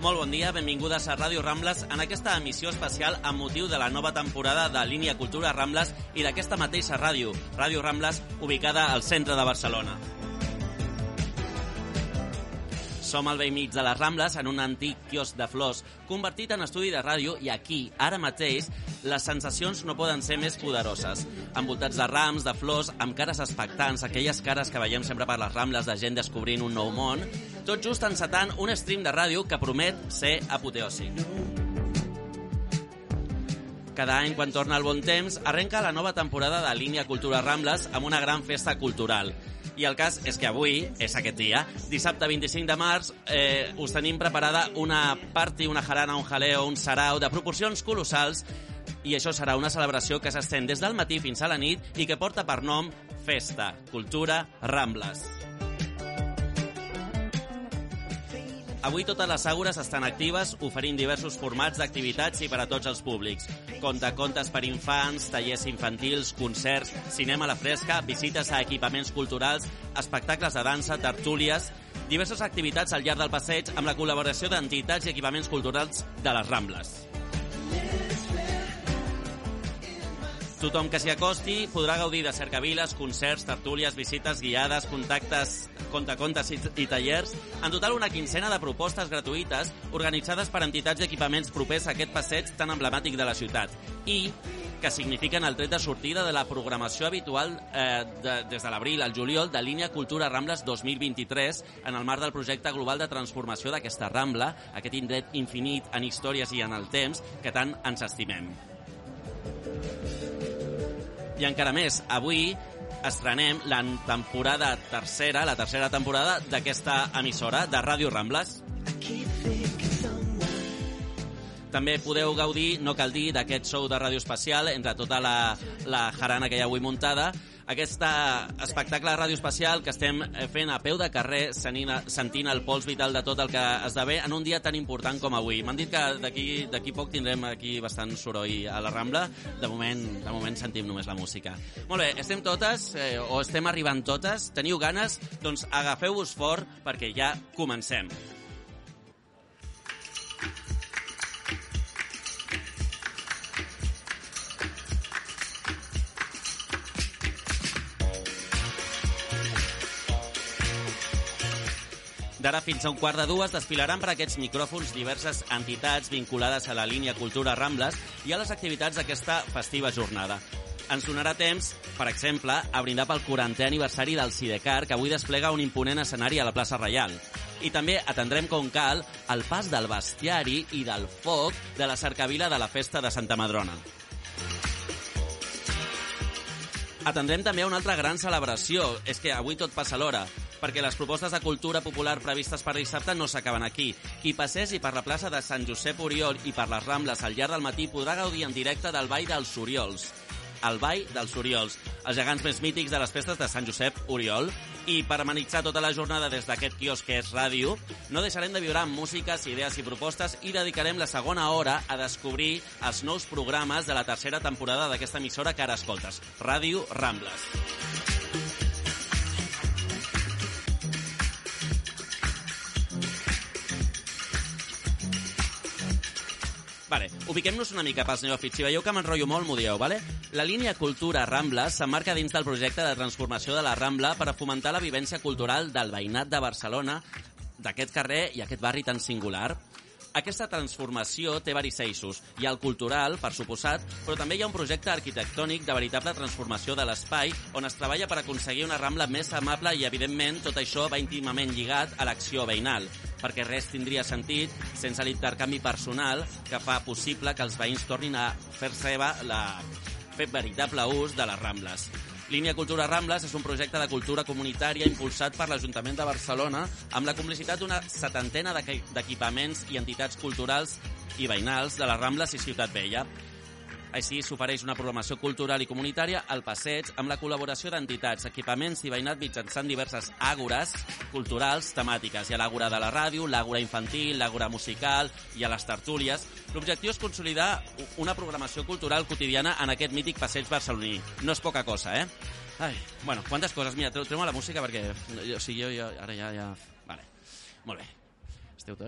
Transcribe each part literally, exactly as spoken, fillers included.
Molt bon dia, benvingudes a Ràdio Rambles en aquesta emissió especial amb motiu de la nova temporada de Línia Cultura Rambles i d'aquesta mateixa ràdio, Ràdio Rambles, ubicada al centre de Barcelona. Som al vell mig de les Rambles, en un antic quiosc de flors, convertit en estudi de ràdio, i aquí, ara mateix, les sensacions no poden ser més poderoses. Envoltats de rams, de flors, amb cares expectants, aquelles cares que veiem sempre per les Rambles de gent descobrint un nou món, tot just encetant un stream de ràdio que promet ser apoteòsic. Cada any, quan torna el bon temps, arrenca la nova temporada de Línia Cultura Rambles amb una gran festa cultural. I el cas és que avui és aquest dia. Dissabte vint-i-cinc de març eh, us tenim preparada una party, una jarana, un jaleo, un sarau de proporcions colossals, i això serà una celebració que s'estén des del matí fins a la nit i que porta per nom Festa Cultura Rambles. Avui totes les àgores estan actives, oferint diversos formats d'activitats i per a tots els públics. Contacontes per infants, tallers infantils, concerts, cinema a la fresca, visites a equipaments culturals, espectacles de dansa, tertúlies, diverses activitats al llarg del passeig amb la col·laboració d'entitats i equipaments culturals de les Rambles. Tothom que s'hi acosti podrà gaudir de cercaviles, concerts, tertúlies, visites guiades, contactes, contacontes i, i tallers. En total, una quincena de propostes gratuïtes organitzades per entitats i equipaments propers a aquest passeig tan emblemàtic de la ciutat i que signifiquen el tret de sortida de la programació habitual eh, de, des de l'abril al juliol de Línia Cultura Rambles dos mil vint-i-tres en el marc del projecte global de transformació d'aquesta Rambla, aquest indret infinit en històries i en el temps que tant ens estimem. I encara més, avui estrenem la temporada tercera, la tercera temporada d'aquesta emissora de Ràdio Rambles. També podeu gaudir, no cal dir, d'aquest show de ràdio especial entre tota la, la jarana que hi ha avui muntada. Aquest espectacle de ràdio especial que estem fent a peu de carrer, sentint el pols vital de tot el que esdevé en un dia tan important com avui. M'han dit que d'aquí poc tindrem aquí bastant soroll a la Rambla. De moment, de moment sentim només la música. Molt bé, estem totes, eh, o estem arribant totes. Teniu ganes? Doncs agafeu-vos fort perquè ja comencem. D'ara fins a un quart de dues desfilaran per aquests micròfons diverses entitats vinculades a la Línia Cultura Rambles i a les activitats d'aquesta festiva jornada. Ens donarà temps, per exemple, a brindar pel quarantè aniversari del Sidecar, que avui desplega un imponent escenari a la plaça Reial. I també atendrem com cal el pas del bestiari i del foc de la cercavila de la festa de Santa Madrona. Atendrem també a una altra gran celebració, és que avui tot passa a l'hora, perquè les propostes de cultura popular previstes per dissabte no s'acaben aquí. Qui passegi per la plaça de Sant Josep Oriol i per les Rambles al llarg del matí podrà gaudir en directe del Ball dels Oriols. El Ball dels Oriols, els gegants més mítics de les festes de Sant Josep Oriol. I per amenitzar tota la jornada des d'aquest quiosc que és ràdio, no deixarem de vibrar amb músiques, idees i propostes i dedicarem la segona hora a descobrir els nous programes de la tercera temporada d'aquesta emissora que ara escoltes, Ràdio Rambles. Vale, ubiquem-nos una mica pels neòfits. Si veieu que m'enrotllo molt, m'ho dieu, vale? La Línia Cultura Rambles s'emmarca dins del projecte de transformació de la Rambla per a fomentar la vivència cultural del veïnat de Barcelona, d'aquest carrer i aquest barri tan singular. Aquesta transformació té varis eixos. Hi ha el cultural, per suposat, però també hi ha un projecte arquitectònic de veritable transformació de l'espai on es treballa per aconseguir una Rambla més amable i, evidentment, tot això va íntimament lligat a l'acció veïnal, perquè res tindria sentit sense l'intercanvi personal que fa possible que els veïns tornin a fer seva la fer veritable ús de les Rambles. Línia Cultura Rambles és un projecte de cultura comunitària impulsat per l'Ajuntament de Barcelona amb la complicitat d'una setantena d'equipaments i entitats culturals i veïnals de les Rambles i Ciutat Vella. Així s'ofereix una programació cultural i comunitària al passeig amb la col·laboració d'entitats, equipaments i veïnat mitjançant diverses àgores culturals temàtiques. Hi ha l'àgora de la ràdio, l'àgora infantil, l'àgora musical, hi ha les tertúlies. L'objectiu és consolidar una programació cultural quotidiana en aquest mític passeig barceloní. No és poca cosa, eh? Ai, bueno, quantes coses. Mira, treu-me la música perquè... O sigui, jo, jo ara ja... ja... Vale, molt bé. Esteu tots?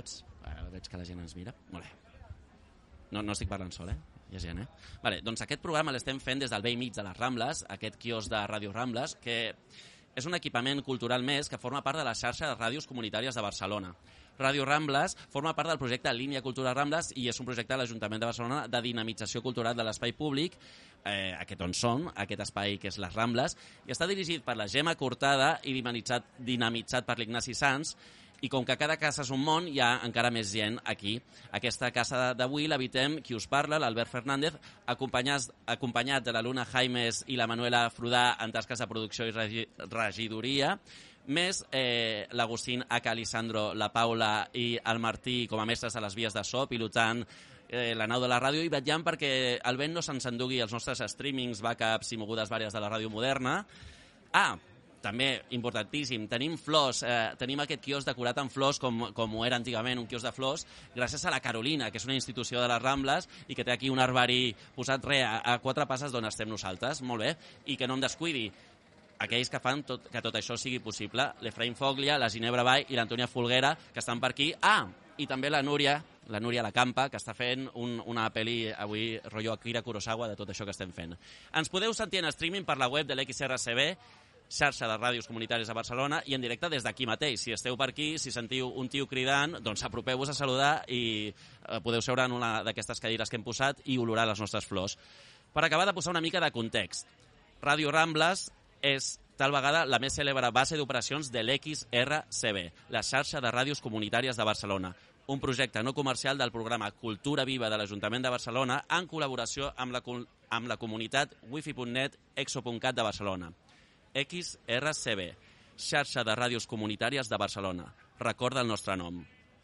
Uh, veig que la gent ens mira. Molt bé. No, no estic parlant sol, eh? Hi ha gent, eh? Vale, doncs aquest programa l'estem fent des del vell mig de les Rambles, aquest quios de Ràdio Rambles, que és un equipament cultural més que forma part de la xarxa de ràdios comunitàries de Barcelona. Ràdio Rambles forma part del projecte Línia Cultura Rambles i és un projecte de l'Ajuntament de Barcelona de dinamització cultural de l'espai públic, eh, aquest on som, aquest espai que és les Rambles, i està dirigit per la Gemma Cortada i dinamitzat, dinamitzat per l'Ignasi Sans, i com que cada casa és un món, hi ha encara més gent aquí. Aquesta casa d'avui l'habitem qui us parla, l'Albert Fernández, acompanyat, acompanyat de la Luna Jaimes i la Manuela Frudà en tasques de producció i regi, regidoria, més eh, l'Agustín Aca Alessandro, la Paula i el Martí com a mestres de les vies de so, pilotant eh, la nau de la ràdio i vetllant perquè el vent no se'ns endugui els nostres streamings, backups i mogudes vàries de la ràdio moderna. Ah, també, importantíssim, tenim flors, eh, tenim aquest quios decorat amb flors com, com ho era antigament, un quios de flors, gràcies a la Carolina, que és una institució de les Rambles i que té aquí un arbari posat re, a, a quatre passes d'on estem nosaltres, molt bé, i que no em descuidi aquells que fan tot, que tot això sigui possible, l'Efraim Foglia, la Ginebra Vall i l'Antònia Folguera, que estan per aquí. Ah, i també la Núria, la Núria Lacampa, que està fent un, una pel·li avui, rotllo Akira Kurosawa, de tot això que estem fent. Ens podeu sentir en streaming per la web de l'X R C B, xarxa de ràdios comunitàries a Barcelona, i en directe des d'aquí mateix. Si esteu per aquí, si sentiu un tio cridant, doncs apropeu-vos a saludar i eh, podeu seure en una d'aquestes cadires que hem posat i olorar les nostres flors. Per acabar de posar una mica de context, Ràdio Rambles és tal vegada la més cèlebre base d'operacions de l'X R C B, la xarxa de ràdios comunitàries de Barcelona, un projecte no comercial del programa Cultura Viva de l'Ajuntament de Barcelona en col·laboració amb la, amb la comunitat wifi punt net exo punt cat de Barcelona. X R C B, xarxa de ràdios comunitàries de Barcelona. Recorda el nostre nom.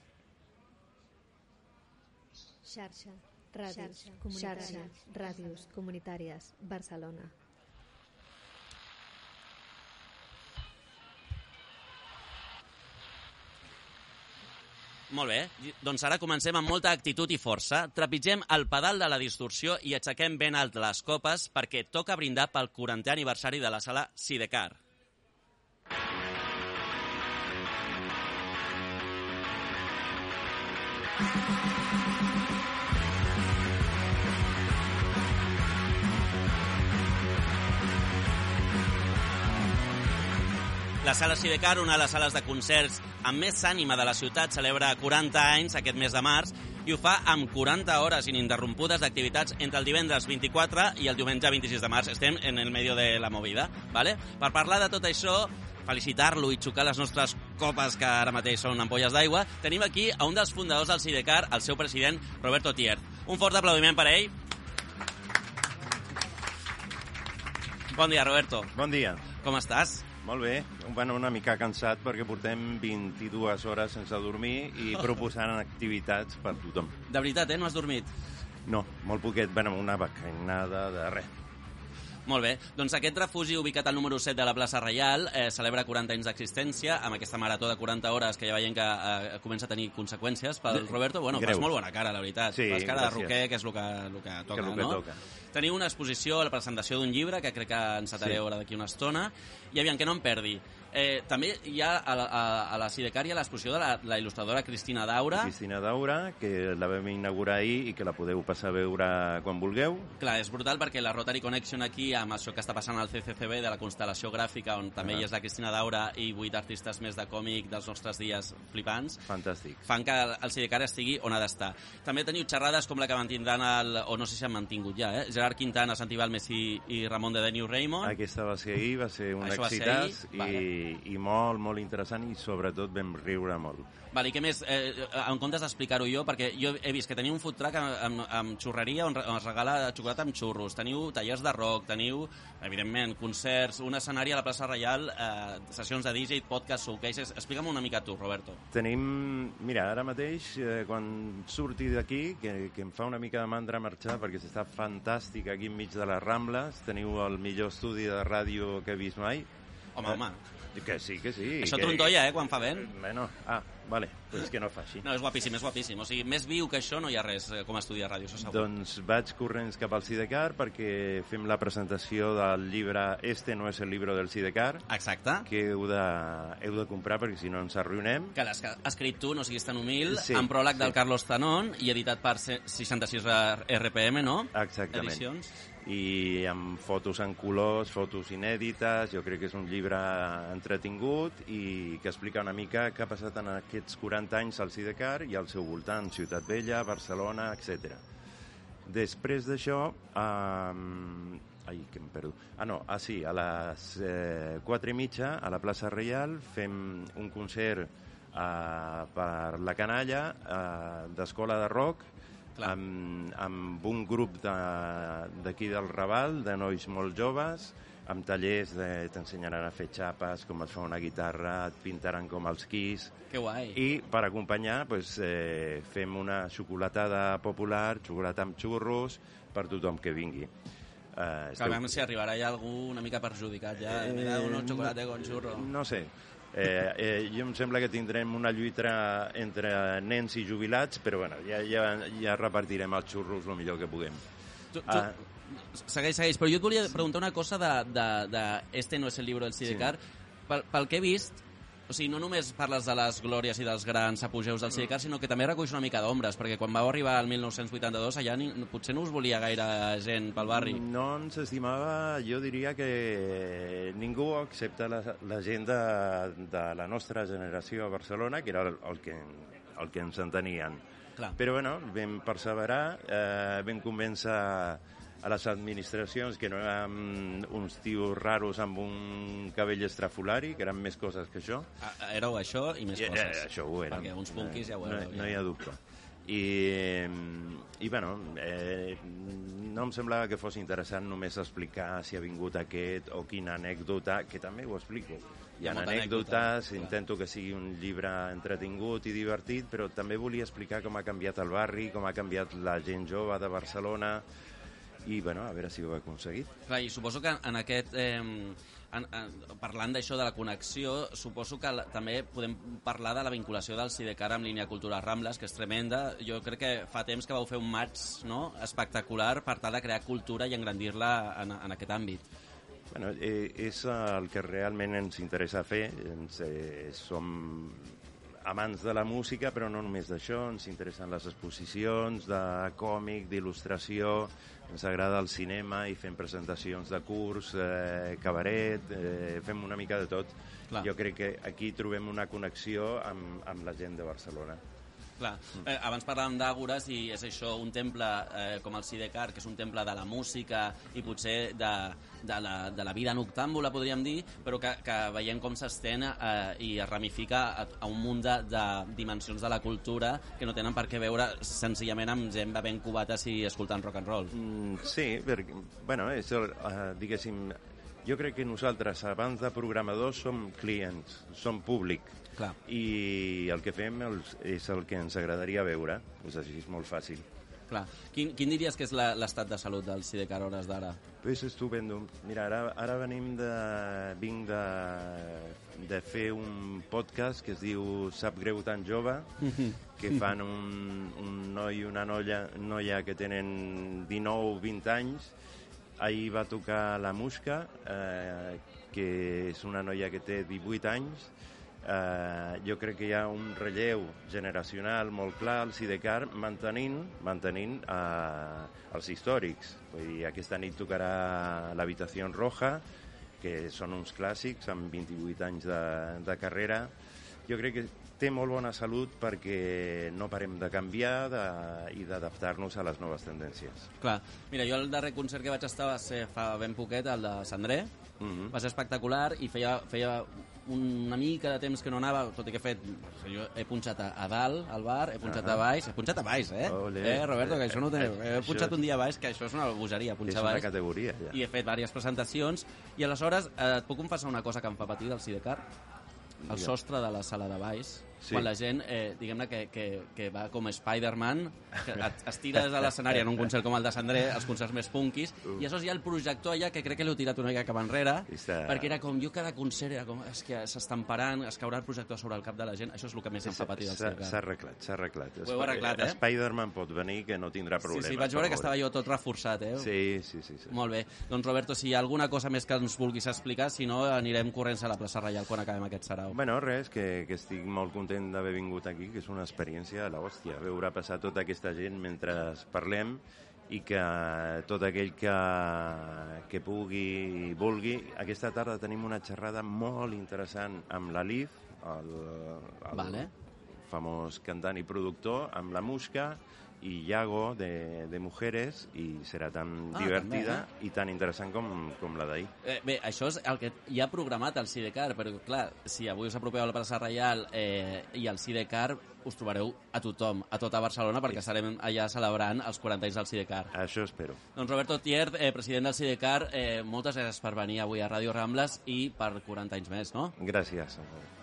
Xarxa, ràdios, xarxa, ràdios comunitàries, Barcelona. Molt bé, doncs ara comencem amb molta actitud i força. Trepitgem el pedal de la distorsió i aixequem ben alt les copes perquè toca brindar pel quarantè aniversari de la sala Sidecar. La sala Sidecar, una de les sales de concerts amb més ànima de la ciutat, celebra quaranta anys aquest mes de març i ho fa amb quaranta hores ininterrompudes d'activitats entre el divendres vint-i-quatre i el diumenge vint-i-sis de març. Estem en el medio de la movida, ¿vale? Per parlar de tot això, felicitar-lo i xocar les nostres copes, que ara mateix són ampolles d'aigua, tenim aquí a un dels fundadors del Sidecar, el seu president, Roberto Tiert. Un fort aplaudiment per a ell. Bon dia, Roberto. Bon dia. Com estàs? Molt bé, bueno, una mica cansat perquè portem vint-i-dues hores sense dormir i proposant activitats per tothom. De veritat, eh? No has dormit? No, molt poquet, bueno, una becainada de res. Molt bé, doncs aquest refugi ubicat al número set de la plaça Reial eh, celebra quaranta anys d'existència amb aquesta marató de quaranta hores que ja veiem que eh, comença a tenir conseqüències pel Roberto. Bueno, Greu. fas molt bona cara, la veritat. Sí, fas cara gràcies. de roquer, que és el que, el que toca, que el que no? toca. Teniu una exposició, la presentació d'un llibre, que crec que encetareu ara d'aquí una estona, i aviam, que no em perdi. Eh, també hi ha a la, a, a la Sidecar hi ha l'exposició de la, la il·lustradora Cristina Daura. Cristina Daura, que la vam inaugurar ahir i que la podeu passar a veure quan vulgueu. Clar, és brutal perquè la Rotary Connection aquí, amb això que està passant al C C C B de la constel·lació gràfica, on també Ah. hi és la Cristina Daura i vuit artistes més de còmic dels nostres dies flipants, Fantàstic. fan que el Sidecar estigui on ha d'estar. També teniu xerrades com la que mantindran, el, o no sé si han mantingut ja, eh? Gerard Quintana, Santi Balmes i, i Ramon de Deniu Raymond. Aquesta va ser ahir, va ser un Això va ser exitàs ahir? Vale. i, i molt, molt interessant i sobretot vam riure molt. Vale, i què més? Eh, en comptes d'explicar-ho jo, perquè jo he vist que teniu un food truck amb, amb, amb xurreria on, on es regala xocolata amb xurros, teniu tallers de rock, teniu, evidentment, concerts, un escenari a la plaça Reial, eh, sessions de D J, podcast, showcases. Explica'm una mica tu, Roberto. Tenim, mira, ara mateix, eh, quan surti d'aquí, que, que em fa una mica de mandra marxar perquè s'està fantàstic aquí enmig de les Rambles, teniu el millor estudi de ràdio que he vist mai. Home, home. Que sí, que sí. Això que... trontolla, eh, quan fa vent. Bueno, ah, vale, pues que no fa així. No, és guapíssim, és guapíssim. O sigui, més viu que això no hi ha res eh, com a estudi de ràdio, això segur. Doncs vaig corrents cap al Sidecar perquè fem la presentació del llibre Este no es el libro del Sidecar. Exacte. Que heu de, heu de comprar perquè si no ens arruïnem. Que l'has escrit tu, no siguis tan humil, sí, amb pròleg sí. del Carlos Tanón i editat per seixanta-sis R P M, no? Exactament. Edicions. I amb fotos en colors, fotos inèdites, jo crec que és un llibre entretingut i que explica una mica què ha passat en aquests quaranta anys al Sidecar i al seu voltant, Ciutat Vella, Barcelona, etcètera. Després d'això, um, ai, que em perdo. Ah, no, ah, sí, a les eh, quatre i mitja, a la plaça Reial, fem un concert uh, per la canalla uh, d'escola de rock, amb, amb un grup d'aquí de, del Raval, de nois molt joves, amb tallers, de, t'ensenyaran a fer xapes, com es fa una guitarra, et pintaran com els Kiss. Que guai. I per acompanyar pues, eh, fem una xocolatada popular, xocolata amb xurros, per tothom que vingui. Eh, esteu... Clar, si arribarà ja algú una mica perjudicat, ja, eh, mira, un xocolate con xurro. No sé. Eh, eh, jo em sembla que tindrem una lluita entre nens i jubilats, però bueno, ja, ja, ja repartirem els xurros el millor que puguem. Tu, tu, ah. Segueix, segueix, però jo et volia preguntar una cosa de, de, de Este no es el libro del Sidecar. Sí. Pel, pel que he vist, o sigui, no només parles de les glòries i dels grans apogeus del Sidecar, sinó que també reculls una mica d'ombres, perquè quan vau arribar al mil nou-cents vuitanta-dos allà ni, potser no us volia gaire gent pel barri. No ens estimava, jo diria que ningú excepte la, la gent de, de la nostra generació a Barcelona, que era el, el, que, el que ens entenien. Clar. Però bueno, vam perseverar, eh, vam convèncer a les administracions que no érem uns tios raros amb un cabell estrafolari, que eren més coses que això. Éreu això i més I, coses. Eh, això ho érem. Perquè uns punquis ja ho éreu. No, no hi ha dubte. I, i bueno, eh, no em semblava que fos interessant només explicar si ha vingut aquest o quina anècdota, que també ho explico. Hi ha anècdotes, intento que sigui un llibre entretingut i divertit, però també volia explicar com ha canviat el barri, com ha canviat la gent jove de Barcelona, i bueno, a veure si ho he aconseguit. Clar, i suposo que en aquest eh, en, en, parlant d'això de la connexió, suposo que la, també podem parlar de la vinculació del Sidecar amb Línia Cultura Rambles, que és tremenda. Jo crec que fa temps que vau fer un match, no?, espectacular per tal de crear cultura i engrandir-la en, en aquest àmbit. Bueno, eh, és el que realment ens interessa fer. Ens, eh, som amants de la música, però no només d'això, ens interessen les exposicions de còmic, d'il·lustració, ens agrada el cinema i fem presentacions de curs, eh, cabaret, eh, fem una mica de tot. Clar. Jo crec que aquí trobem una connexió amb, amb la gent de Barcelona. Clar. Eh, abans parlàvem d'àgores i és això, un temple eh, com el Sidecar, que és un temple de la música i potser de, de, la, de la vida noctàmbula, podríem dir, però que, que veiem com s'estén eh, i es ramifica a, a un munt de, de dimensions de la cultura que no tenen per què veure senzillament amb gent bevent cubates i escoltant rock and roll. Mm, sí, perquè, bueno, és el, uh, diguéssim, jo crec que nosaltres, abans de programadors, som clients, som públic. Clar. I el que fem és el que ens agradaria veure. És així, és molt fàcil. Clar. Quin, quin diries que és l'estat de salut del Sidecar a hores d'ara? Pues estupendo. Mira, ara, ara venim de... vinc de, de fer un podcast que es diu Sap greu tan jove, que fan un, un noi i una noia, noia que tenen dinou vint anys. Ahir va tocar la Muixca, eh, que és una noia que té divuit anys. Uh, jo crec que hi ha un relleu generacional molt clar al Sidecar mantenint, mantenint uh, els històrics. Vull dir, aquesta nit tocarà l'Habitació Roja, que són uns clàssics amb vint-i-vuit anys de, de carrera. Jo crec que té molt bona salut perquè no parem de canviar de, i d'adaptar-nos a les noves tendències. Clar. Mira, jo el darrer concert que vaig estar va ser fa ben poquet, el de Sandré. Mm-hmm. Va ser espectacular i feia, feia una mica de temps que no anava, tot i que he fet... Jo he punxat a, a dalt, al bar, he punxat uh-huh. a baix, he punxat a baix, eh? Olé. Eh, Roberto, que això no ho teniu. He punxat un dia a baix, que això és una bogeria, punxar a baix. És una categoria, ja. I he fet diverses presentacions, i aleshores eh, et puc confessar una cosa que em fa patir del Sidecar? El sostre de la sala de baix sí. Quan la gent, eh, diguem-ne, que, que, que va com Spider-Man, que es tira des de l'escenari en un concert com el de Sandré, els concerts més punkis, uh. i això hi ha el projector allà, que crec que l'heu tirat una mica cap enrere, Està... perquè era com, jo cada concert era com, és que s'estan parant, es caurà el projector sobre el cap de la gent, això és el que més em fa patir del Sidecar. S'ha arreglat, s'ha arreglat. Ho heu arreglat, eh? Spider-Man pot venir, que no tindrà problemes. Sí, sí, vaig veure que estava jo tot reforçat, eh? Sí, sí, sí, sí. Molt bé. Doncs, Roberto, si hi ha alguna cosa més que ens vulguis explicar, si no, anirem corrents a la plaça Reial quan acabem aquest sarau. Bueno, res, que, que estic molt content d'haver vingut aquí, que és una experiència a l'hòstia, veure passar tota aquesta gent mentre parlem i que tot aquell que, que pugui i vulgui. Aquesta tarda tenim una xerrada molt interessant amb l'Alif, el, el vale. famós cantant i productor, amb la Muixca, i Iago, de, de Mujeres, i serà tan ah, divertida també, eh? i tan interessant com, com la d'ahir. Eh, bé, això és el que hi ha programat al Sidecar, però clar, si avui us apropeu a la plaça Reial eh, i al Sidecar, us trobareu a tothom, a tota Barcelona, perquè estarem allà celebrant els quaranta anys del Sidecar. Això espero. Doncs Roberto Tier, eh, president del Sidecar, eh, moltes gràcies per venir avui a Ràdio Rambles i per quaranta anys més, no? Gràcies.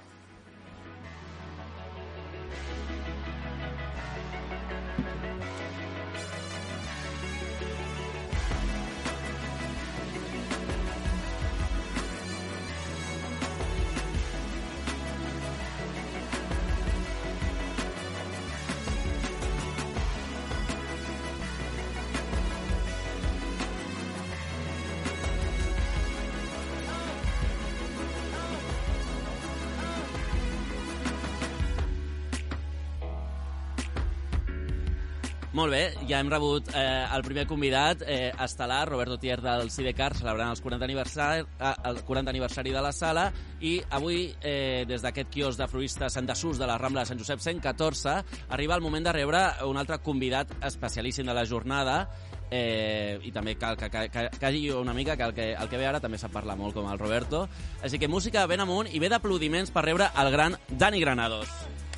Molt bé, ja hem rebut eh, el primer convidat eh, estel·lar, Roberto Tier del Sidecar, celebrant els quaranta aniversari, eh, el quaranta aniversari de la sala, i avui, eh, des d'aquest quios de floristes en desús de la Rambla de Sant Josep cent catorze, arriba el moment de rebre un altre convidat especialíssim de la jornada, eh, i també cal que, que, que, que hagi una mica, que el que, el que ve ara també sap parlar molt com el Roberto. Així que música ben amunt i ve d'aplaudiments per rebre el gran Dani Granados.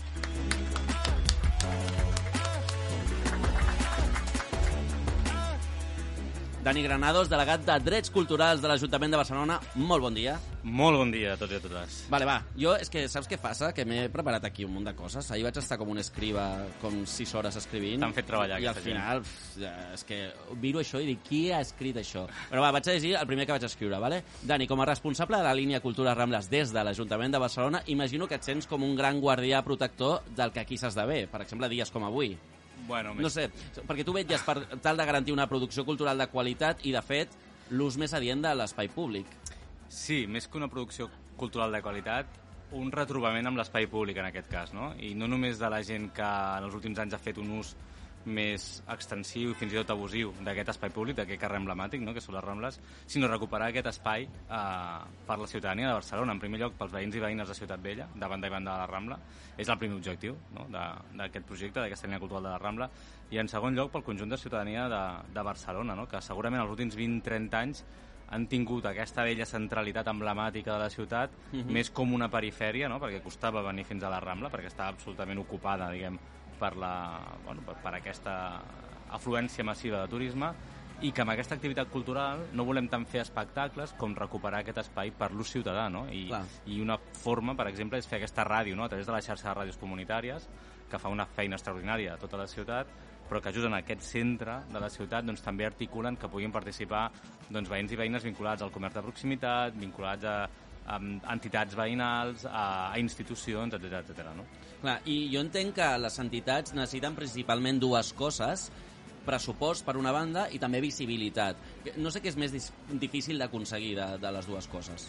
Dani Granados, delegat de Drets Culturals de l'Ajuntament de Barcelona. Molt bon dia. Molt bon dia a tots i a totes. Vale, va. Jo, és que saps què passa? Que m'he preparat aquí un munt de coses. Ahir vaig estar com un escriba, com sis hores escrivint. T'han fet treballar, I al final, ja, és que miro això i dic, qui ha escrit això? Però va, vaig a llegir el primer que vaig escriure, vale? Dani, com a responsable de la línia Cultura Rambles des de l'Ajuntament de Barcelona, imagino que et sents com un gran guardià protector del que aquí s'esdevé. Per exemple, dies com avui. Bueno, no sé, perquè tu vetlles per tal de garantir una producció cultural de qualitat i, de fet, l'ús més adient de l'espai públic. Sí, més que una producció cultural de qualitat, un retrobament amb l'espai públic, en aquest cas, no? I no només de la gent que en els últims anys ha fet un ús més extensiu i fins i tot abusiu d'aquest espai públic, d'aquest carrer emblemàtic, no?, que són les Rambles, sinó recuperar aquest espai eh, per la ciutadania de Barcelona. En primer lloc, pels veïns i veïnes de Ciutat Vella, de banda i banda de la Rambla. És el primer objectiu, no?, d'aquest projecte, d'aquesta línia cultural de la Rambla. I en segon lloc, pel conjunt de ciutadania de, de Barcelona, no?, que segurament els últims vint trenta anys han tingut aquesta vella centralitat emblemàtica de la ciutat, uh-huh. més com una perifèria, no?, perquè costava venir fins a la Rambla, perquè estava absolutament ocupada, diguem, per, la, bueno, per, per aquesta afluència massiva de turisme, i que amb aquesta activitat cultural no volem tant fer espectacles com recuperar aquest espai per l'ús ciutadà, no? I, i una forma, per exemple, és fer aquesta ràdio, no?, a través de la xarxa de ràdios comunitàries, que fa una feina extraordinària a tota la ciutat, però que just en aquest centre de la ciutat doncs, també articulen que puguin participar doncs, veïns i veïnes vinculats al comerç de proximitat, vinculats a, a entitats veïnals, a, a institucions, etcètera, etcètera, no? Clar, i jo entenc que les entitats necessiten principalment dues coses: pressupost per una banda i també visibilitat. No sé què és més difícil d'aconseguir de, de les dues coses.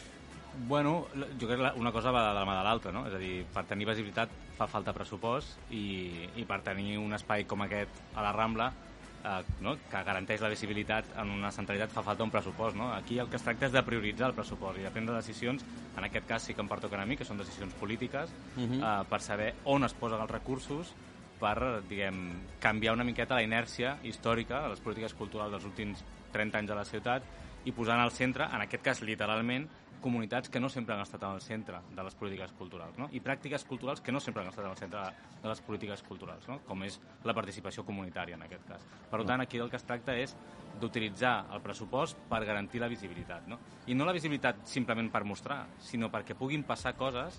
Bueno, jo crec que una cosa va de la mà de l'altra, no? És a dir, per tenir visibilitat fa falta pressupost i, i per tenir un espai com aquest a la Rambla, eh, no?, que garanteix la visibilitat en una centralitat, fa falta un pressupost, no? Aquí el que es tracta és de prioritzar el pressupost i de prendre decisions, en aquest cas sí que em pertoquen a mi, que són decisions polítiques, uh-huh. eh, per saber on es posen els recursos per, diguem, canviar una miqueta la inèrcia històrica de les polítiques culturals dels últims trenta anys a la ciutat i posant al centre, en aquest cas literalment, comunitats que no sempre han estat al centre de les polítiques culturals, no? I pràctiques culturals que no sempre han estat al centre de les polítiques culturals, no?, com és la participació comunitària en aquest cas. Per tant, aquí el que es tracta és d'utilitzar el pressupost per garantir la visibilitat, no? I no la visibilitat simplement per mostrar, sinó perquè puguin passar coses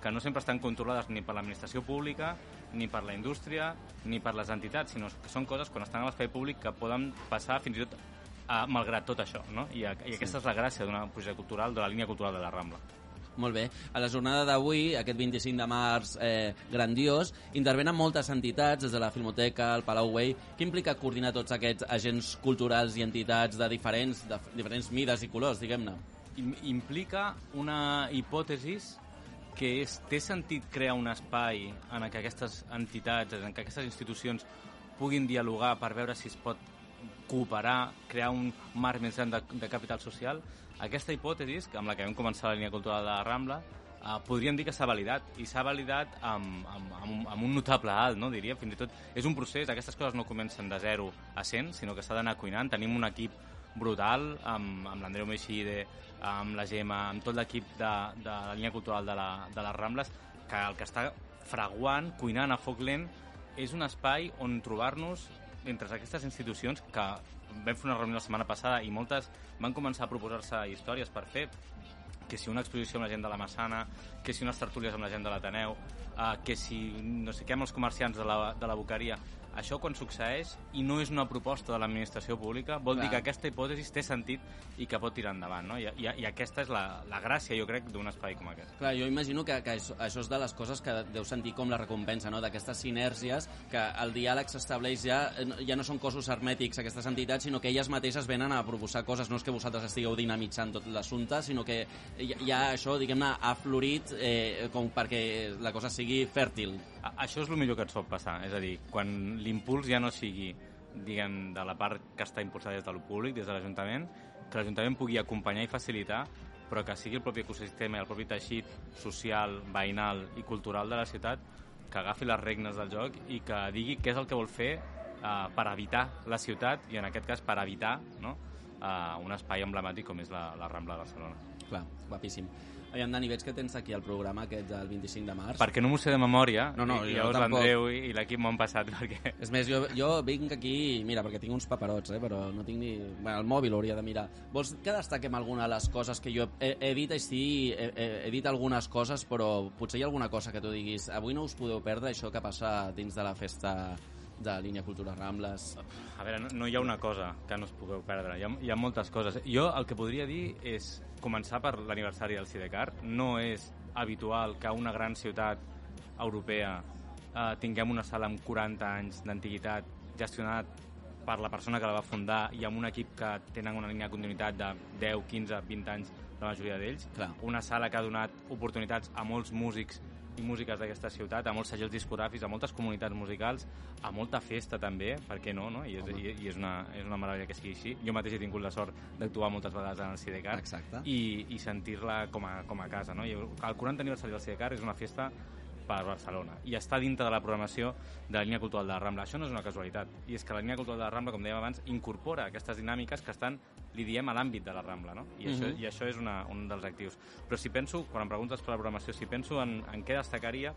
que no sempre estan controlades ni per l'administració pública, ni per la indústria, ni per les entitats, sinó que són coses, quan estan a l'espai públic, que poden passar fins i tot a, malgrat tot això, no? I, a, i aquesta sí. és la gràcia d'un projecte cultural, de la línia cultural de la Rambla. Molt bé. A la jornada d'avui, aquest vint-i-cinc de març eh, grandiós, intervenen moltes entitats, des de la Filmoteca, el Palau Güell. Què implica coordinar tots aquests agents culturals i entitats de diferents, de diferents mides i colors, diguem-ne? Implica una hipòtesi que és, té sentit crear un espai en què aquestes entitats, en què aquestes institucions puguin dialogar per veure si es pot cooperar, crear un marc més gran de, de capital social. Aquesta hipòtesi, amb la que vam començar la línia cultural de la Rambla, eh, podríem dir que s'ha validat, i s'ha validat amb, amb, amb, amb un notable alt, no? Diria, fins i tot és un procés, aquestes coses no comencen de zero a cent, sinó que s'ha d'anar cuinant. Tenim un equip brutal, amb, amb l'Andreu Meixide, amb la Gemma, amb tot l'equip de, de la línia cultural de, la, de les Rambles, que el que està fraguant, cuinant a foc lent, és un espai on trobar-nos entre aquestes institucions que vam fer una reunió la setmana passada i moltes van començar a proposar-se històries per fer, que si una exposició amb la gent de la Massana, que si unes tertúlies amb la gent de l'Ateneu, eh, que si no sé què amb els comerciants de la, de la Boqueria. Això, quan succeeix i no és una proposta de l'administració pública, vol Clar. dir que aquesta hipòtesi té sentit i que pot tirar endavant, no? I, i, i aquesta és la, la gràcia, jo crec, d'un espai com aquest. Clar, jo imagino que, que això, això és de les coses que deu sentir com la recompensa, no? D'aquestes sinergies, que el diàleg s'estableix ja, ja no són cossos hermètics aquestes entitats, sinó que elles mateixes venen a proposar coses. No és que vosaltres estigueu dinamitzant tot l'assumpte, sinó que ja això, diguem-ne, ha florit eh, com perquè la cosa sigui fèrtil. Això és el millor que et pot passar, és a dir, quan l'impuls ja no sigui, diguem, de la part que està impulsada des del públic, des de l'Ajuntament, que l'Ajuntament pugui acompanyar i facilitar, però que sigui el propi ecosistema i el propi teixit social, veïnal i cultural de la ciutat que agafi les regnes del joc i que digui què és el que vol fer uh, per habitar la ciutat i, en aquest cas, per habitar, no? uh, un espai emblemàtic com és la, la Rambla de Barcelona. Clar, guapíssim. Aviam, Dani, veig que tens aquí el programa aquest del vint-i-cinc de març. Perquè no m'ho sé de memòria, no, no, i llavors l'Andreu i, i l'equip m'ho han passat. Perquè... És més, jo, jo vinc aquí, mira, perquè tinc uns paperots, eh, però no tinc ni... Bueno, el mòbil hauria de mirar. Vols que destaquem alguna de les coses que jo he, he dit així, he, he dit algunes coses, però potser hi ha alguna cosa que tu diguis avui no us podeu perdre això que passa dins de la festa de Línia Cultura Rambles? A veure, no, no hi ha una cosa que no us pugueu perdre, hi ha, hi ha moltes coses. Jo el que podria dir és començar per l'aniversari del Sidecar. No és habitual que una gran ciutat europea eh, tinguem una sala amb quaranta anys d'antiguitat gestionat per la persona que la va fundar i amb un equip que tenen una línia de continuïtat de deu, quinze, vint anys, la majoria d'ells. Clar. Una sala que ha donat oportunitats a molts músics i músiques d'aquesta ciutat, a molts segells discogràfics, a moltes comunitats musicals, a molta festa també, per què no? no? I, és, i, i és, una, és una meravella que sigui així. Jo mateix he tingut la sort d'actuar moltes vegades en el Sidecar. Exacte. i, i sentir-la com a, com a casa. No? I el quaranta aniversari del Sidecar és una festa per Barcelona i està dintre de la programació de la línia cultural de la Rambla. Això no és una casualitat, i és que la línia cultural de la Rambla, com dèiem abans, incorpora aquestes dinàmiques que estan, li diem, a l'àmbit de la Rambla, no? I, això, Uh-huh. i això és una, un dels actius. Però si penso, quan em preguntes per la programació, si penso en, en què destacaria,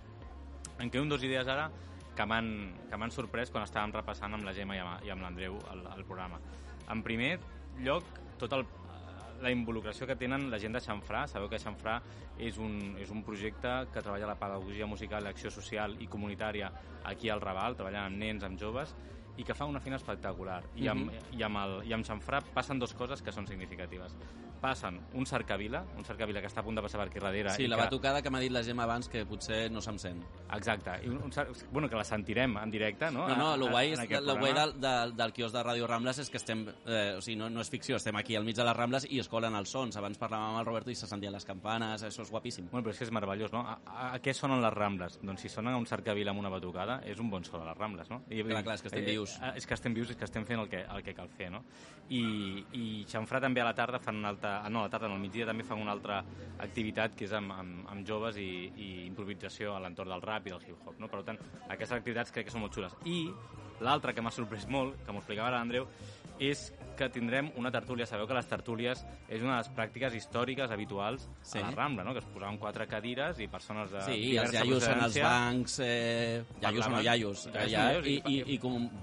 en què un dos idees ara que m'han que m'han sorprès quan estàvem repassant amb la Gemma i amb, i amb l'Andreu el, el programa. En primer lloc, tot el la involucració que tenen la gent de Xamfrà. Sabeu que Xamfrà és un, és un projecte que treballa la pedagogia musical, l'acció social i comunitària aquí al Raval, treballant amb nens, amb joves, i que fa una feina espectacular. I amb, Mhm. i amb, el, i amb Xamfrà passen dues coses que són significatives. Passen un cercavila, un cercavila que està a punt de passar per aquí darrere. Sí, i la que... batucada que m'ha dit la Gemma abans, que potser no se'm sent. Exacte. I un, un, cer- bueno, que la sentirem en directe, no? No, no, el guai, En és, aquest el guai programa. del, del, del quiosc de Ràdio Rambles és que estem, eh, o sigui, no, no és ficció, estem aquí al mig de les Rambles i es colen els sons. Abans parlàvem amb el Roberto i se sentien les campanes, això és guapíssim. Bueno, però és que és meravellós, no? A, a, a què sonen les Rambles? Doncs si sonen a un cercavila amb una batucada, és un bon so de les Rambles, no? I, Clar, clar, és que estem eh, vius. Eh, és que estem vius, és que estem fent el que, el que cal fer, no? I, i Xamfrà també a la tarda fan una altra... Ah, no, a la tarda, no, al migdia també fan una altra activitat que és amb, amb, amb joves i, i improvisació a l'entorn del rap i del hip-hop, no? Per tant, aquestes activitats crec que són molt xules. I l'altra que m'ha sorprès molt, que m'ho explicava l'Andreu, és que tindrem una tertúlia. Sabeu que les tertúlies és una de les pràctiques històriques habituals Sí. a la Rambla, no? Que es posaven quatre cadires i persones de Sí, i els diversa iaios en els procedència. bancs, eh, iaios o no Parlaven. iaios, Iaios ja, o no i, iaios, i, i com,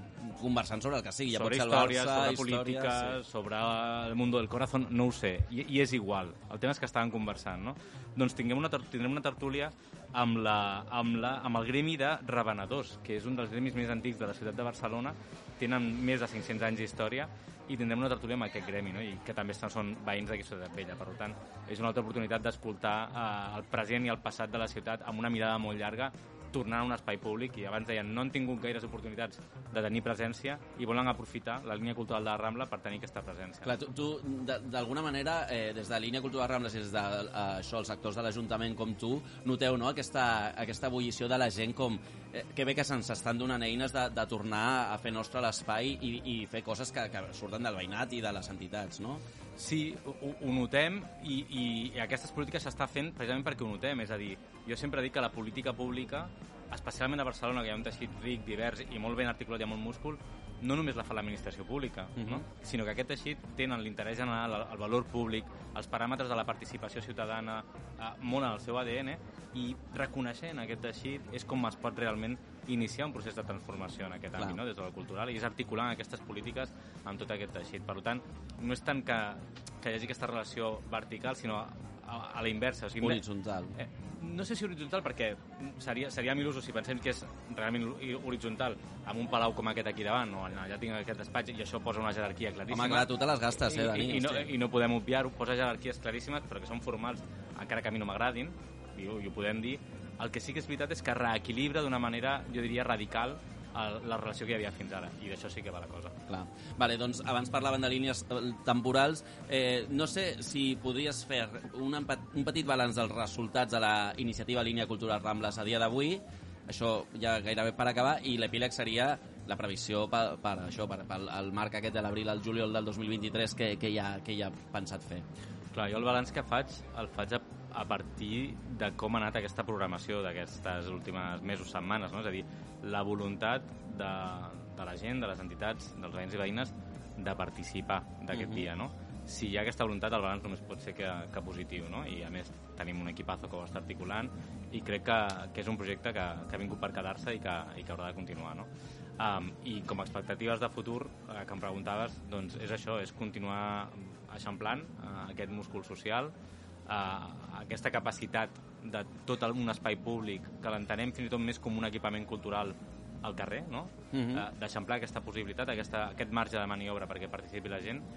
conversant sobre el que sigui. Ja sobre pot ser el història, Barça, sobre història, política, sí. sobre el mundo del corazón, no ho sé, i, i és igual. El tema és que estàvem conversant, no? Doncs tinguem una, tindrem una tertúlia amb, la, amb, la, amb el gremi de revenedors, que és un dels gremis més antics de la ciutat de Barcelona, tenen més de cinc-cents anys d'història, i tindrem una tertúlia amb aquest gremi, no? I que també són veïns d'aquí Ciutat Vella. Per tant, és una altra oportunitat d'escoltar eh, el present i el passat de la ciutat amb una mirada molt llarga, tornant a un espai públic, i abans deien no han tingut gaires oportunitats de tenir presència i volen aprofitar la línia cultural de la Rambla per tenir aquesta presència. Clar, tu, tu d'alguna manera, eh, des de la línia cultural Rambles i des de eh, això, els actors de l'Ajuntament com tu, noteu, no?, aquesta, aquesta ebullició de la gent com eh, que bé que se'ns estan donant eines de, de tornar a fer nostre l'espai i, i fer coses que, que surten del veïnat i de les entitats, no? Sí, ho, ho notem i, i, i aquestes polítiques s'està fent precisament perquè ho notem, és a dir, jo sempre dic que la política pública, especialment a Barcelona, que hi ha un teixit ric, divers i molt ben articulat i amb molt múscul, no només la fa l'administració pública, uh-huh. no? Sinó que aquest teixit tenen l'interès general, el valor públic, els paràmetres de la participació ciutadana, eh, molt en el seu A D N, i reconeixent aquest teixit és com es pot realment iniciar un procés de transformació en aquest Clar. àmbit, no? Des del cultural, i és articulant aquestes polítiques amb tot aquest teixit. Per tant, no és tant que, que hi hagi aquesta relació vertical, sinó a, a, a la inversa. O sigui, horitzontal. Eh, no sé si horitzontal, perquè seria, seria mil·loso si pensem que és realment horitzontal amb un palau com aquest aquí davant, o allà tinc aquest despatx, i això posa una jerarquia claríssima. Home, clar, tu te les gastes, eh, Dani? I, i, i, no, I no podem obviar-ho, posa jerarquies claríssimes, però que són formals, encara que a mi no m'agradin, i, i ho podem dir. El que sí que és veritat és que reequilibra d'una manera, jo diria, radical el, la relació que hi havia fins ara, i d'això sí que va la cosa. Clar. Vale, doncs abans parlaven de línies temporals. Eh, no sé si podries fer un, un petit balanç dels resultats de la iniciativa Línia Cultural Rambles a dia d'avui, això ja gairebé per acabar, i l'epíleg seria la previsió per, per això, per, per el marc aquest de l'abril al juliol del dos mil vint-i-tres que, que, ja, que ja ha pensat fer. Clar, jo el balanç que faig el faig a, a partir de com ha anat aquesta programació d'aquestes últimes mesos, setmanes, no? És a dir, la voluntat de, de la gent, de les entitats, dels veïns i veïnes, de participar d'aquest uh-huh. dia, no? Si hi ha aquesta voluntat, el balanç només pot ser que, que positiu, no? I a més tenim un equipazo que ho està articulant i crec que, que és un projecte que, que ha vingut per quedar-se i que, i que haurà de continuar, no? Um, I com a expectatives de futur, eh, que em preguntaves, doncs és això, és continuar eixamplant uh, aquest múscul social, uh, aquesta capacitat de tot un espai públic que l'entenem fins i tot més com un equipament cultural al carrer, no? Uh-huh. Uh, d'eixamplar aquesta possibilitat, aquesta, aquest marge de maniobra perquè participi la gent,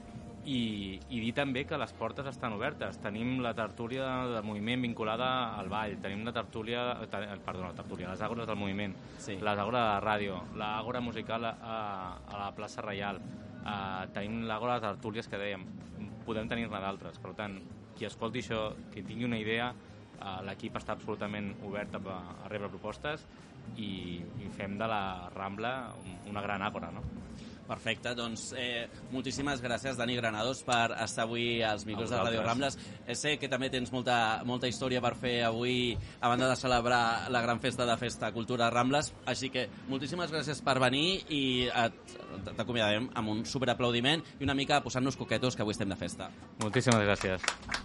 i, i dir també que les portes estan obertes. Tenim la tertúlia del moviment vinculada al ball, tenim la tertúlia, perdó, la tertúlia, les àgores del moviment, sí. Les àgores de la ràdio, l'àgora musical a, a la plaça Reial, uh, tenim l'àgora de tertúlies que dèiem, podem tenir-ne d'altres. Per tant, qui escolti això, qui tingui una idea, uh, l'equip està absolutament obert a, a rebre propostes i, i fem de la Rambla una gran àgora, no? Perfecte, doncs eh, moltíssimes gràcies, Dani Granados, per estar avui als micros de Ràdio Rambles. Eh, sé que també tens molta, molta història per fer avui, a banda de celebrar la gran festa de Festa Cultura Rambles, així que moltíssimes gràcies per venir i t'acomiadem amb un superaplaudiment i una mica posant-nos coquetos, que avui estem de festa. Moltíssimes gràcies.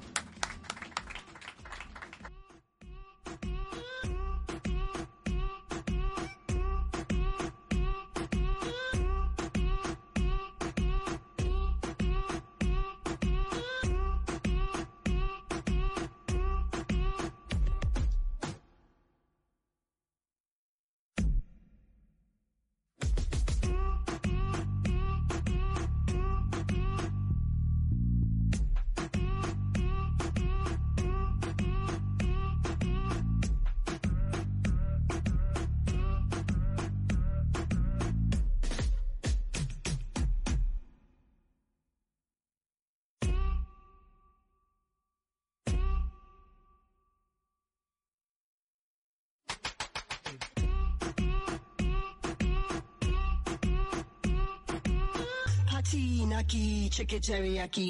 Naki, chicken teriyaki.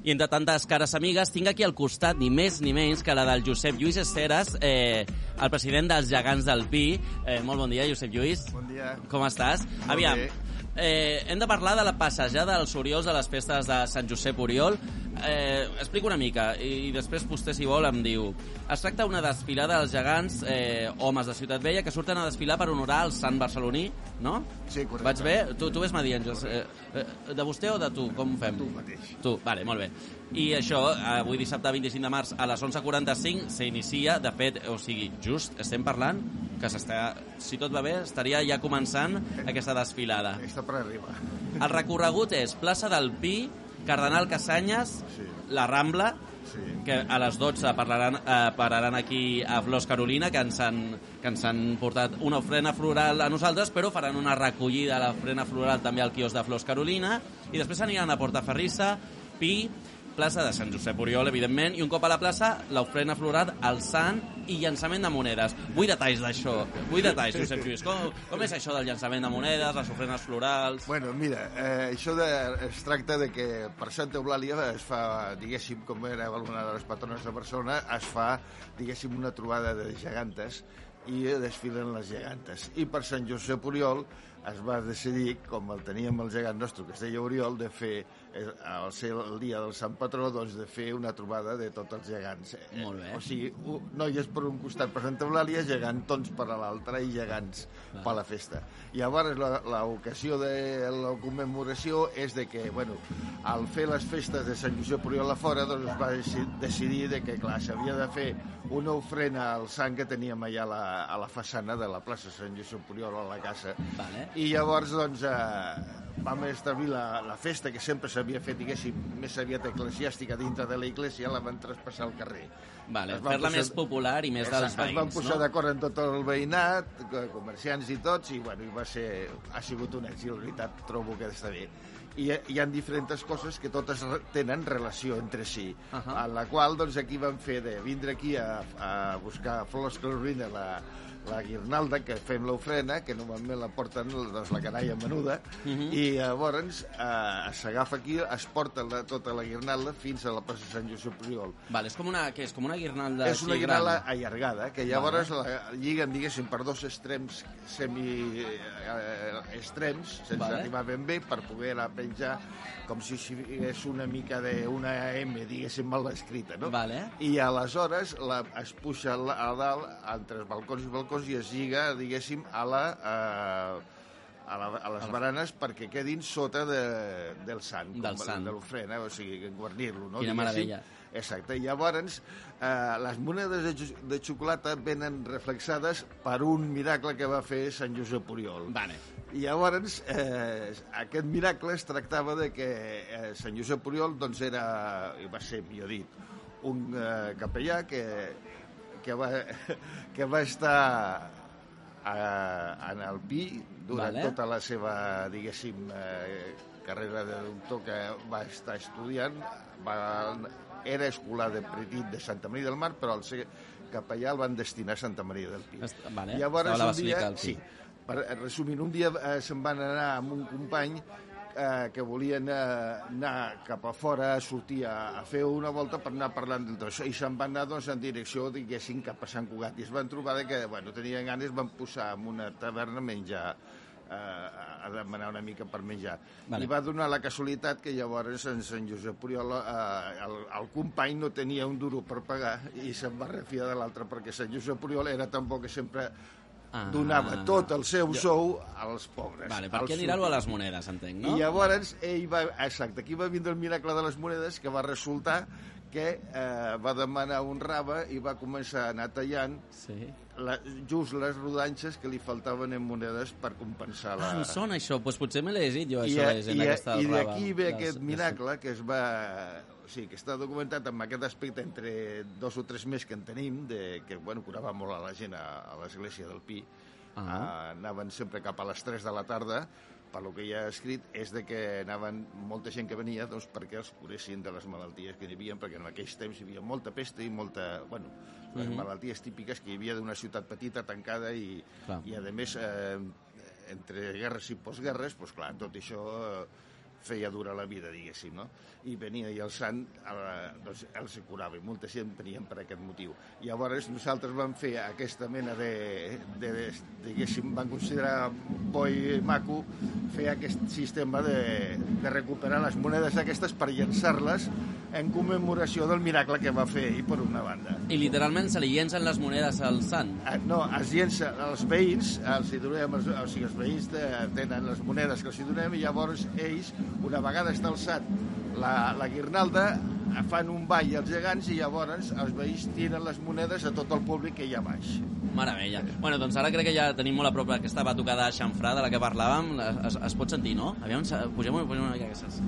I entre tantes cares amigues, tinc aquí al costat ni més ni menys que la del Josep Lluís Esteras, eh, el president dels Gegants del Pi. Eh, molt bon dia, Josep Lluís. Bon dia. Com estàs? Molt Aviam, bé. eh, hem de parlar de la passejada dels Oriols a les festes de Sant Josep Oriol. Eh, explico una mica i, i després vostè, si vol, em diu. Es tracta d'una desfilada dels gegants, eh, homes de Ciutat Vella, que surten a desfilar per honorar el sant barceloní, no? Sí, correcte. Vaig bé? Tu, tu ves-me dient, eh, eh, de vostè o de tu? Com ho fem? Tu mateix. Tu, vale, molt bé. I això, avui dissabte vint-i-cinc de març a les onze quaranta-cinc s'inicia, de fet, o sigui, just estem parlant que s'està, si tot va bé, estaria ja començant aquesta desfilada. Està per arribar. El recorregut és plaça del Pi, Cardenal Casanyes, Sí. la Rambla, Sí. que a les dotze parlaran, eh, pararan aquí a Flors Carolina, que ens, han, que ens han portat una ofrena floral a nosaltres, però faran una recollida a l'ofrena floral també al quiosc de Flors Carolina, i després aniran a Portaferrissa, Pi, plaça de Sant Josep Oriol, evidentment, i un cop a la plaça, l'ofrena floral al Sant i llançament de monedes. Vull detalls d'això, vull detalls, Josep Lluís. Com, com és això del llançament de monedes, les ofrenes florals? Bueno, mira, eh, això de, es tracta de que per Santa Eulàlia es fa, diguéssim, com era una de les patrones de Barcelona, es fa, diguéssim, una trobada de gegantes i desfilen les gegantes. I per Sant Josep Oriol es va decidir, com el teníem el gegant nostre, que es deia Oriol, de fer, al ser el dia del Sant Patró, doncs de fer una trobada de tots els gegants. Molt bé. O sigui, noies per un costat per Santa Eulàlia, gegantons per a l'altre i gegants Clar. per la festa. I llavors l'ocasió de la commemoració és de que, bueno, al fer les festes de Sant Josep Oriol a fora, doncs es va decidir de que, clar, s'havia de fer una ofrena al sant que teníem allà a la, a la façana de la plaça Sant Josep Oriol a la casa. Vale. I llavors, doncs, eh, vam establir la, la festa que sempre s'havia fet, diguéssim, més aviat eclesiàstica dintre de la iglesia, la van traspassar al carrer. Vale, Es van fer-la posar- més popular i més Exacte, dels veïns, es van posar no? d'acord en tot el veïnat, comerciants i tots, i, bueno, i va ser, ha sigut un èxit, la veritat, trobo que està bé. I hi ha diferents coses que totes re- tenen relació entre si, Uh -huh. a la qual, doncs, aquí vam fer de vindre aquí a, a buscar Flors Carolina, la, la guirnalda, que fem l'ofrena, que normalment la porten doncs, la canalla menuda, Uh -huh. i llavors eh, s'agafa aquí, es porta la, tota la guirnalda fins a la plaça Sant Josep Oriol. Vale, és com una, què és? Com una guirnalda És una així guirnalda gran? allargada, que llavors la lliguen, diguéssim, per dos extrems semi eh, extrems, sense Vale. arribar ben bé, per poder-la penjar com si és una mica d'una M, diguéssim, mal escrita, no? Vale. I aleshores la, es puja a dalt, entre els balcons i balcons, i es lliga, diguéssim, a la... Eh, a, la, a les baranes perquè quedin sota de, del sant, Del com, sant. de l'ofrena, o sigui, guarnir-lo, no? Quina diguéssim. meravella. Exacte, i llavors eh, les monedes de, xo- de xocolata venen reflexades per un miracle que va fer Sant Josep Oriol. Vale. I llavors eh, aquest miracle es tractava de que eh, Sant Josep Oriol doncs era, i va ser, millor dit, un eh, capellà que, que, va, que va estar a, en el Pi durant Vale. tota la seva, diguéssim, eh, carrera de doctor que va estar estudiant. Va, era escolar de petit de Santa Maria del Mar, però al ser capellà el van destinar a Santa Maria del Pi. Est- vale, Llavors, estava a la un dia, Basílica del Pi. sí, per, resumint, un dia eh, se'n van anar amb un company eh, que volien eh, anar cap a fora, a sortir a, a fer una volta per anar parlant de tot això, i se'n van anar doncs, en direcció, diguéssim, cap a Sant Cugat, i es van trobar de que, bueno, tenien ganes, van posar en una taverna a menjar, eh, a demanar una mica per menjar. Vale. I va donar la casualitat que llavors en Sant Josep Oriol, eh, el, el company no tenia un duro per pagar i se'n va refiar de l'altre, perquè Sant Josep Oriol era tan bo que sempre Ah. donava tot el seu sou als pobres. Vale, per als què anirà-ho a súbdits. les monedes, entenc, no? I llavors ell va... Exacte, aquí va vindre el miracle de les monedes, que va resultar que eh, va demanar un rave i va començar a anar tallant Sí. la, just les rodanxes que li faltaven en monedes per compensar la... Ah, em sona això, doncs potser m'he llegit jo, I, això, a- la llegenda i, a- aquesta del i Rave. d'aquí ve Dels- aquest dels- miracle que es va... O sigui, que està documentat amb aquest aspecte entre dos o tres més que en tenim, de, que bueno, curava molt a la gent a, a l'església del Pi. Ah. Uh, anaven sempre cap a les tres de la tarda, per lo que ja he escrit, és de que anaven molta gent que venia doncs, perquè els curessin de les malalties que hi havia, perquè en aquells temps hi havia molta pesta i molta... Bueno, les Mhm. malalties típiques que hi havia d'una ciutat petita, tancada, i, Clar. i a més, eh, entre guerres i postguerres, doncs clar, tot això... Eh, feia dura la vida, diguéssim, no? I venia i el sant el, doncs, el se curava, i molta gent venien per aquest motiu. I llavors nosaltres vam fer aquesta mena de, de, de diguéssim, vam considerar bo i maco fer aquest sistema de, de recuperar les monedes aquestes per llançar-les en commemoració del miracle que va fer ell, per una banda. I literalment se li llencen les monedes al sant? Eh, no, es llença els veïns, els hi donem, els, o sigui, els veïns de, tenen les monedes que els hi donem, i llavors ells, una vegada està alçat la, la guirnalda, fan un ball als gegants i llavors els veïns tiren les monedes a tot el públic que hi ha baix. Meravella. Bueno, doncs ara crec que ja tenim molt a prop aquesta batucada xamfrà de la que parlàvem. Es, es pot sentir, no? Aviam, pugem, pugem una mica aquestes.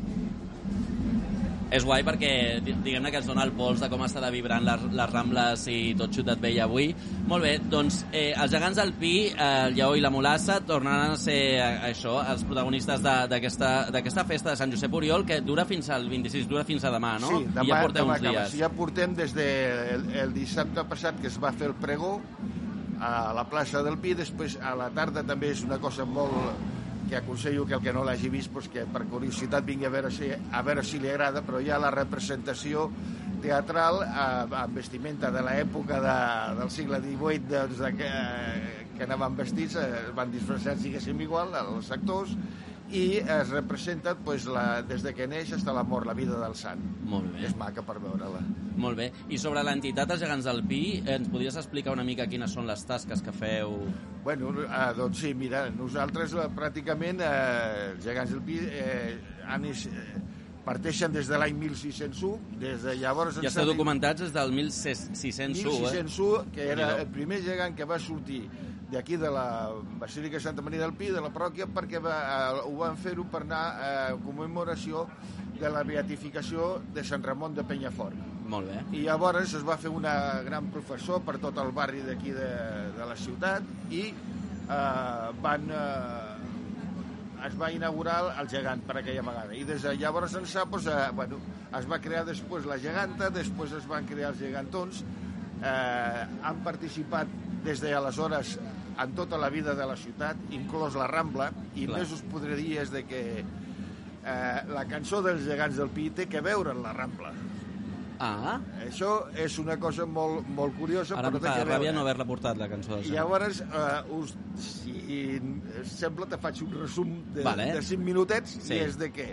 És guai perquè, diguem-ne, que ens dona el pols de com està de vibrant les, les Rambles i tot Ciutat Vella avui. Molt bé, doncs eh, els gegants del Pi, eh, el Lleó i la Mulassa tornaran a ser eh, això, els protagonistes d'aquesta festa de Sant Josep Oriol, que dura fins al vint-i-sis, dura fins a demà, no? Sí, demà, I ja porteu demà uns dies. Ja portem des del de el dissabte passat, que es va fer el pregó a la plaça del Pi, després a la tarda també és una cosa molt que aconsello que el que no l'hagi vist, doncs que per curiositat vingui a veure si, a veure si li agrada, però hi ha la representació teatral eh, amb vestimenta de l'època de, del segle divuit, doncs, de que, que anaven vestits, eh, van disfressats, diguéssim, igual, els actors, i es representa doncs, la, des de que neix fins a la mort, la vida del sant. Molt bé. És maca per veure-la. Molt bé. I sobre l'entitat dels gegants del Pi, eh, ens podries explicar una mica quines són les tasques que feu? Bueno, eh, doncs sí, mira, nosaltres eh, pràcticament, eh, els gegants del Pi, eh, han, eh, parteixen des de l'any mil sis-cents u, des de llavors... Ja esteu documentats des del mil sis-cents u, eh? mil sis-cents u, que era el primer gegant que va sortir d'aquí de la Basílica de Santa Maria del Pi, de la parròquia, perquè va, eh, ho van fer-ho per anar a eh, commemoració de la beatificació de Sant Ramon de Penyafort. Molt bé. I llavors es va fer una gran professó per tot el barri d'aquí de, de la ciutat i eh, van... Eh, es va inaugurar el gegant per aquella vegada. I des de llavors ençà, doncs, eh, bueno, es va crear després la geganta, després es van crear els gegantons, eh, han participat des d'aleshores en tota la vida de la ciutat, inclòs la Rambla, i Clar. Més us podré dir és de que eh, la cançó dels gegants del Pi té que veure en la Rambla. Ah. Això és una cosa molt, molt curiosa. Ara però em fa ràbia no haver-la portat, la cançó dels gegants. I llavors, eh, us, si sembla, te faig un resum de, vale. de cinc minutets, sí. I és de que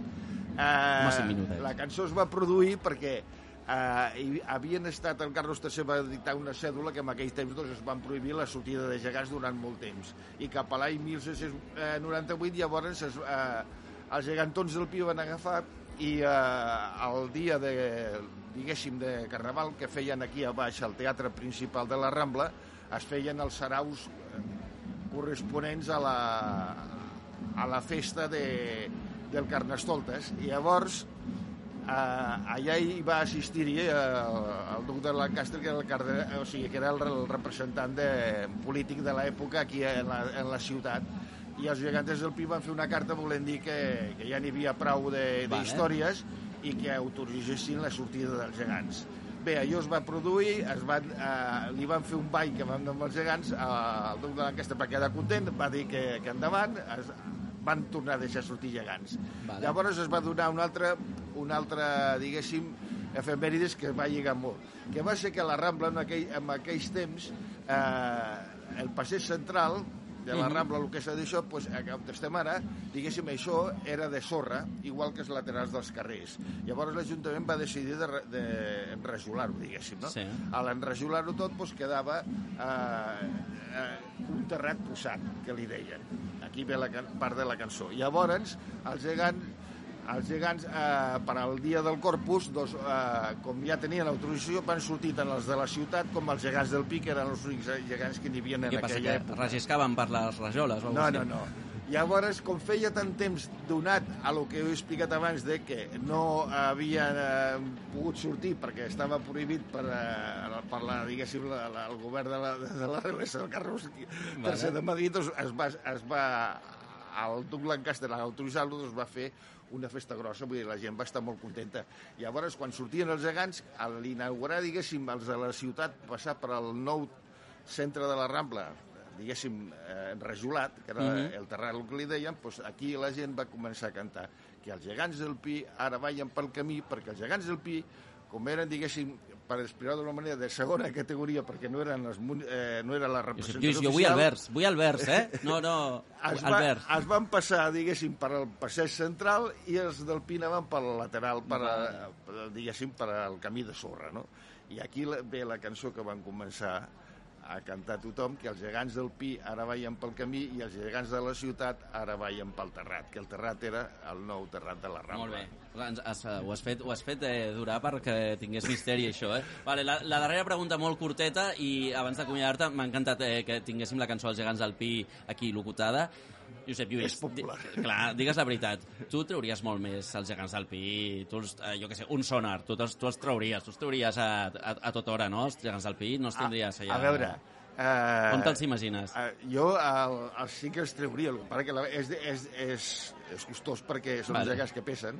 eh, la cançó es va produir perquè eh, hi havien estat, el Carlos tercer va dictar una cèdula que en aquell temps doncs, es van prohibir la sortida de gegants durant molt temps. I cap a l'any mil set-cents noranta-vuit llavors es, eh, els gegantons del Pi van agafar i eh, el dia de, diguéssim, de Carnaval que feien aquí a baix al teatre principal de la Rambla, es feien els saraus corresponents a la, a la festa de, del Carnestoltes. I llavors eh, allà hi va assistir-hi el, el duc de Lancaster, que era el, carde, o sigui, que era el, el representant de, polític de l'època aquí en la, en la ciutat. I els gegants del Pi van fer una carta volent dir que, que ja n'hi havia prou d'històries vale. I que autoritzessin la sortida dels gegants. Bé, allò es va produir, es van, eh, li van fer un ball que van amb els gegants, eh, el duc de Lancaster va quedar content, va dir que, que endavant, es, van tornar a deixar sortir gegants. Vale. Llavors es va donar un altre, un altre diguéssim, efemèrides que va lligar molt, que va ser que la Rambla en, aquell, en aquells temps, eh, el passeig central de la Rambla, el que s'ha d'això, doncs, on estem ara, diguéssim, això era de sorra, igual que els laterals dels carrers. Llavors l'Ajuntament va decidir d'enrajolar-ho, de, diguéssim, no? Sí. A l'enrajolar-ho tot, doncs, quedava eh, eh, un terrat posat, que li deien. Aquí ve la part de la cançó. Llavors, els gegants, els gegants eh, per al dia del Corpus, doncs, eh, com ja tenien l'autorització, van sortir tant els de la ciutat com els gegants del Pi, que eren els únics gegants que n'hi havia en aquella època. Què passa, que regiscaven per les rajoles? O no, no, no. Llavors, com feia tant temps donat a lo que he explicat abans de que no havien eh, pogut sortir perquè estava prohibit per, eh, per la, diguéssim, la, la, el govern de la, de la Revolució del Carlos tercer de Madrid, doncs es va, es va el duc Lancaster, a autoritzar-lo, doncs va fer una festa grossa, vull dir, la gent va estar molt contenta. Llavors, quan sortien els gegants, a l'inaugurar, diguéssim, els de la ciutat, passar per al nou centre de la Rambla, diguéssim, eh, enrajolat, que era Mhm. el terrat que li deien, doncs aquí la gent va començar a cantar que els gegants del Pi ara ballen pel camí, perquè els gegants del Pi, com eren, diguéssim, per explicar d'una manera de segona categoria, perquè no eren les, eh, no era la Josep representació Lluís, jo vull oficial, el vers, vull el vers, eh? No, no, es, el va, vers. es van passar, diguéssim, per al passeig central i els del Pi anaven pel lateral, per, a, per, diguéssim, per al camí de sorra, no? I aquí la- ve la cançó que van començar a cantar tothom, que els gegants del Pi ara ballen pel camí i els gegants de la ciutat ara ballen pel terrat, que el terrat era el nou terrat de la Rambla. Molt bé. Ens- has- Ho has fet, ho has fet eh, durar perquè tingués misteri, això, eh? Vale, la, la darrera pregunta molt curteta i abans d'acomiadar-te m'ha encantat eh, que tinguéssim la cançó dels gegants del Pi aquí locutada. Josep Lluís, És popular. di- clar, digues la veritat, tu trauries molt més els gegants del Pi, tu, els, eh, jo què sé, un sonar, tu, te'ls- tu els trauries, tu els trauries a, a, a tota hora, no?, els gegants del Pi, no els tindries allà... A, a veure... Eh, Com te'ls imagines? Eh, jo el, el sí que els trauria, el que passa que la, és, és, és, és costós perquè són Vale. vale. gegants que pesen,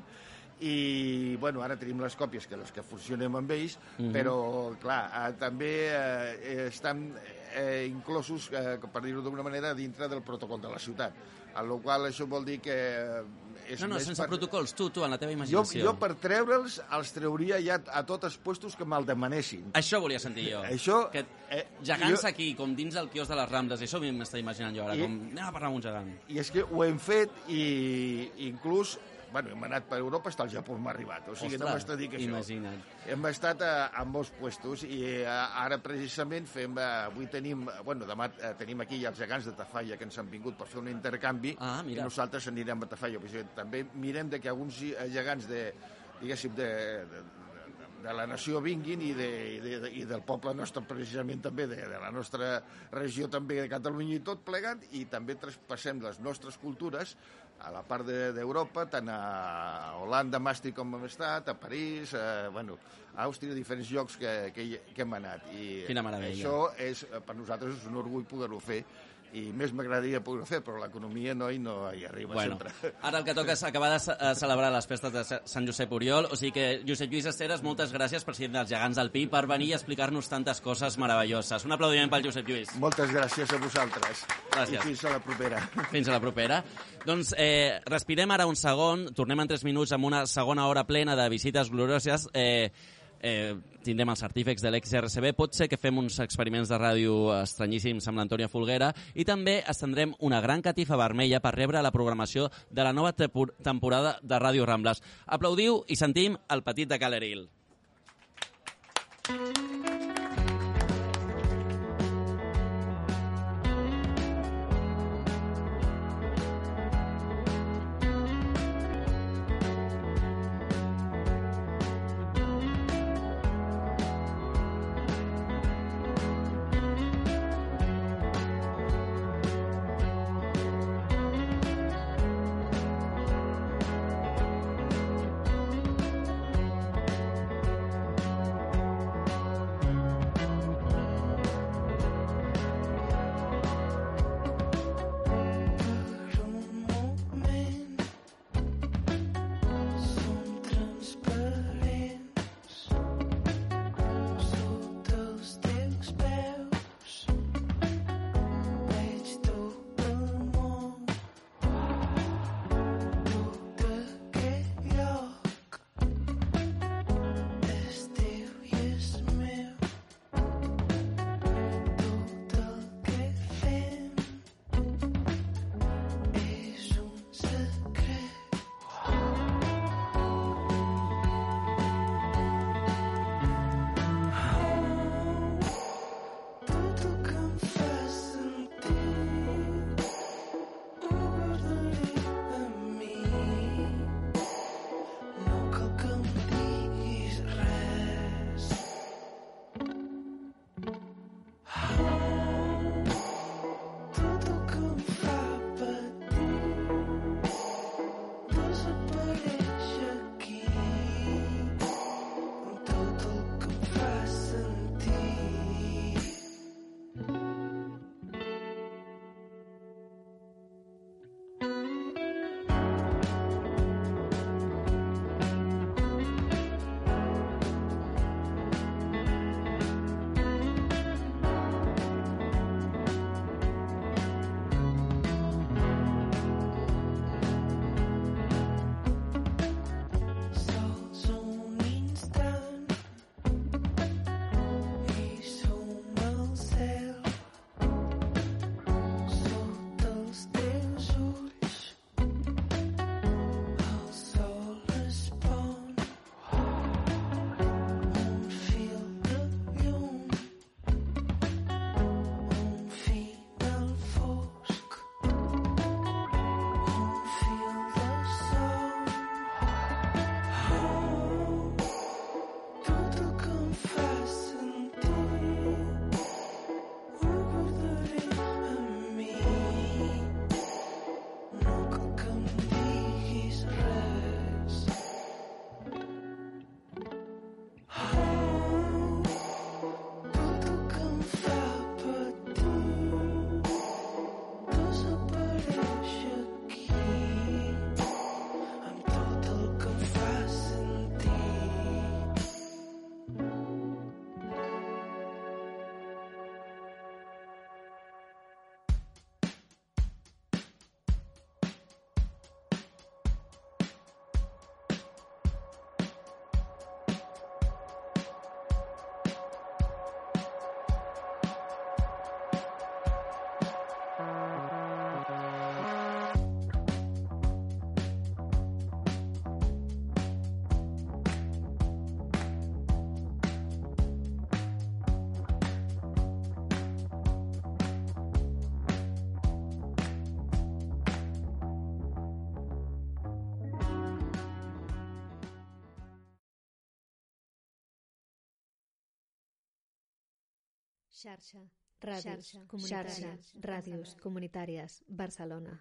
i bueno, ara tenim les còpies que les que funcionem amb ells, Mhm. però clar, eh, també eh, estan eh, inclosos, eh, per dir-ho d'alguna manera, dintre del protocol de la ciutat, amb la qual això vol dir que és No, no, més sense per... protocols, tu, tu, en la teva Jo, imaginació. jo per treure'ls els trauria ja a tots els puestos que me'l demanessin. Això volia sentir jo. Això, Que eh, gegants jo- aquí, com dins el quios de les Rambles, això m'està imaginant jo ara, I- com anem a parlar amb un gegant. I és que ho hem fet i inclús, bueno, hem anat per Europa, fins al Japó hem arribat. O sigui, no m'està dir que això. imagina't. Hem estat a, a molts puestos i eh, ara precisament fem, eh, avui tenim, bueno, demà eh, tenim aquí ja els gegants de Tafalla que ens han vingut per fer un intercanvi Ah, mira. i nosaltres anirem a Tafalla. Perquè també mirem de que alguns eh, gegants de, diguéssim, de, de, de la nació vinguin i, de, i, de, i del poble nostre precisament també, de, de la nostra regió també de Catalunya i tot plegat, i també traspassem les nostres cultures a la part d'Europa, de, tant a Holanda, Màstic com hem estat, a París, a, bueno, a Àustria, diferents llocs que, que, hi- que hem anat. I Quina meravella. això és, per nosaltres és un orgull poder-ho fer, i més m'agradaria poder-ho fer, però l'economia no hi, no hi arriba Bueno, sempre. ara el que toca és acabar de ce- eh, celebrar les festes de Ce- Sant Josep Oriol, o sigui que, Josep Lluís Esteres, moltes gràcies, president dels Gegants del Pi, per venir i explicar-nos tantes coses meravelloses. Un aplaudiment pel Josep Lluís. Moltes gràcies a vosaltres. Gràcies. I fins a la propera. Fins a la propera. Doncs eh, respirem ara un segon, tornem en tres minuts amb una segona hora plena de visites glorioses. Eh, eh, tindrem els artífecs de l'ex R C B, pot ser que fem uns experiments de ràdio estranyíssims amb l'Antònia Folguera, i també estendrem una gran catifa vermella per rebre la programació de la nova tempor- temporada de Ràdio Rambles. Aplaudiu i sentim el petit de Caleril. Xarxa, ràdios, comunitàries, ràdios comunitàries, Barcelona.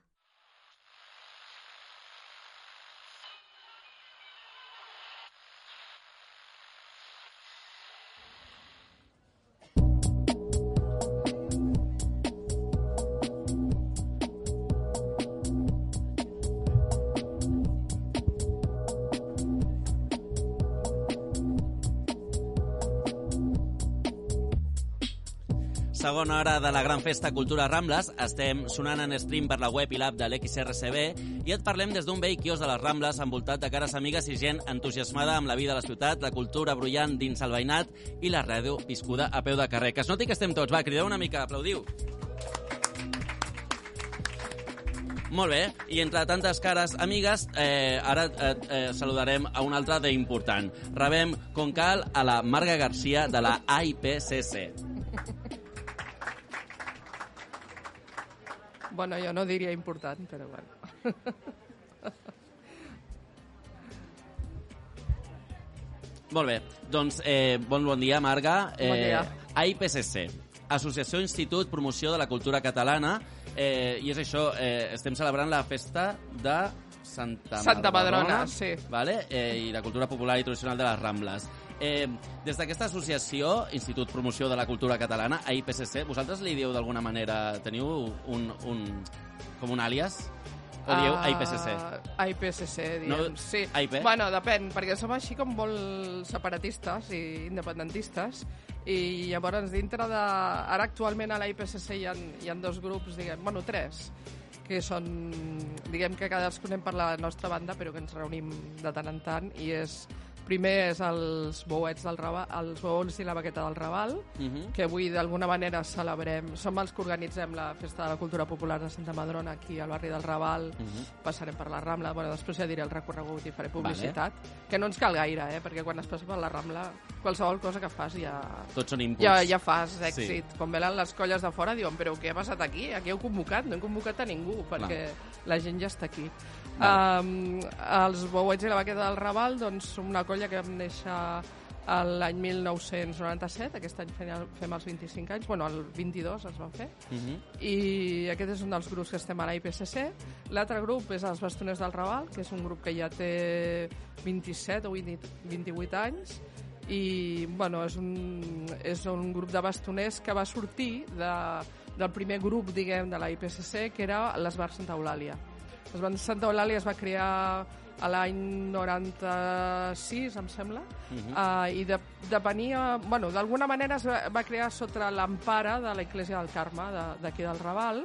Segona hora de la gran festa Cultura Rambles. Estem sonant en stream per la web i l'app de l'X R C B i et parlem des d'un vell quios de les Rambles envoltat de cares amigues i gent entusiasmada amb la vida de la ciutat, la cultura brollant dins el veïnat i la ràdio viscuda a peu de carrer. Que es noti que estem tots. Va, crideu una mica, aplaudiu. Molt bé, i entre tantes cares amigues, eh, ara eh, eh, saludarem a una altra d'important. Rebem, com cal, a la Marga Garcia de la A I P C C. Bueno, jo no diria important, però bueno. Molt bé, doncs eh, bon, bon dia, Marga. Eh, bon dia. A I P C C, Associació Institut Promoció de la Cultura Catalana, eh, i és això, eh, estem celebrant la festa de Santa, Santa Madrona, Madrona, sí. Vale? Eh, i la cultura popular i tradicional de les Rambles. Eh, des d'aquesta associació, Institut Promoció de la Cultura Catalana, A I P C C, vosaltres li dieu d'alguna manera, teniu un, un, com un àlies? O dieu A I P C C? Uh, A I P C C, diem, No, sí. A I P? Bueno, depèn, perquè som així com molt separatistes i independentistes, i llavors dintre de... Ara actualment a l'A I P C C hi ha, hi ha dos grups, diguem, bueno, tres, que són, diguem que cadascun anem per la nostra banda, però que ens reunim de tant en tant, i és... Primer és els bouets del Raval, els bouets i la baqueta del Raval, uh-huh. que avui d'alguna manera celebrem. Som els que organitzem la Festa de la Cultura Popular de Santa Madrona aquí al barri del Raval. Uh-huh. Passarem per la Rambla. Bueno, després ja diré el recorregut i faré publicitat. Vale. Que no ens cal gaire, eh? Perquè quan es passa per la Rambla, qualsevol cosa que fas ja... Tots són inputs. Ja, ja fas èxit. Sí. Quan venen les colles de fora diuen, però què ha passat aquí? Aquí heu convocat? No hem convocat a ningú, perquè Clar. La gent ja està aquí. Vale. Um, els bouets i la baqueta del Raval, doncs, una colla que vam néixer l'any mil nou-cents noranta-set, aquest any fem els vint-i-cinc anys, bueno, el vint-i-dos els vam fer, uh-huh. i aquest és un dels grups que estem a l'A I P C C. L'altre grup és els Bastoners del Raval, que és un grup que ja té vint-i-set o vint-i-vuit anys, i bueno, és un, és un grup de bastoners que va sortir de, del primer grup, diguem, de l'A I P C C, que era l'Esbar Santa Eulàlia. L'Esbar Santa Eulàlia es va crear a l'any noranta-sis, em sembla, uh-huh. uh, i de, depenia... Bueno, d'alguna manera es va, va crear sota l'empara de l'Església del Carme, d'aquí del Raval,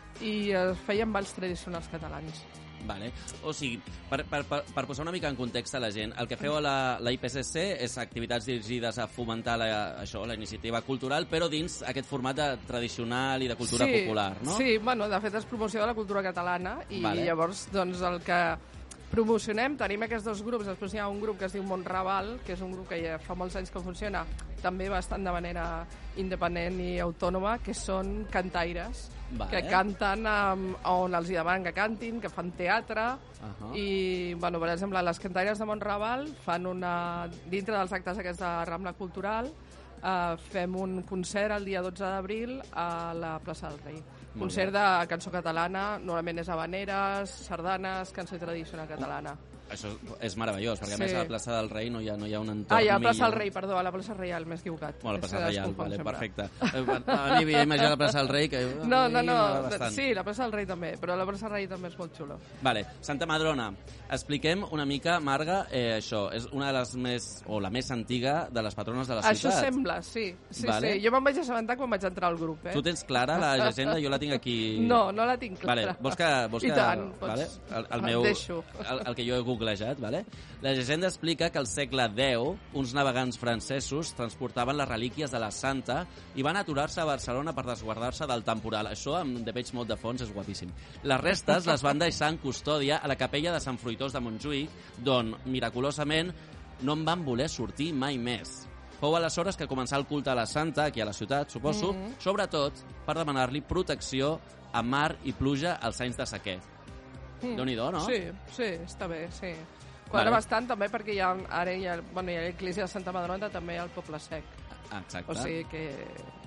i es feien balls tradicionals catalans. Vale. O sigui, per, per, per, per posar una mica en context a la gent, el que feu a la, la I P C C és activitats dirigides a fomentar la, això, la iniciativa cultural, però dins aquest format de tradicional i de cultura sí, popular, no? Sí, bueno, de fet és promoció de la cultura catalana i vale. Llavors, doncs, el que promocionem, tenim aquests dos grups, després hi ha un grup que es diu Montraval, que és un grup que ja fa molts anys que funciona, també bastant de manera independent i autònoma, que són cantaires, vale. Que canten um, on els hi demanen que cantin, que fan teatre, uh-huh. i, bueno, per exemple, les cantaires de Montraval fan una... Dintre dels actes aquests de Rambla Cultural, uh, fem un concert el dia dotze d'abril a la plaça del Rei. Concert de cançó catalana, normalment és habaneres, sardanes, cançó tradicional catalana. Això és meravellós, perquè sí. A més a la plaça del Rei no hi ha, no hi ha un entorn Ah, hi ha la plaça millor. del Rei, perdó, a la plaça Reial, m'he equivocat. Bueno, la plaça Reial, vale, perfecte. A mi havia imaginat la plaça del Rei, que... No, no, no, sí, la plaça del Rei també, però la plaça del Rei també és molt xulo. Vale, Santa Madrona. Expliquem una mica, Marga, eh, això, és una de les més, o la més antiga de les patrones de la ciutat. Això sembla, sí. sí, vale. sí. Jo me'n vaig assabentar quan vaig entrar al grup, eh? Tu tens clara la llegenda? Jo la tinc aquí... No, no la tinc clara. Vale, vols que... Vols I que, tant, pots... Vale? El, el, meu, el, el que jo he googlejat, vale? La llegenda explica que al segle deu uns navegants francesos transportaven les relíquies de la Santa i van aturar-se a Barcelona per desguardar-se del temporal. Això, amb de veig molt de fons, és guapíssim. Les restes les van deixar en custòdia a la capella de Sant Fruitós de Montjuïc, d'on, miraculosament, no en van voler sortir mai més. Fou aleshores que començà el culte a la Santa, aquí a la ciutat, suposo, mm-hmm. sobretot per demanar-li protecció a mar i pluja als anys de sequer. Mm. Déu-n'hi-do, no? Sí, sí, està bé, sí. Quadra vale. Bastant també perquè hi ha, ara hi ha, bueno, hi ha l'Església de Santa Madrona, també hi ha el Poble Sec. Exacte. O sigui que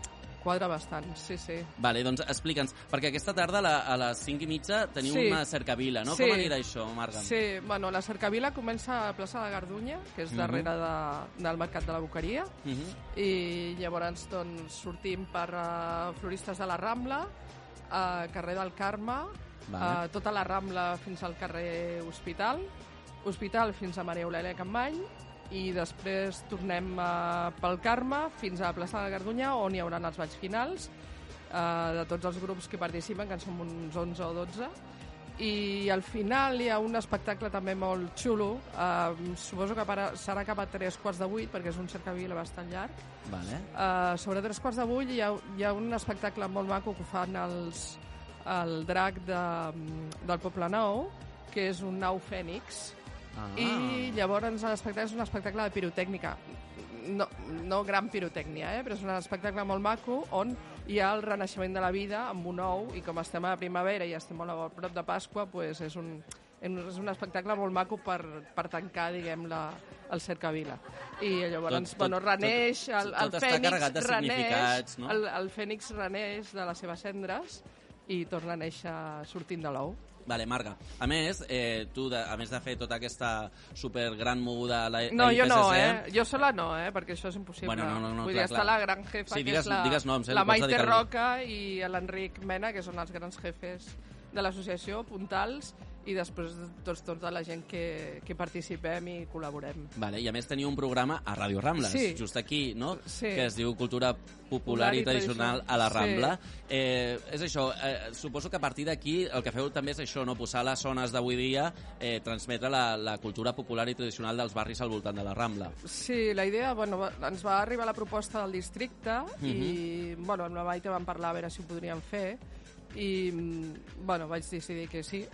quadra bastant, sí, sí. Vale, doncs explica'ns, perquè aquesta tarda a, la, a les cinc i mitja teniu Sí. una cercavila, no? Sí. Com anirà això, Marga? Sí, bueno, la cercavila comença a plaça de Gardunya, que és darrere de, del Mercat de la Boqueria, Uh -huh. i llavors doncs, sortim per uh, Floristes de la Rambla, a carrer del Carme, Vale. uh, tota la Rambla fins al carrer Hospital, Hospital fins a Maria Eulàlia Campmany, i després tornem uh, pel Carme fins a la plaça de Gardunya, on hi haurà els balls finals uh, de tots els grups que participen, que en som uns onze o dotze, i al final hi ha un espectacle també molt xulo, uh, suposo que para, serà cap a tres quarts de vuit, perquè és un cercavila bastant llarg. Vale. Uh, sobre tres quarts de vuit hi ha, hi ha un espectacle molt maco que fan els, el drac de, del Poble Nou, que és un nau fènix, Ah. i llavors l'espectacle és un espectacle de pirotècnica. No, no gran pirotècnia, eh? Però és un espectacle molt maco on hi ha el renaixement de la vida amb un ou, i com estem a la primavera i estem molt a prop de Pasqua, pues és, un, és un espectacle molt maco per, per tancar, diguem, la, el cercavila. I llavors, Tot- tot- bueno, reneix, tot- el, el tot està fènix carregat de reneix, significats, no? el, el fènix reneix de les seves cendres i torna a néixer sortint de l'ou. Vale, Marga. A més, eh, tu, de, a més de fer tota aquesta supergran moguda a la, No, a jo no, I P C C, eh? Jo sola no, eh? Perquè això és impossible. Bueno, no, no, no, Vull clar, dir, està clar. la gran jefa, Sí, que digues- és la, digues noms, eh? la Li pots Maite dedicar- Roca i l'Enric Mena, que són els grans jefes de l'associació, puntals, i després tots, tota la gent que, que participem i col·laborem. Vale, i a més teniu un programa a Ràdio Rambles, Sí. just aquí, no? Sí. Que es diu Cultura Popular i Tradicional a la Sí. Rambla. Eh, és això, eh, suposo que a partir d'aquí el que feu també és això, no? Posar les zones d'avui dia, eh, transmetre la, la cultura popular i tradicional dels barris al voltant de la Rambla. Sí, la idea, bueno, va- ens va arribar la proposta del districte i, bueno, amb la Maite vam parlar a veure si ho podríem fer i, mm, bueno, vaig decidir que sí.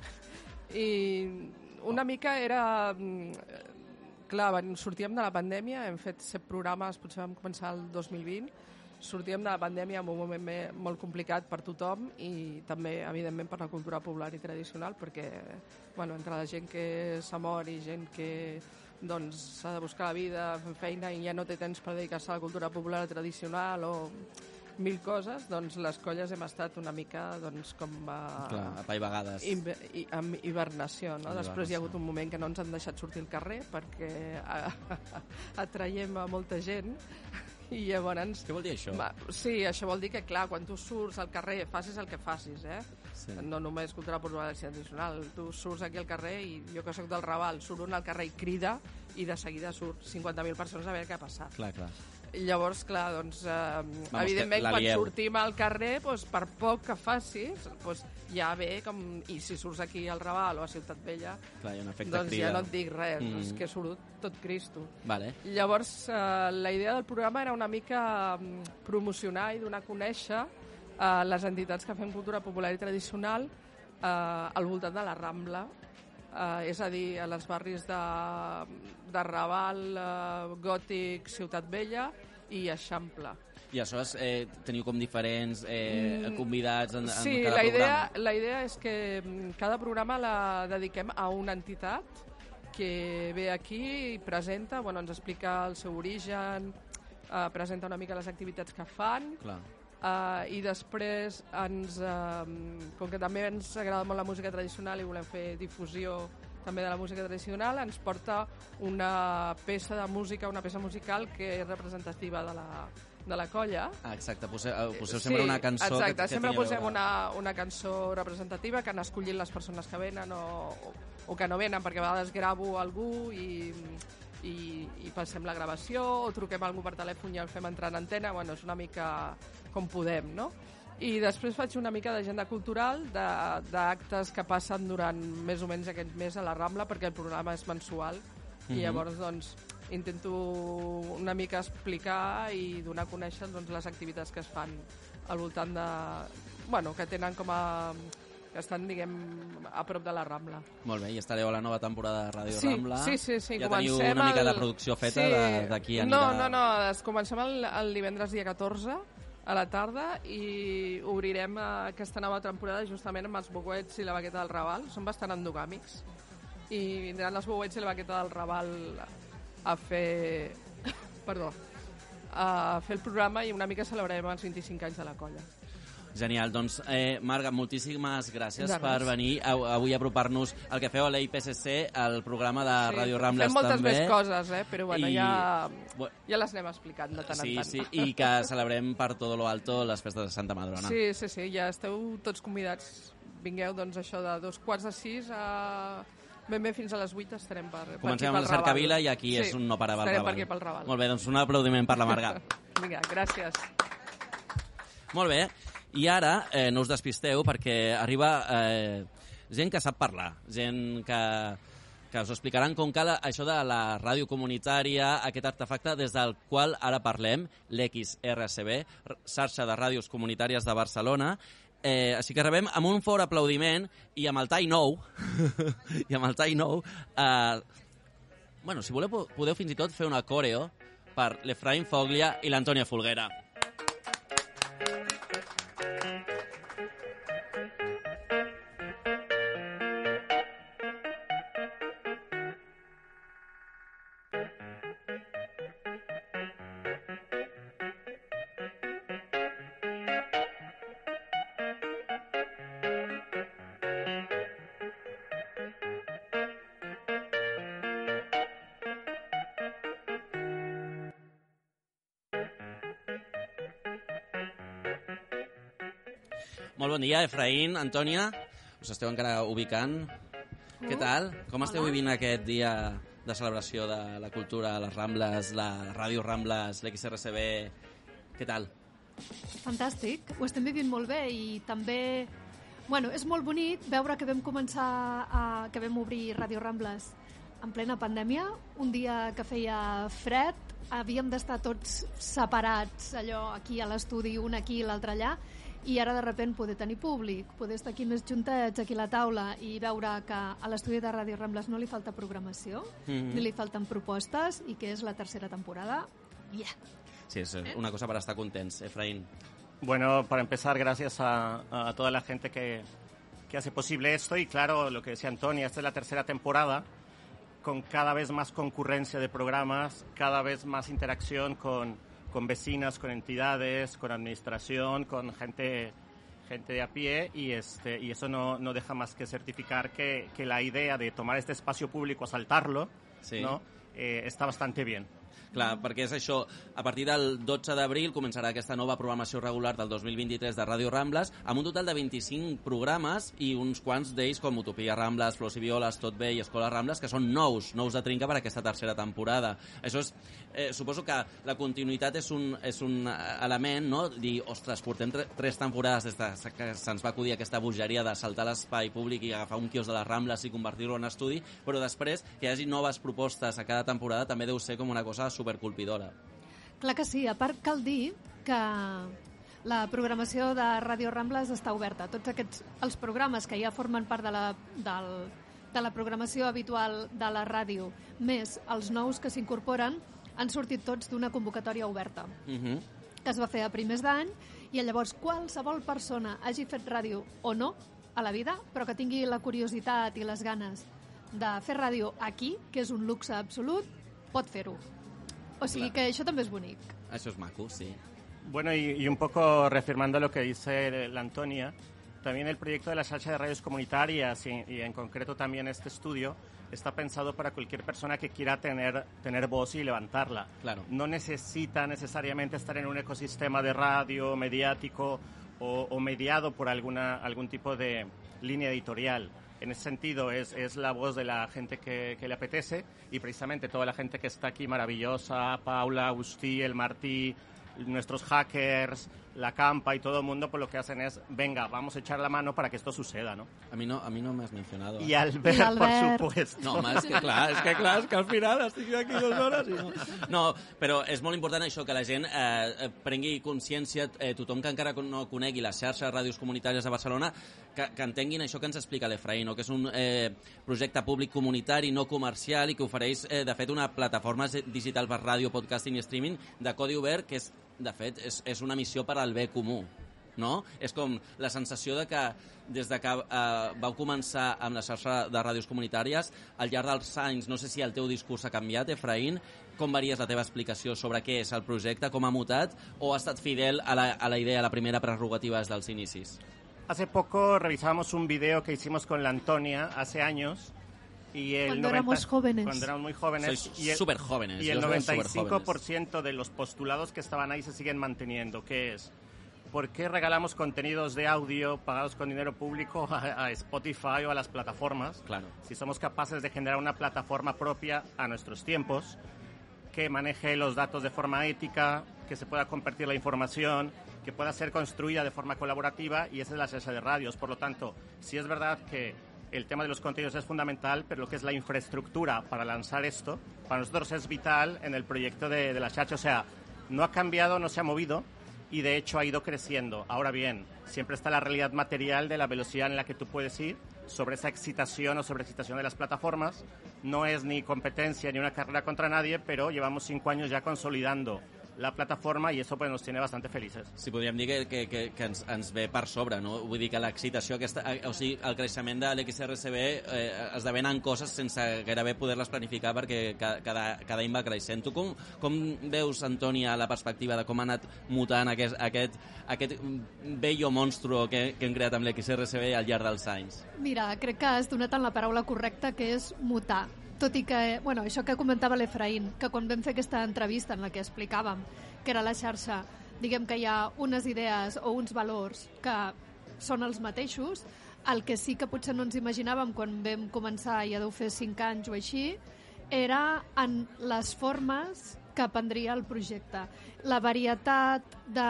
I una mica era... mm, Clar, van- sortíem de la pandèmia, hem fet set programes, potser vam començar el dos mil vint, sortíem de la pandèmia en un moment me- molt complicat per tothom i també, evidentment, per la cultura popular i tradicional, perquè, bueno, entre la gent que s'ha mort i gent que doncs s'ha de buscar la vida, fent feina i ja no té temps per dedicar-se a la cultura popular tradicional o mil coses, doncs les colles hem estat una mica doncs, com a... Clar, a pa i vegades. Inve i, amb hibernació, no? Amb Després hi ha hibernació. hagut un moment que no ens han deixat sortir al carrer perquè a, atraiem a molta gent i llavors... Què vol dir això? Va, sí, això vol dir que, clar, quan tu surts al carrer, facis el que facis, eh? Sí. No només cultura popular i tradicional. Tu surts aquí al carrer i jo que sóc del Raval, surt un al carrer i crida i de seguida surt cinquanta mil persones a veure què ha passat. Clar, clar. I llavors, clar, doncs, eh, Vamos, evidentment, que la quan lieu. sortim al carrer, doncs, per poc que facis, doncs, ja ve com... I si surts aquí al Raval o a Ciutat Vella, Clar, hi ha un efecte doncs crida. ja no et dic res, Mm. és que surt tot Cristo. Vale. Llavors, eh, la idea del programa era una mica mm, promocionar i donar a conèixer eh, les entitats que fem cultura popular i tradicional eh, al voltant de la Rambla, eh, és a dir, a les barris de, de Raval, eh, Gòtic, Ciutat Vella i Eixample. I aleshores eh, teniu com diferents eh, Mm, convidats en, en Sí, cada la idea, programa? la idea és que mm, cada programa la dediquem a una entitat que ve aquí i presenta, bueno, ens explica el seu origen, eh, presenta una mica les activitats que fan, Clar. eh, i després, ens, eh, com que també ens agrada molt la música tradicional i volem fer difusió també de la música tradicional, ens porta una peça de música, una peça musical que és representativa de la, de la colla. Ah, exacte, poseu, eh, poseu sempre una cançó exacte, que, que sempre tingui a posem veure. una, una cançó representativa que han escollit les persones que venen o, o que no venen, perquè a vegades gravo algú i, i, i passem la gravació o truquem a algú per telèfon i el fem entrar en antena. Bueno, és una mica com podem, no? I després faig una mica d'agenda cultural de- d'actes que passen durant més o menys aquest mes a la Rambla, perquè el programa és mensual i llavors doncs intento una mica explicar i donar a conèixer doncs, les activitats que es fan al voltant de... Bueno, que tenen com a... que estan, diguem, a prop de la Rambla. Molt bé, i estareu a la nova temporada de Ràdio Sí, Rambla. sí, sí, sí, Ja teniu comencem una mica el- de producció feta Sí. de- d'aquí anirà... No, no, no, es comencem el, el divendres dia catorze a la tarda i obrirem eh, aquesta nova temporada justament amb els bouets i la baqueta del Raval. Són bastant endogàmics i vindran els bouets i la baqueta del Raval a fer... Perdó. a fer el programa i una mica celebrarem els vint-i-cinc anys de la colla. Genial, doncs eh, Marga, moltíssimes gràcies De res. per venir a, avui a apropar-nos el que feu a l'A I P C C, el programa de Sí, Ràdio Rambles fem moltes també. més coses, eh? Però bueno, I- ja, Bu- ja les anem explicant de tant Sí, en tant. sí, i que celebrem per todo lo alto les festes de Santa Madrona. Sí, sí, sí, ja esteu tots convidats. Vingueu, doncs, això de dos quarts de sis a... Ben bé fins a les vuit estarem per, per Comencem aquí amb pel la Cercavila Raval. i aquí Sí, és un no parar al estarem Raval. per aquí pel Raval. Molt bé, doncs un aplaudiment per la Marga. Vinga, gràcies. Molt bé, i ara eh, no us despisteu perquè arriba eh, gent que sap parlar, gent que, que us explicaran com cal això de la ràdio comunitària, aquest artefacte des del qual ara parlem, l'X R C B, xarxa de ràdios comunitàries de Barcelona. Eh, així que rebem amb un fort aplaudiment i amb el tall nou, i amb el tall nou, eh, bueno, si voleu podeu fins i tot fer una coreo per l'Efraín Foglia i l'Antònia Folguera. Molt bon dia, Efraín, Antònia. Us esteu encara ubicant? Què tal? Com esteu vivint aquest dia de celebració de la cultura, les Rambles, la Ràdio Rambles, l'X R C B? Què tal? Fantàstic, ho estem vivint molt bé i també... Bueno, és molt bonic veure que vam començar, a, que vam obrir Ràdio Rambles en plena pandèmia, un dia que feia fred, havíem d'estar tots separats, allò aquí a l'estudi, un aquí i l'altre allà, i ara de sobte poder tenir públic, poder estar aquí més juntets, aquí a la taula, i veure que a l'estudi de Ràdio Rambles no li falta programació, Mhm. ni li falten propostes, i que és la tercera temporada. Yeah. Sí, és una cosa per estar contents, Efraín. Bueno, para empezar, gracias a, a toda la gente que, que hace posible esto y claro, lo que decía Antonia, esta es la tercera temporada con cada vez más concurrencia de programas, cada vez más interacción con, con vecinas, con entidades, con administración, con gente, gente de a pie y, este, y eso no, no deja más que certificar que, que la idea de tomar este espacio público, asaltarlo, Sí. ¿no? eh, está bastante bien. Clar, perquè és això, a partir del dotze d'abril començarà aquesta nova programació regular del dos mil vint-i-tres de Ràdio Rambles, amb un total de vint-i-cinc programes i uns quants d'ells com Utopia Rambles, Flors i Violes, Tot bé i Escola Rambles, que són nous, nous de trinca per aquesta tercera temporada. Això és, eh, suposo que la continuïtat és un, és un element, no? Dir, ostres, portem tre tres temporades des de que se'ns va acudir aquesta bogeria de saltar l'espai públic i agafar un quios de les Rambles i convertir-lo en estudi, però després que hi hagi noves propostes a cada temporada també deu ser com una cosa supercolpidora. Clar que sí, a part cal dir que la programació de Ràdio Rambles està oberta. Tots aquests, els programes que ja formen part de la, del, de la programació habitual de la ràdio, més els nous que s'incorporen, han sortit tots d'una convocatòria oberta, Mhm. que es va fer a primers d'any, i llavors qualsevol persona hagi fet ràdio o no a la vida, però que tingui la curiositat i les ganes de fer ràdio aquí, que és un luxe absolut, pot fer-ho. O sigui que això també és bonic. Això és maco, sí. Bueno, y, y un poco reafirmando lo que dice la Antonia, también el proyecto de la Xarxa de Radios Comunitarias y, y en concreto también este estudio está pensado para cualquier persona que quiera tener, tener voz y levantarla. Claro. No necesita necesariamente estar en un ecosistema de radio, mediático o, o mediado por alguna, algún tipo de línea editorial. En ese sentido, es, es la voz de la gente que, que le apetece y precisamente toda la gente que está aquí maravillosa, Paula, Agustí, el Martí, nuestros hackers, la Campa y todo el mundo, pues lo que hacen es, venga, vamos a echar la mano para que esto suceda, ¿no? A mi no, a mi no m'has mencionado. Y Albert, I Albert. por supuesto. No, home, és que clar, és que clar, és que al final estic aquí dues hores i no... No, però és molt important això, que la gent eh, prengui consciència, eh, tothom que encara no conegui la xarxa de ràdios comunitàries de Barcelona, que, que entenguin això que ens explica l'Efraín, no? Que és un eh, projecte públic comunitari, no comercial, i que ofereix, eh, de fet, una plataforma digital per ràdio, podcasting i streaming de codi obert, que és, de fet, és, és una missió per al bé comú. no? És com la sensació de que des de que eh, vau començar amb la xarxa de ràdios comunitàries, al llarg dels anys, no sé si el teu discurs ha canviat, Efraín, com varies la teva explicació sobre què és el projecte, com ha mutat, o ha estat fidel a la, a la idea, a la primera prerrogativa des dels inicis? Hace poco revisábamos un video que hicimos con la Antonia hace años. Y el cuando noventa, éramos jóvenes. Cuando éramos muy jóvenes. Sois y el, súper jóvenes. Y el noventa y cinco por ciento de los postulados que estaban ahí se siguen manteniendo, que es, ¿por qué regalamos contenidos de audio pagados con dinero público a, a Spotify o a las plataformas? Claro. Si somos capaces de generar una plataforma propia a nuestros tiempos, que maneje los datos de forma ética, que se pueda compartir la información, que pueda ser construida de forma colaborativa, y esa es la xarxa de radios. Por lo tanto, sí es verdad que el tema de los contenidos es fundamental, pero lo que es la infraestructura para lanzar esto, para nosotros es vital en el proyecto de, de la xarxa. O sea, no ha cambiado, no se ha movido, y de hecho ha ido creciendo. Ahora bien, siempre está la realidad material de la velocidad en la que tú puedes ir, sobre esa excitación o sobreexcitación de las plataformas. No es ni competencia ni una carrera contra nadie, pero llevamos cinco años ya consolidando la plataforma i això pues, nos tiene bastante felices. Sí, podríem dir que, que, que, que ens, ens ve per sobre, no? Vull dir que l'excitació, aquesta, o sigui, el creixement de l'X R C B eh, esdevenen coses sense gairebé poder-les planificar perquè cada, cada, cada any va creixent. Tu com, com veus, Antònia, la perspectiva de com ha anat mutant aquest, aquest, aquest bello monstruo que, que hem creat amb l'X R C B al llarg dels anys? Mira, crec que has donat en la paraula correcta, que és mutar. Tot i que, bueno, això que comentava l'Efraín, que quan vam fer aquesta entrevista en la que explicàvem que era la xarxa, diguem que hi ha unes idees o uns valors que són els mateixos, el que sí que potser no ens imaginàvem quan vam començar, ja deu fer cinc anys o així, era en les formes que prendria el projecte. La varietat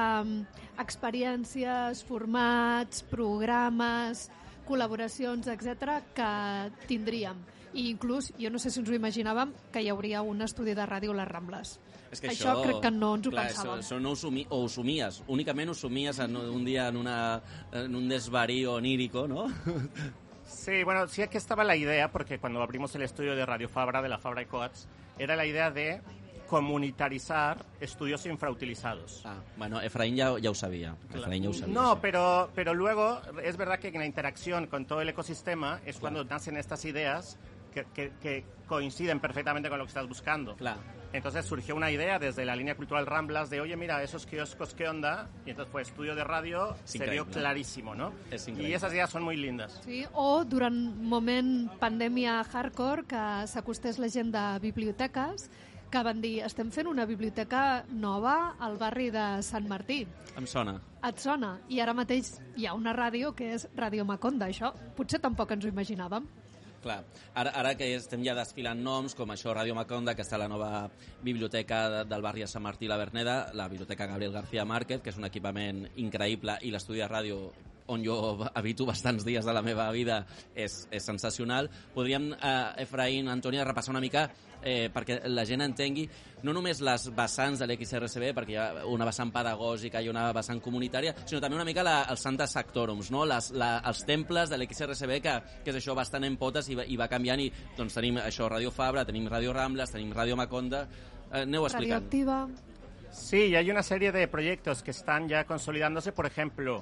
d'experiències, formats, programes, col·laboracions, etcètera, que tindríem. I inclús, jo no sé si ens ho imaginàvem, que hi hauria un estudi de ràdio a les Rambles. És que això, això crec que no ens ho clar, pensàvem. Això, això no ho, sumi, o ho somies, únicament ho somies en un dia en, una, en un desvarí onírico, ¿no? Sí, bueno, sí que estaba la idea, porque cuando abrimos el estudio de Radio Fabra, de la Fabra y Coats, era la idea de comunitarizar estudios infrautilizados. Ah, bueno, Efraín ya, ya lo sabía. Efraín ya lo sabía. No, pero, pero luego es verdad que en la interacción con todo el ecosistema es cuando claro. nacen estas ideas que, que, que coinciden perfectamente con lo que estás buscando. Claro. Entonces surgió una idea desde la línea cultural Ramblas de, oye, mira, esos kioscos, ¿qué onda? Y entonces fue estudio de radio, es se vio clarísimo, ¿no? Es y esas ideas son muy lindas. Sí, o durant un moment pandèmia hardcore que s'acostés la gent de biblioteques que van dir, estem fent una biblioteca nova al barri de Sant Martí. Em sona. Et sona? I ara mateix hi ha una ràdio que és Ràdio Maconda, això potser tampoc ens ho imaginàvem. Clar, ara, ara que estem ja desfilant noms, com això Ràdio Maconda, que està a la nova biblioteca de, del barri de Sant Martí la Verneda, la biblioteca Gabriel García Márquez, que és un equipament increïble, i l'estudi de ràdio on jo habito bastants dies de la meva vida és, és sensacional. Podríem, eh, Efraín, Antònia, repassar una mica eh, perquè la gent entengui no només les vessants de l'X R C B, perquè hi ha una vessant pedagògica i una vessant comunitària, sinó també una mica la, els Santa Sectorums, no? Les, la, els temples de l'X R C B, que, que és això, va estant en potes i va, i va canviant, i doncs tenim això, Ràdio Fabra, tenim Ràdio Rambles, tenim Ràdio Maconda. Eh, aneu explicant. Radioactiva. Sí, y hay una serie de proyectos que están ya consolidándose, por ejemplo,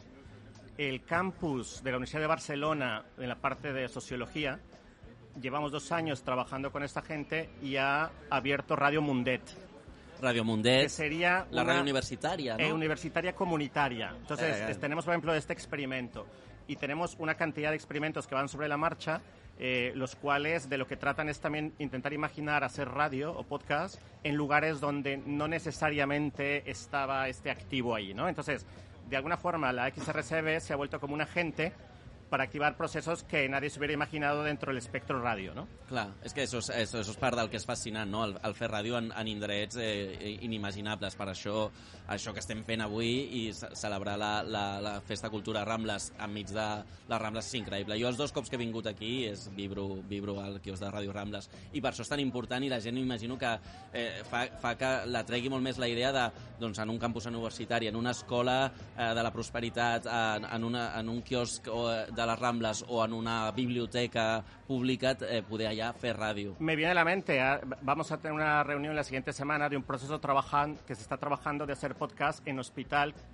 el campus de la Universidad de Barcelona en la parte de sociología. Llevamos dos años trabajando con esta gente y ha abierto Radio Mundet. Radio Mundet, que sería la una, radio universitaria, ¿no? Eh, universitaria comunitaria. Entonces, eh, eh. tenemos, por ejemplo, este experimento. Y tenemos una cantidad de experimentos que van sobre la marcha, eh, los cuales de lo que tratan es también intentar imaginar hacer radio o podcast en lugares donde no necesariamente estaba este activo ahí, ¿no? Entonces, de alguna forma, la X R C B se ha vuelto como un agente para activar procesos que nadie se hubiera imaginado dentro del espectro ràdio, no? Clar, és que això, això, això és part del que és fascinant, no? El, el fer ràdio en, en indrets eh, inimaginables. Per això, això que estem fent avui i celebrar la, la, la Festa Cultura Rambles enmig de les Rambles és increïble. Jo els dos cops que he vingut aquí és vibro, vibro al quiosc de Ràdio Rambles, i per això és tan important, i la gent imagino que eh, fa, fa que la tregui molt més la idea de, doncs, en un campus universitari, en una escola eh, de la prosperitat, en, en, una, en un quiosc o, de las Ramblas o en una biblioteca pública, eh, poder allá hacer radio. Me viene a la mente, eh, vamos a tener una reunión la siguiente semana de un proceso trabajan, que se está trabajando de hacer podcast en hospital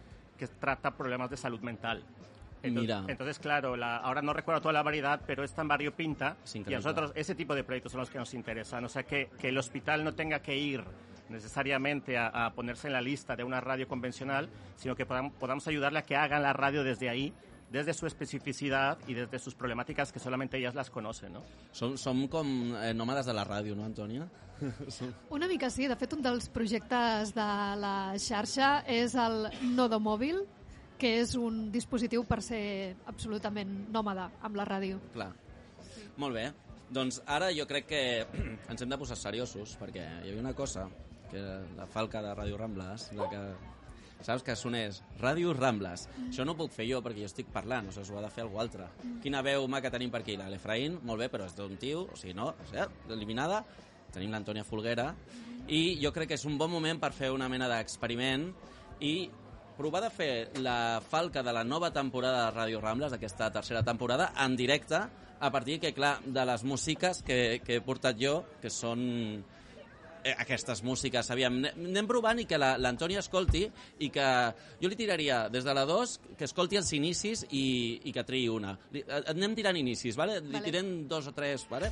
que trata problemas de salud mental. Entonces, Mira. entonces claro, la, ahora no recuerdo toda la variedad, pero está en variopinta Es y a increíble. nosotros ese tipo de proyectos son los que nos interesan. O sea, que, que el hospital no tenga que ir necesariamente a, a ponerse en la lista de una radio convencional, sino que podamos, podamos ayudarle a que hagan la radio desde ahí, desde su especificidad y desde sus problemàtiques que solamente ellas las conocen, no? Som, som com eh, nòmades de la ràdio, no, Antònia? Una mica sí. De fet, un dels projectes de la xarxa és el Nodomòbil, que és un dispositiu per ser absolutament nòmada amb la ràdio. Clar. Molt bé. Doncs ara jo crec que ens hem de posar seriosos, perquè hi havia una cosa, que era la falca de Ràdio Rambles, la que... Saps que sonés Ràdio Rambles. Això no ho puc fer jo perquè jo estic parlant, o sigui, ho ha de fer algú altre. Quina veu maca tenim per aquí? L'Efraín, molt bé, però és d'un tio, o sigui, no, o sigui, eliminada. Tenim l'Antònia Folguera. I jo crec que és un bon moment per fer una mena d'experiment i provar de fer la falca de la nova temporada de Ràdio Rambles, d'aquesta tercera temporada, en directe, a partir que, clar, de les músiques que, que he portat jo, que són eh, aquestes músiques. Aviam, anem provant i que la- l'Antònia escolti i que jo li tiraria des de la dos, que escolti els inicis i, i que triï una. Li, eh, anem tirant inicis, vale? Li Vale. tirem dos o tres, vale?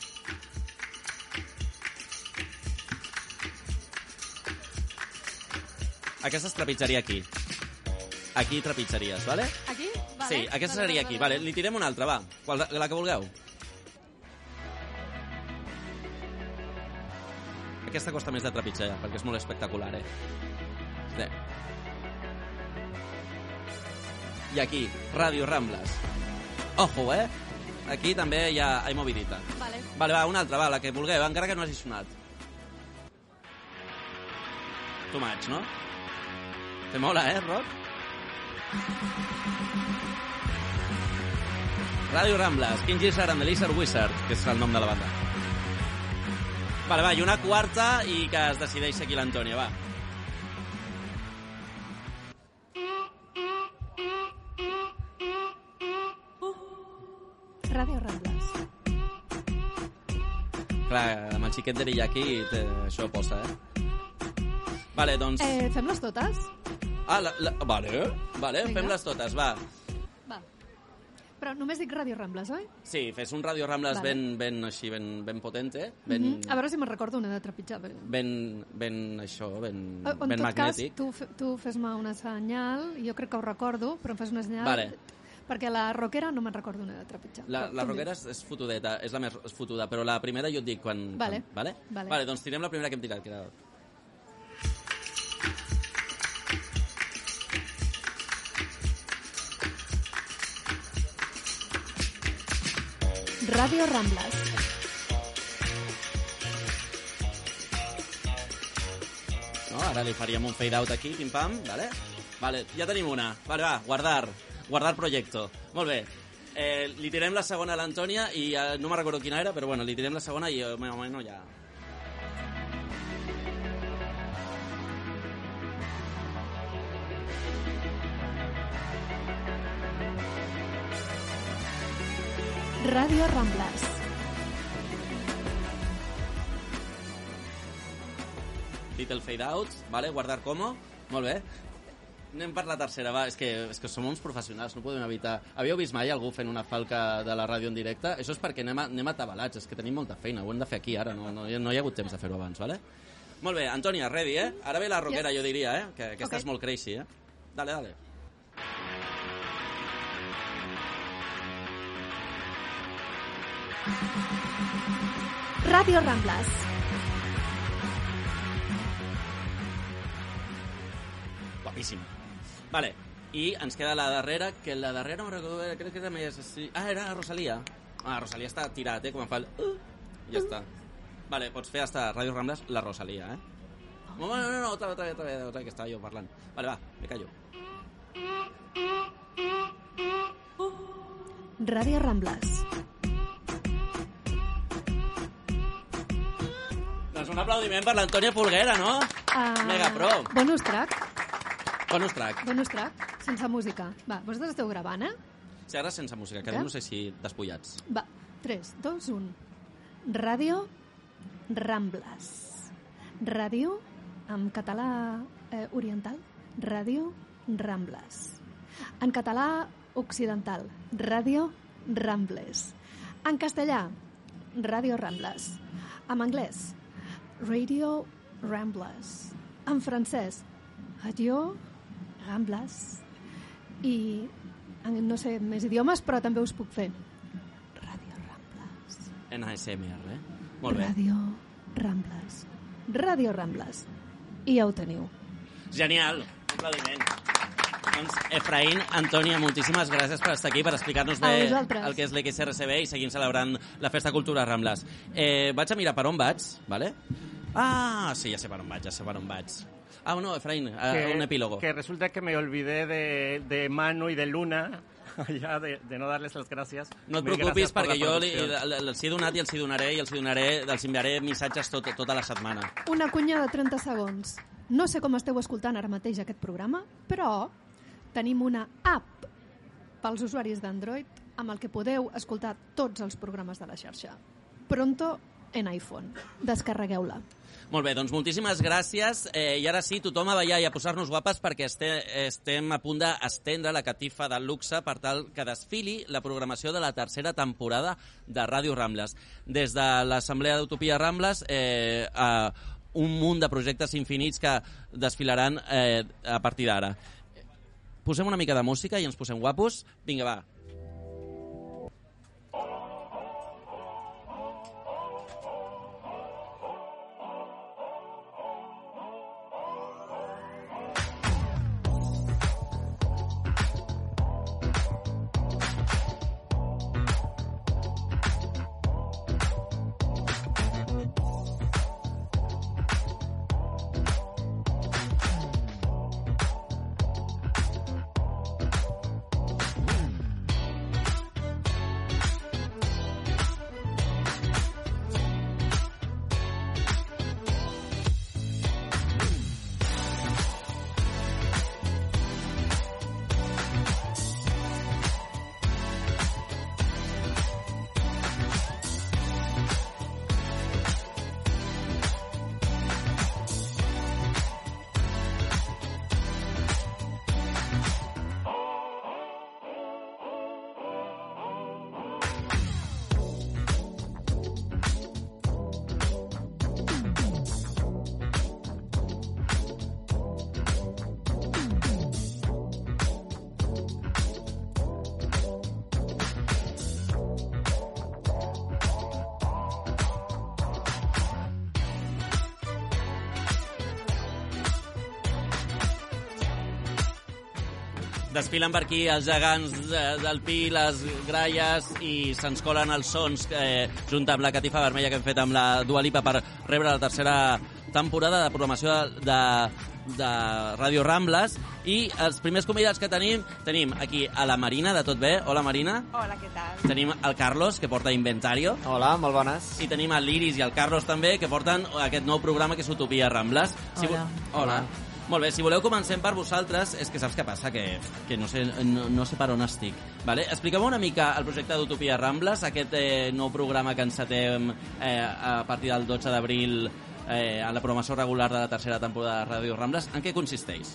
Aquesta es trepitjaria aquí. Aquí trepitjaries, vale? Aquí? Vale. Sí, aquesta Vale, seria vale, aquí. vale. Vale, li tirem una altra, va. Qual, la que vulgueu. Aquesta costa més de trepitjar, perquè és molt espectacular, eh? Sí. I aquí, Ràdio Rambles. Ojo, eh? Aquí també hi ha, hi ha movidita. Vale. Vale, va, una altra, va, la que vulgueu, encara que no hagi sonat. Too much, no? Te mola, eh, Roc? Ràdio Rambles, King Gizzard and the Lizard Wizard, que és el nom de la banda. Vale, va, i una quarta i que es decideixi aquí l'Antònia, va. Ràdio Rambles. Clar, amb el xiquet d'Erillaki té- això posa, eh? Vale, doncs... Eh, fem-les totes? Ah, la, la... Vale, vale, Vinga. fem-les totes, va. Va. Però només dic Ràdio Rambles, oi? Sí, fes un Ràdio Rambles Vale. ben, ben així, ben, ben potente, ben, Mhm. A veure si me'n recordo una de trepitjar. perquè- ben, ben això, ben, Eh, En ben tot cas, magnètic. tu, fe- tu fes-me una senyal, jo crec que ho recordo, però em fes una senyal... Vale. Perquè la roquera no me'n recordo una de trepitjar. La, Però la tu em roquera dius. és, és fotudeta, és la més és fotuda, però la primera jo et dic quan... Vale. Quan, vale? Vale. Vale, doncs tirem la primera que hem tirat, que era... Ràdio Rambles. No? Ara li faríem un fade-out aquí, pim-pam, vale? Vale, ja tenim una. Vale, va, guardar. Guardar proyecto. Molt bé. Eh, li tirem la segona a l'Antònia i eh, no me'n recordo quina era, però bueno, li tirem la segona i eh, més o menys ja... Ràdio Rambles. Dit el fade-out, vale? Guardar como. Molt bé. Anem per la tercera, va. És que, és que som uns professionals, no podem evitar... Havíeu vist mai algú fent una falca de la ràdio en directe? Això és perquè anem, a, anem atabalats, és que tenim molta feina, ho hem de fer aquí ara, no, no, hi ha- no hi ha hagut temps de fer-ho abans, vale? Molt bé, Antònia, ready, eh? Ara ve la roquera, Yes. jo diria, eh? Que, que estàs Ok. molt crazy, eh? Dale, dale. Ràdio Rambles. Guapíssim. Vale, i ens queda la darrera, que la darrera, no recordo, crec que era més... Ah, era Rosalia. Ah, Rosalia està tirat, eh? Com em fa el... Uh, ja està. Vale, pots fer hasta Ràdio Rambles la Rosalia, eh? No, no, no, no, otra, otra, otra, otra, que estava jo parlant. Vale, va, me callo. Ràdio Rambles. Doncs un aplaudiment per l'Antònia Folguera, no? Uh, Mega pro. Bonus track. Bonus track. Bonus track. Sense música. Va, vosaltres esteu gravant, eh? Si ara sense música, que Ja? no sé si despullats. Va, tres, dos, un. Ràdio Rambles. Ràdio en català eh, oriental. Ràdio Rambles. En català occidental, Ràdio Rambles. En castellà, Ràdio Rambles. En anglès, Radio Rambles. En francès, Radio Rambles. I en no sé més idiomes, però també us puc fer Ràdio Rambles. En A S M R, eh? Molt bé. Ràdio Rambles. Ràdio Rambles. I ja ho teniu. Genial, un aplaudiment. Doncs, Efraín, Antònia, moltíssimes gràcies per estar aquí, per explicar-nos bé el que és l'X R C B i seguim celebrant la Festa Cultura Rambles. Eh, vaig a mirar per on vaig, ¿vale? Ah, sí, ja sé per on vaig, ja sé per on vaig. Ah, no, Efraín, que, un epílogo. Que resulta que me olvidé de, de Manu y de Luna, ya de, de no darles las gracias. No et preocupis, perquè jo li, els he donat i els hi donaré, i els hi donaré, els enviaré missatges tot, tota la setmana. Una cunya de trenta segons. No sé com esteu escoltant ara mateix aquest programa, però tenim una app pels usuaris d'Android amb el que podeu escoltar tots els programes de la xarxa. Pronto en iPhone. Descarregueu-la. Molt bé, doncs moltíssimes gràcies. Eh, I ara sí, tothom a ballar i a posar-nos guapes perquè este, estem a punt d'estendre la catifa del luxe per tal que desfili la programació de la tercera temporada de Ràdio Rambles. Des de l'Assemblea d'Utopia Rambles, eh, a un munt de projectes infinits que desfilaran eh, a partir d'ara. Posem una mica de música i ens posem guapos. Vinga, va. Desfilen per aquí els gegants del Pi, les gralles, i se'ns colen els sons eh, junt amb la catifa vermella que hem fet amb la Dua Lipa per rebre la tercera temporada de programació de, de Ràdio Rambles. I els primers convidats que tenim, tenim aquí a la Marina, de Tot Bé. Hola, Marina. Hola, què tal? Tenim el Carlos, que porta Inventario. Hola, molt bones. I tenim el l'Iris i el Carlos també, que porten aquest nou programa que és Utopia Rambles. Hola. Si Hola. Hola. Molt bé, si voleu comencem per vosaltres, és que saps què passa? Que, que no, sé, no, no sé per on estic. Vale? Expliqueu una mica el projecte d'Utopia Rambles, aquest eh, nou programa que encetem eh, a partir del dotze d'abril eh, a la programació regular de la tercera temporada de Ràdio Rambles. En què consisteix?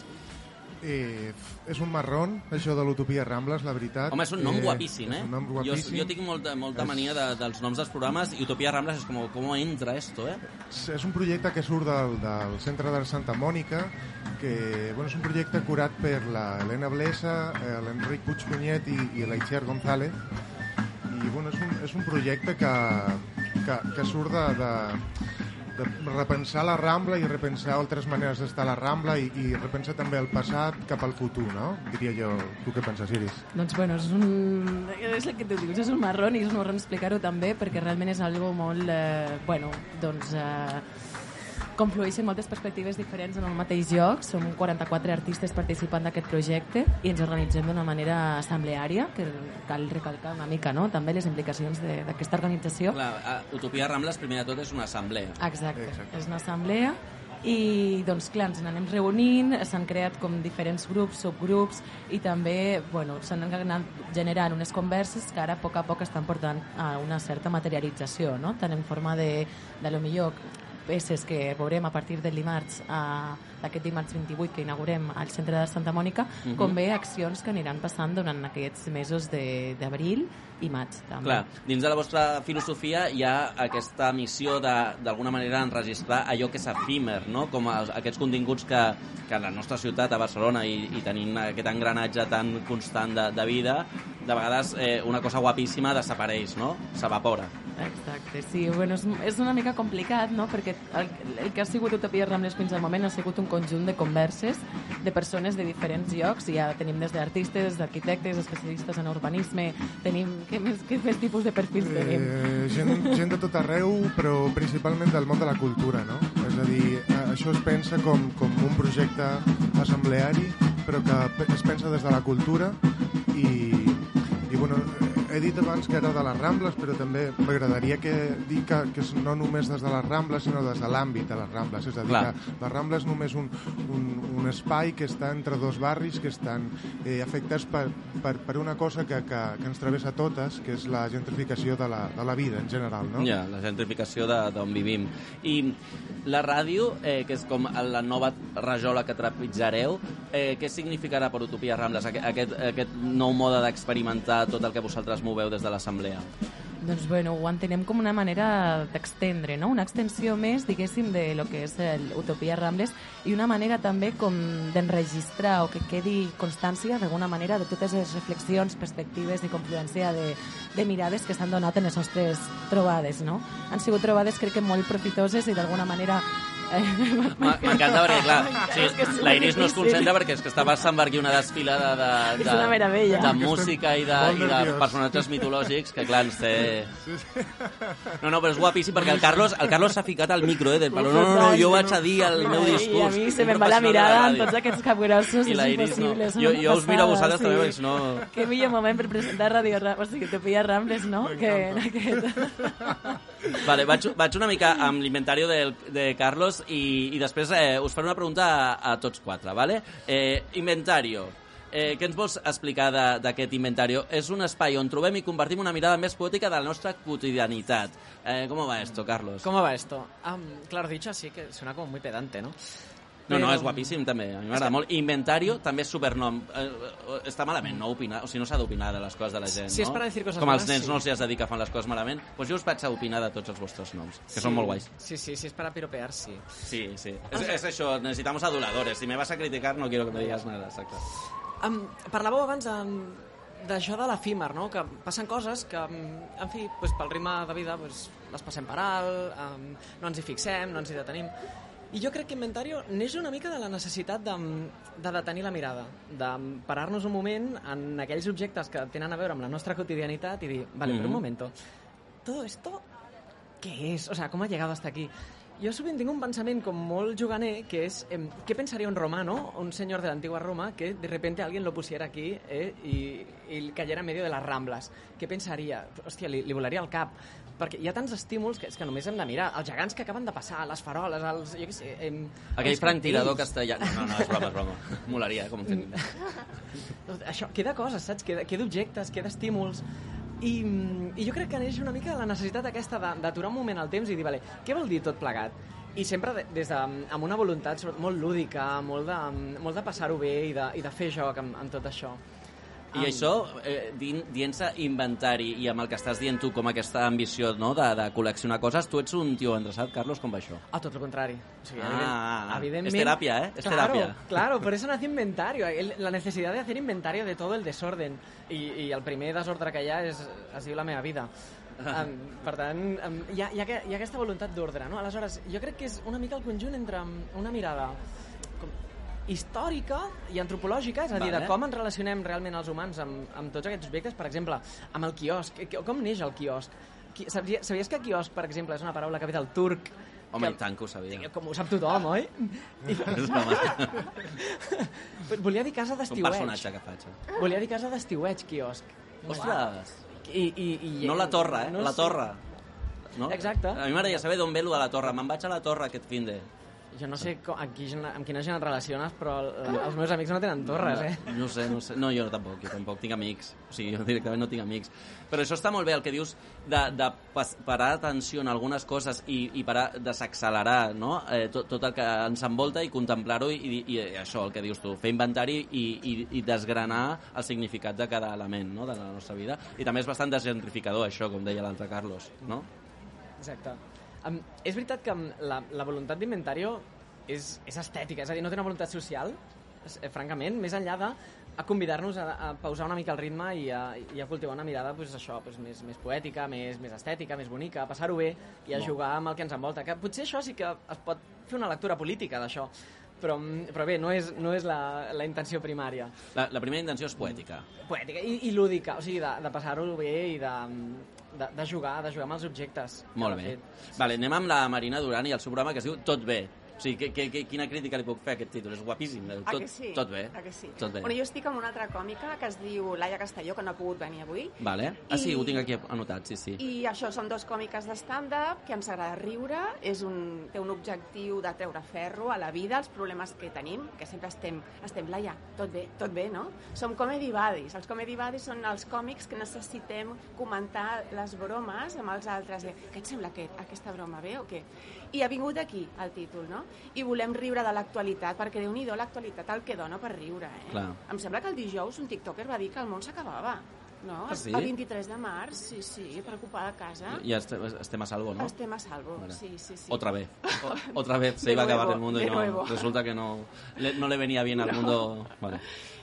Eh, és un marrón, això de l'Utopia Rambles, la veritat. Home, és un nom eh, guapíssim, eh? És un nom guapíssim. Jo, jo tinc molta, molta mania de, dels noms dels programes, i Utopia Rambles és com, com entra esto, eh? És un projecte que surt del, del Centre de Santa Mònica, que bueno, és un projecte curat per l'Helena Blesa, l'Enric Puigpunyet i, i l'Aitziar González, i bueno, és un, és un projecte que, que, que surt de, de, de repensar la Rambla i repensar altres maneres d'estar a la Rambla i, i repensar també el passat cap al futur, no? Diria jo. Tu què penses, Iris? Doncs bueno, és un... és el que tu dius, és un marrón, i és un marrón explicar-ho també, perquè realment és algo molt... Eh, bueno, doncs... Eh, conflueixen moltes perspectives diferents en el mateix lloc. Som quaranta-quatre artistes participant d'aquest projecte i ens organitzem d'una manera assembleària, que cal recalcar una mica, no?, també les implicacions d'aquesta organització. La, Utopia Rambles, primer de tot, és una assemblea. Exacte, Exacte. És una assemblea i, doncs, clar, ens n'anem reunint, s'han creat com diferents grups, subgrups, i també, bueno, s'han anat generant unes converses que ara a poc a poc estan portant a una certa materialització, no?, tant en forma de, de lo millor, peces que veurem a partir del dimarts, a, d'aquest dimarts vint-i-vuit que inaugurem al Centre de Santa Mònica, Mhm. com bé accions que aniran passant durant aquests mesos de- d'abril i maig. També. Clar, dins de la vostra filosofia hi ha aquesta missió de, d'alguna manera, enregistrar allò que és efímer, no? Com els, aquests continguts que, que a la nostra ciutat, a Barcelona, i, i tenint aquest engranatge tan constant de, de vida, de vegades eh, una cosa guapíssima desapareix, no? S'evapora. Exacte, sí. Bueno, és, és una mica complicat, no?, perquè el, el que ha sigut Utopia Rambles fins al moment ha sigut un conjunt de converses de persones de diferents llocs, i ja tenim des d'artistes, d'arquitectes, especialistes en urbanisme, tenim... Què més, què més tipus de perfils tenim? Eh, gent, gent de tot arreu, però principalment del món de la cultura, no? És a dir, eh, això es pensa com, com un projecte assembleari, però que es pensa des de la cultura i, i bueno, he dit abans que era de les Rambles, però també m'agradaria que dir que, que és no només des de les Rambles, sinó des de l'àmbit de les Rambles. És a dir, Clar. que la Rambla és només un, un, un espai que està entre dos barris que estan eh, afectats per, per, per una cosa que, que, que ens travessa totes, que és la gentrificació de la, de la vida en general, no? Ja, la gentrificació de- d'on vivim. I la ràdio, eh, que és com la nova rajola que trepitjareu, eh, què significarà per Utopia Rambles aquest, aquest, aquest nou mode d'experimentar tot el que vosaltres moveu des de l'assemblea? Doncs bueno, ho entenem com una manera d'extendre, no? Una extensió més, diguéssim, de lo que és l'Utopia Rambles, i una manera també com d'enregistrar o que quedi constància d'alguna manera de totes les reflexions, perspectives i confluència de, de mirades que s'han donat en les nostres trobades, no? Han sigut trobades, crec que, molt profitoses i d'alguna manera... M'encanta perquè, clar, sí, la Iris no es concentra perquè és que està passant per aquí una desfilada de, de, És una meravella. de música i de, Molt i de nerviós. personatges mitològics que, clar, ens té... No, no, però és guapíssim perquè el Carlos el Carlos s'ha ficat al micro, eh? Del palo. No, no, no, jo vaig a dir el meu discurs. I a mi se un me'n va la professional de mirada en ràdio. tots aquests capgrossos, I la és Iris no. impossible. és Jo, una jo us miro a vosaltres passada, també, perquè si no... Que millor moment per presentar Radio Rambles, o sigui, Utopia Rambles, no? Que en aquest... Vale, vaig, vaig una mica amb l'inventari del, de Carlos i, i després eh, us faré una pregunta a, a tots quatre, vale? Eh, inventario. Eh, què ens vols explicar de- d'aquest inventari? És un espai on trobem i convertim una mirada més poètica de la nostra quotidianitat. Eh, ¿Cómo va esto, Carlos? ¿Cómo va esto? Um, claro, dicho así, que suena como muy pedante, ¿no? No, no, Però- és guapíssim també, a mi m'agrada molt. Inventario també és supernom. Eh, eh, està malament no opinar, o sigui, no s'ha d'opinar de les coses de la gent, Si no? és per decir coses Com als malas, nens sí. no els has de dir que fan les coses malament, doncs jo us vaig a opinar de tots els vostres noms, que Sí, són molt guais. Sí, sí, sí, es para piropear, sí. Sí, sí. Es, es això, necesitamos aduladores. Si me vas a criticar, no quiero que me digas nada, exacte. Um, parlàveu abans um, d'això de l'efímer, no? Que passen coses que, um, en fi, pues, pel ritme de vida pues, les passem per alt, um, no ens hi fixem, no ens hi detenim. I jo crec que Inventario neix una mica de la necessitat de, de detenir la mirada, de parar-nos un moment en aquells objectes que tenen a veure amb la nostra quotidianitat i dir, vale, Mhm. pero un momento, ¿todo esto qué es? O sea, ¿cómo ha llegado hasta aquí? Jo sovint tinc un pensament com molt juganer, que és, eh, què pensaria un romano, un senyor de l'antigua Roma, que de repente alguien lo pusiera aquí eh, y, y cayera en medio de las Ramblas? Què pensaria? Hòstia, li, li volaria al cap. Perquè hi ha tants estímuls que és que només hem de mirar. Els gegants que acaben de passar, les faroles, els... Jo què sé... Eh, Aquell els franctirador cartells. castellà... No, no, no, és broma, és broma. Molaria, com fent... Això, queda coses, saps? Queda, queda objectes, queda estímuls. I, I jo crec que neix una mica la necessitat aquesta de- d'aturar un moment al temps i dir, vale, què vol dir tot plegat? I sempre de, des de, amb una voluntat sobretot molt lúdica, molt de, molt de passar-ho bé i de, i de fer joc amb, amb tot això. I això, eh, dient- dient-se inventari i amb el que estàs dient tu com aquesta ambició, no?, de, de col·leccionar coses, tu ets un tio endreçat, Carlos, com va això? A tot el contrari. O sigui, Ah, evident- ah, ah. evidentment... És teràpia, eh? És claro, teràpia. Claro, por eso nace inventario. El- la necesidad de hacer inventario de todo el desorden. I, i el primer desordre que hi ha és, es diu la meva vida. Um, per tant, um, hi, ha, hi, ha, hi ha aquesta voluntat d'ordre, no? Aleshores, jo crec que és una mica el conjunt entre um, una mirada com, històrica i antropològica, és a dir, Vale. de com ens relacionem realment els humans amb, amb tots aquests objectes, per exemple, amb el quiosc. Que- Com neix el quiosc? Qui- Sabies, sabies que quiosc, per exemple, és una paraula que ve del turc? Home, que, i tant que ho sabia. com ho sap tothom, oi? I, És broma. volia dir casa Un d'estiueig. personatge que faig. eh? Volia dir casa d'estiueig, quiosc. Ostres! I, i, i, No la torre, eh? no La sé. torre. No? Exacte. A mi m'agradaria saber d'on ve lo de la torre. Me'n vaig a la torre aquest finde. Jo no sé com, amb, qui, amb quina gent et relaciones, però el, els meus amics no tenen torres, eh? No, no sé, no sé. No, jo tampoc, jo tampoc tinc amics. O sigui, jo directament no tinc amics. Però això està molt bé, el que dius de, de parar atenció en algunes coses i, i parar, desaccelerar, no? Eh, tot, tot el que ens envolta i contemplar-ho i, i, i això, el que dius tu, fer inventari i, i, i desgranar el significat de cada element, no?, de la nostra vida. I també és bastant desgentrificador, això, com deia l'altre Carlos, no? Exacte. Um, és veritat que la, la voluntat d'Inventario és, és estètica, és a dir, no té una voluntat social, és, eh, francament, més enllà de a convidar-nos a, a pausar una mica el ritme i a, i a cultivar una mirada pues, això, pues, més, més poètica, més, més estètica, més bonica, a passar-ho bé i a no. jugar amb el que ens envolta. Que potser això sí que es pot fer una lectura política d'això, però, però bé, no és, no és la, la intenció primària. La, la primera intenció és poètica. Poètica i, i lúdica, o sigui, de, de passar-ho bé i de... De, de jugar, de jugar amb els objectes. Molt bé. Vale, anem amb la Marina Duran i el seu programa que es diu Tot bé. O sigui, que, que, que, quina crítica li puc fer a aquest títol? És guapíssim. Tot, a que sí? Tot bé. A que sí? Tot bé. Bueno, jo estic amb una altra còmica que es diu Laia Castelló, que no ha pogut venir avui. Vale. Ah, sí, I... ho tinc aquí anotat, sí, sí. I això, són dos còmiques de stand-up, que ens agrada riure, és un, té un objectiu de treure ferro a la vida, els problemes que tenim, que sempre estem, estem Laia, tot bé, tot bé, no? Som comedy buddies. Els comedy buddies són els còmics que necessitem comentar les bromes amb els altres. De, què et sembla aquest, aquesta broma, bé o què? I ha vingut aquí el títol, no? I volem riure de l'actualitat, perquè Déu-n'hi-do l'actualitat el que dona per riure, eh? Clar. Em sembla que el dijous un tiktoker va dir que el món s'acabava, no? Ah, sí? El vint-i-tres de març, sí, sí, preocupada a casa. Ja estem, estem a salvo, ¿no? Estem a salvo, vale. sí, sí, sí. Otra vez. O, otra vez se iba a acabar el mundo y no, resulta que no le, no le venía bien al no. mundo. Vale.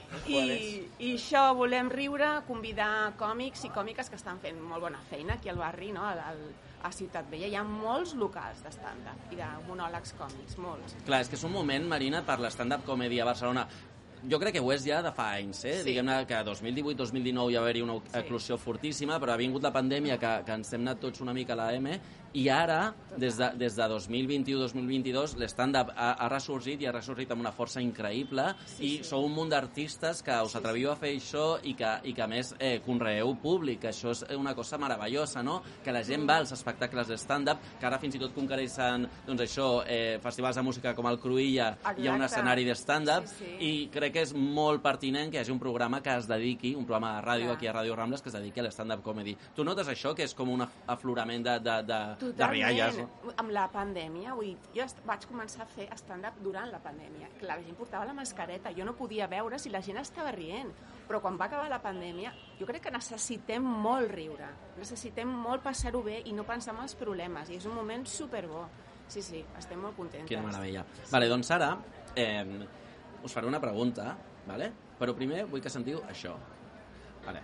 I, I això, volem riure, convidar còmics i còmiques que estan fent molt bona feina aquí al barri, no? Al, al, a Ciutat Vella. Hi ha molts locals de stand-up i de monòlegs còmics, molts. Clar, és que és un moment, Marina, per l'stand-up comedy a Barcelona. Jo crec que ho és ja de fa anys, eh? Sí. Diguem-ne que dos mil divuit dos mil dinou hi va haver-hi una eclosió sí. fortíssima, però ha vingut la pandèmia que, que ens hem anat tots una mica a la M, i ara, des de, des de dos mil vint-i-u dos mil vint-i-dos, l'stand-up ha, ha ressorgit i ha ressorgit amb una força increïble sí, i sí. sou un munt d'artistes que us atreviu a fer això i que, i que a més eh, conreeu públic, que això és una cosa meravellosa, no? Que la gent va als espectacles de stand-up, que ara fins i tot conquereixen, doncs això, eh, festivals de música com el Cruïlla, hi ha un escenari de stand-up sí, sí. i crec que és molt pertinent que hi hagi un programa que es dediqui, un programa de ràdio, aquí a Ràdio Rambles, que es dediqui a l'stand-up comedy. Tu notes això, que és com un aflorament de, de, de, de rialles? No? Amb la pandèmia, vull dir, jo vaig començar a fer stand-up durant la pandèmia. La gent portava la mascareta, jo no podia veure si la gent estava rient, però quan va acabar la pandèmia, jo crec que necessitem molt riure, necessitem molt passar-ho bé i no pensar en els problemes, i és un moment superbo. Sí, sí, estem molt contentes. Quina meravella. Sí. Vale, doncs ara eh, us faré una pregunta, vale? Però primer vull que sentiu això. Vale.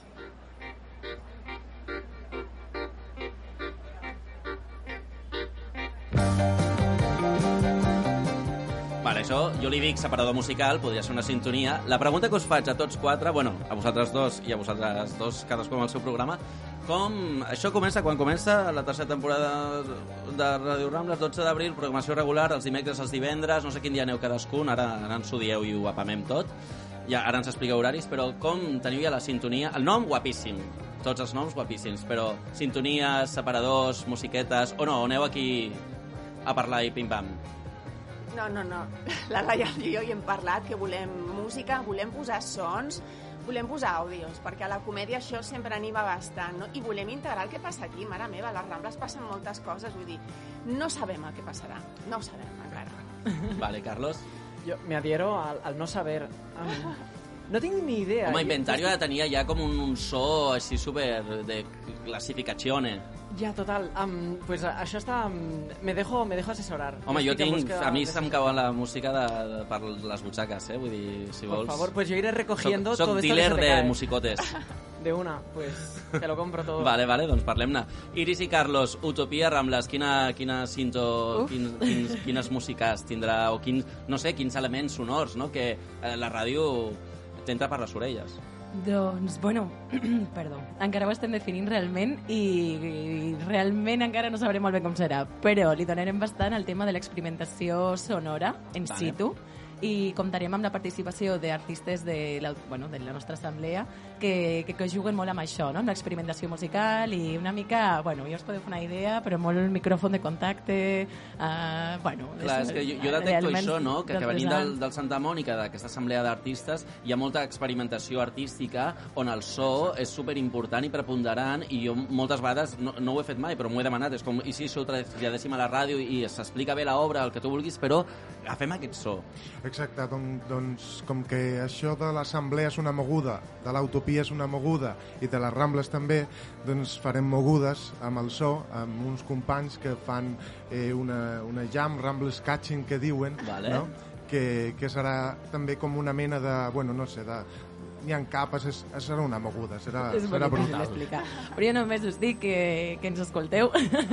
Vale, això jo li dic separador musical, podria ser una sintonia. La pregunta que us faig a tots quatre, bueno, a vosaltres dos i a vosaltres dos, cadascú amb el seu programa, com... Això comença quan comença la tercera temporada de Ràdio Rambles, dotze d'abril, programació regular, els dimecres, els divendres, no sé quin dia aneu cadascun, ara, ara ens ho dieu i ho apamem tot, ja, ara ens expliqueu horaris, però com teniu ja la sintonia? El nom, guapíssim, tots els noms guapíssims, però sintonies, separadors, musiquetes, o no, o aneu aquí a parlar i pim-pam? No, no, no. La Laia i jo hi hem parlat que volem música, volem posar sons, volem posar àudios, perquè a la comèdia això sempre anima bastant, no? I volem integrar el que passa aquí, mare meva, a les Rambles passen moltes coses, vull dir, no sabem el que passarà, no ho sabem encara. Vale, Carlos? Jo me adhiero al, al no saber. Um, no tinc ni idea. Home, Inventario ja tenia ja com un, un so així super de classificazione. Ja, total. Um, pues això està... Um, me, dejo, me dejo asesorar. Home, jo tinc... A mi se'm cau la música de, de, per les butxaques, eh? Vull dir, si vols... Por favor, pues yo iré recogiendo soc, soc todo esto dealer que se te de cae. musicotes. De una, pues te lo compro todo. Vale, vale, doncs parlem-ne. Iris i Carlos, Utopia Rambles, quina, quina cinto, quin, quins, quines músiques tindrà, o quins, no sé, quins elements sonors, no?, que eh, la ràdio t'entra per les orelles. Doncs, bueno, perdó, encara ho estem definint realment i, i realment encara no sabrem molt bé com serà, però li donarem bastant al tema de l'experimentació sonora in vale. situ i comptarem amb la participació d'artistes de la, bueno, de la nostra assemblea que, que, que juguen molt amb això, no? Amb l'experimentació musical i una mica, bueno, ja us podeu fer una idea, però molt el micròfon de contacte, uh, bueno... Clar, és, és que jo, jo detecto això, no? Que, que venint del, del Santa Mònica, d'aquesta assemblea d'artistes, hi ha molta experimentació artística on el so és superimportant i preponderant, i jo moltes vegades, no, no ho he fet mai, però m'ho he demanat, és com, i si això ho traslladéssim a la ràdio i s'explica bé l'obra, el que tu vulguis, però agafem aquest so. Exacte, doncs, doncs com que això de l'assemblea és una moguda, de l'utopia és una moguda i de les Rambles també, doncs farem mogudes amb el so, amb uns companys que fan eh, una, una jam, Rambles Catching, que diuen, vale. No? Que, que serà també com una mena de, bueno, no sé, de... N'hi ha capes, és, serà una moguda, serà, és serà brutal. Però jo només us dic que, que ens escolteu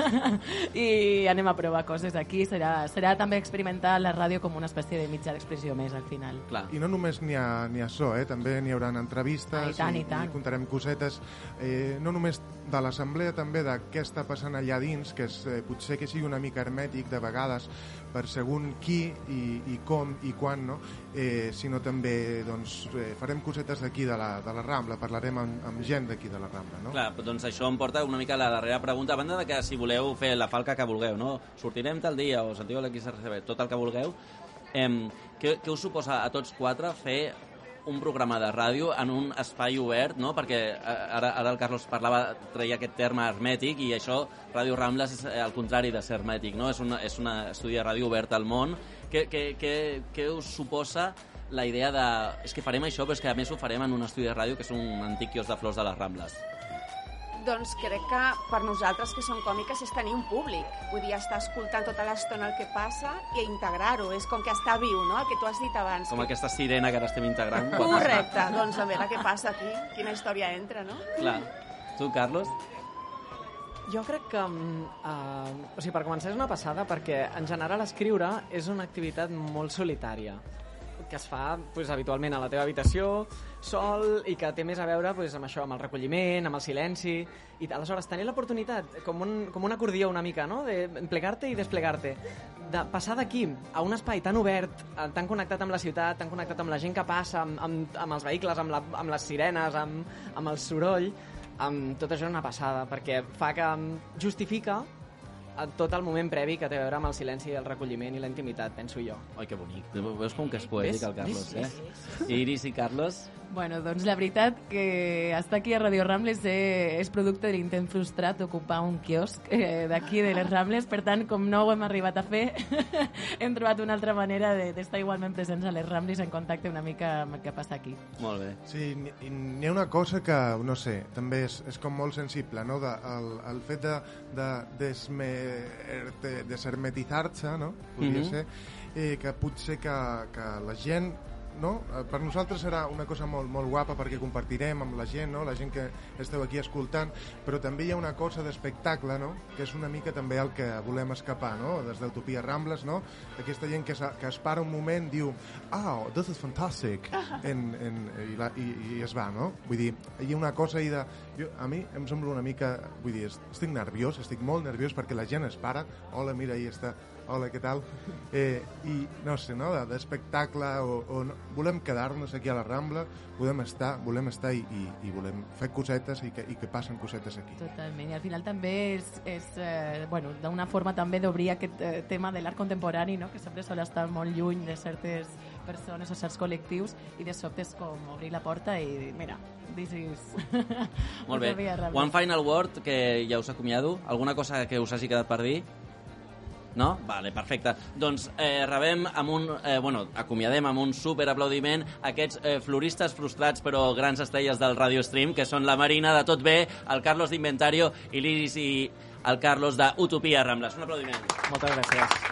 i anem a provar coses aquí. Serà, serà també experimentar la ràdio com una espècie de mitjà d'expressió més al final. Clar. I no només n'hi ha, n'hi ha so, eh? També n'hi haurà entrevistes, ah, i, tant, i, i, tant. i contarem cosetes, eh, no només de l'assemblea, també de què està passant allà dins, que és, eh, potser que sigui una mica hermètic de vegades per segon qui i, i com i quan, no? Eh, sinó també doncs, eh, farem cosetes d'aquí de la, de la Rambla, parlarem amb, amb gent d'aquí de la Rambla, no? Clar, doncs això em porta una mica a la darrera pregunta, a banda de que si voleu fer la falca que vulgueu, no? Sortirem tal dia o sentiu l'X R C B, tot el que vulgueu, eh, què, què us suposa a tots quatre fer un programa de ràdio en un espai obert, no? Perquè ara, ara el Carlos parlava, treia aquest terme hermètic, i això, Ràdio Rambles, és al contrari de ser hermètic, no? És un és una estudi de ràdio obert al món. Què, què, què, què us suposa la idea de... És que farem això, però és que a més ho farem en un estudi de ràdio que és un antic quios de flors de les Rambles. Doncs crec que per nosaltres que som còmiques és tenir un públic. Vull dir, estar escoltant tota l'estona el que passa i integrar-ho. És com que està viu, no?, el que tu has dit abans. Com aquesta sirena que ara estem integrant. Correcte. Doncs a veure què passa aquí, quina història entra, no? Clar. Tu, Carlos? Jo crec que, uh, o sigui, per començar és una passada, perquè en general escriure és una activitat molt solitària, que es fa pues, habitualment a la teva habitació, sol, i que té més a veure pues, amb això, amb el recolliment, amb el silenci, i aleshores tenir l'oportunitat, com un, com un acordió una mica, no?, de plegar-te i desplegar-te, de passar d'aquí a un espai tan obert, tan connectat amb la ciutat, tan connectat amb la gent que passa, amb, amb, amb els vehicles, amb, la, amb les sirenes, amb, amb el soroll, amb tot això és una passada, perquè fa que justifica tot el moment previ que té a veure amb el silenci, el recolliment i la intimitat, penso jo. Ai, que bonic. Veus com que és poètic el Carlos, eh? Iris i Carlos? Bueno, doncs la veritat que estar aquí a Radio Rambles és, és producte de l'intent frustrat d'ocupar un quiosc eh, d'aquí de les Rambles, per tant, com no ho hem arribat a fer, hem trobat una altra manera d'estar igualment presents a les Rambles en contacte una mica amb el que passa aquí. Molt bé. Sí, n'hi ha una cosa que, no sé, també és, és com molt sensible, no?, de, el, el fet de, de, desme, de deshermetitzar-se, no?, podria Mhm. ser, eh, que potser que, que la gent, no? Per nosaltres serà una cosa molt, molt guapa perquè compartirem amb la gent, no? La gent que esteu aquí escoltant, però també hi ha una cosa d'espectacle, no? Que és una mica també el que volem escapar, no? Des d'Utopia Rambles, no? Aquesta gent que, que es para un moment, diu ah, oh, this is fantastic, en, en, i, la, i, i es va, no? Vull dir, hi ha una cosa i de... Jo, a mi em sembla una mica... Vull dir, estic nerviós, estic molt nerviós perquè la gent es para, hola, mira, ahí està, hola, què tal? Eh, I, no sé, no? D'espectacle, o, o no, volem quedar-nos aquí a la Rambla, volem estar, volem estar i, i, i volem fer cosetes i que, i que passen cosetes aquí. Totalment, i al final també és, és eh, bueno, d'una forma també d'obrir aquest eh, tema de l'art contemporani, no? Que sempre sol estar molt lluny de certes persones o certs col·lectius, i de sobte és com obrir la porta i mira, this is... Molt bé. One final word, que ja us acomiado. Alguna cosa que us hagi quedat per dir? No? Vale, perfecte. Doncs eh, rebem amb un... Eh, bueno, acomiadem amb un super aplaudiment aquests eh, floristes frustrats però grans estrelles del Radio Stream, que són la Marina de Tot Bé, el Carlos d'Inventario i l'Iris i el Carlos d'Utopia Rambles. Un aplaudiment. Moltes gràcies.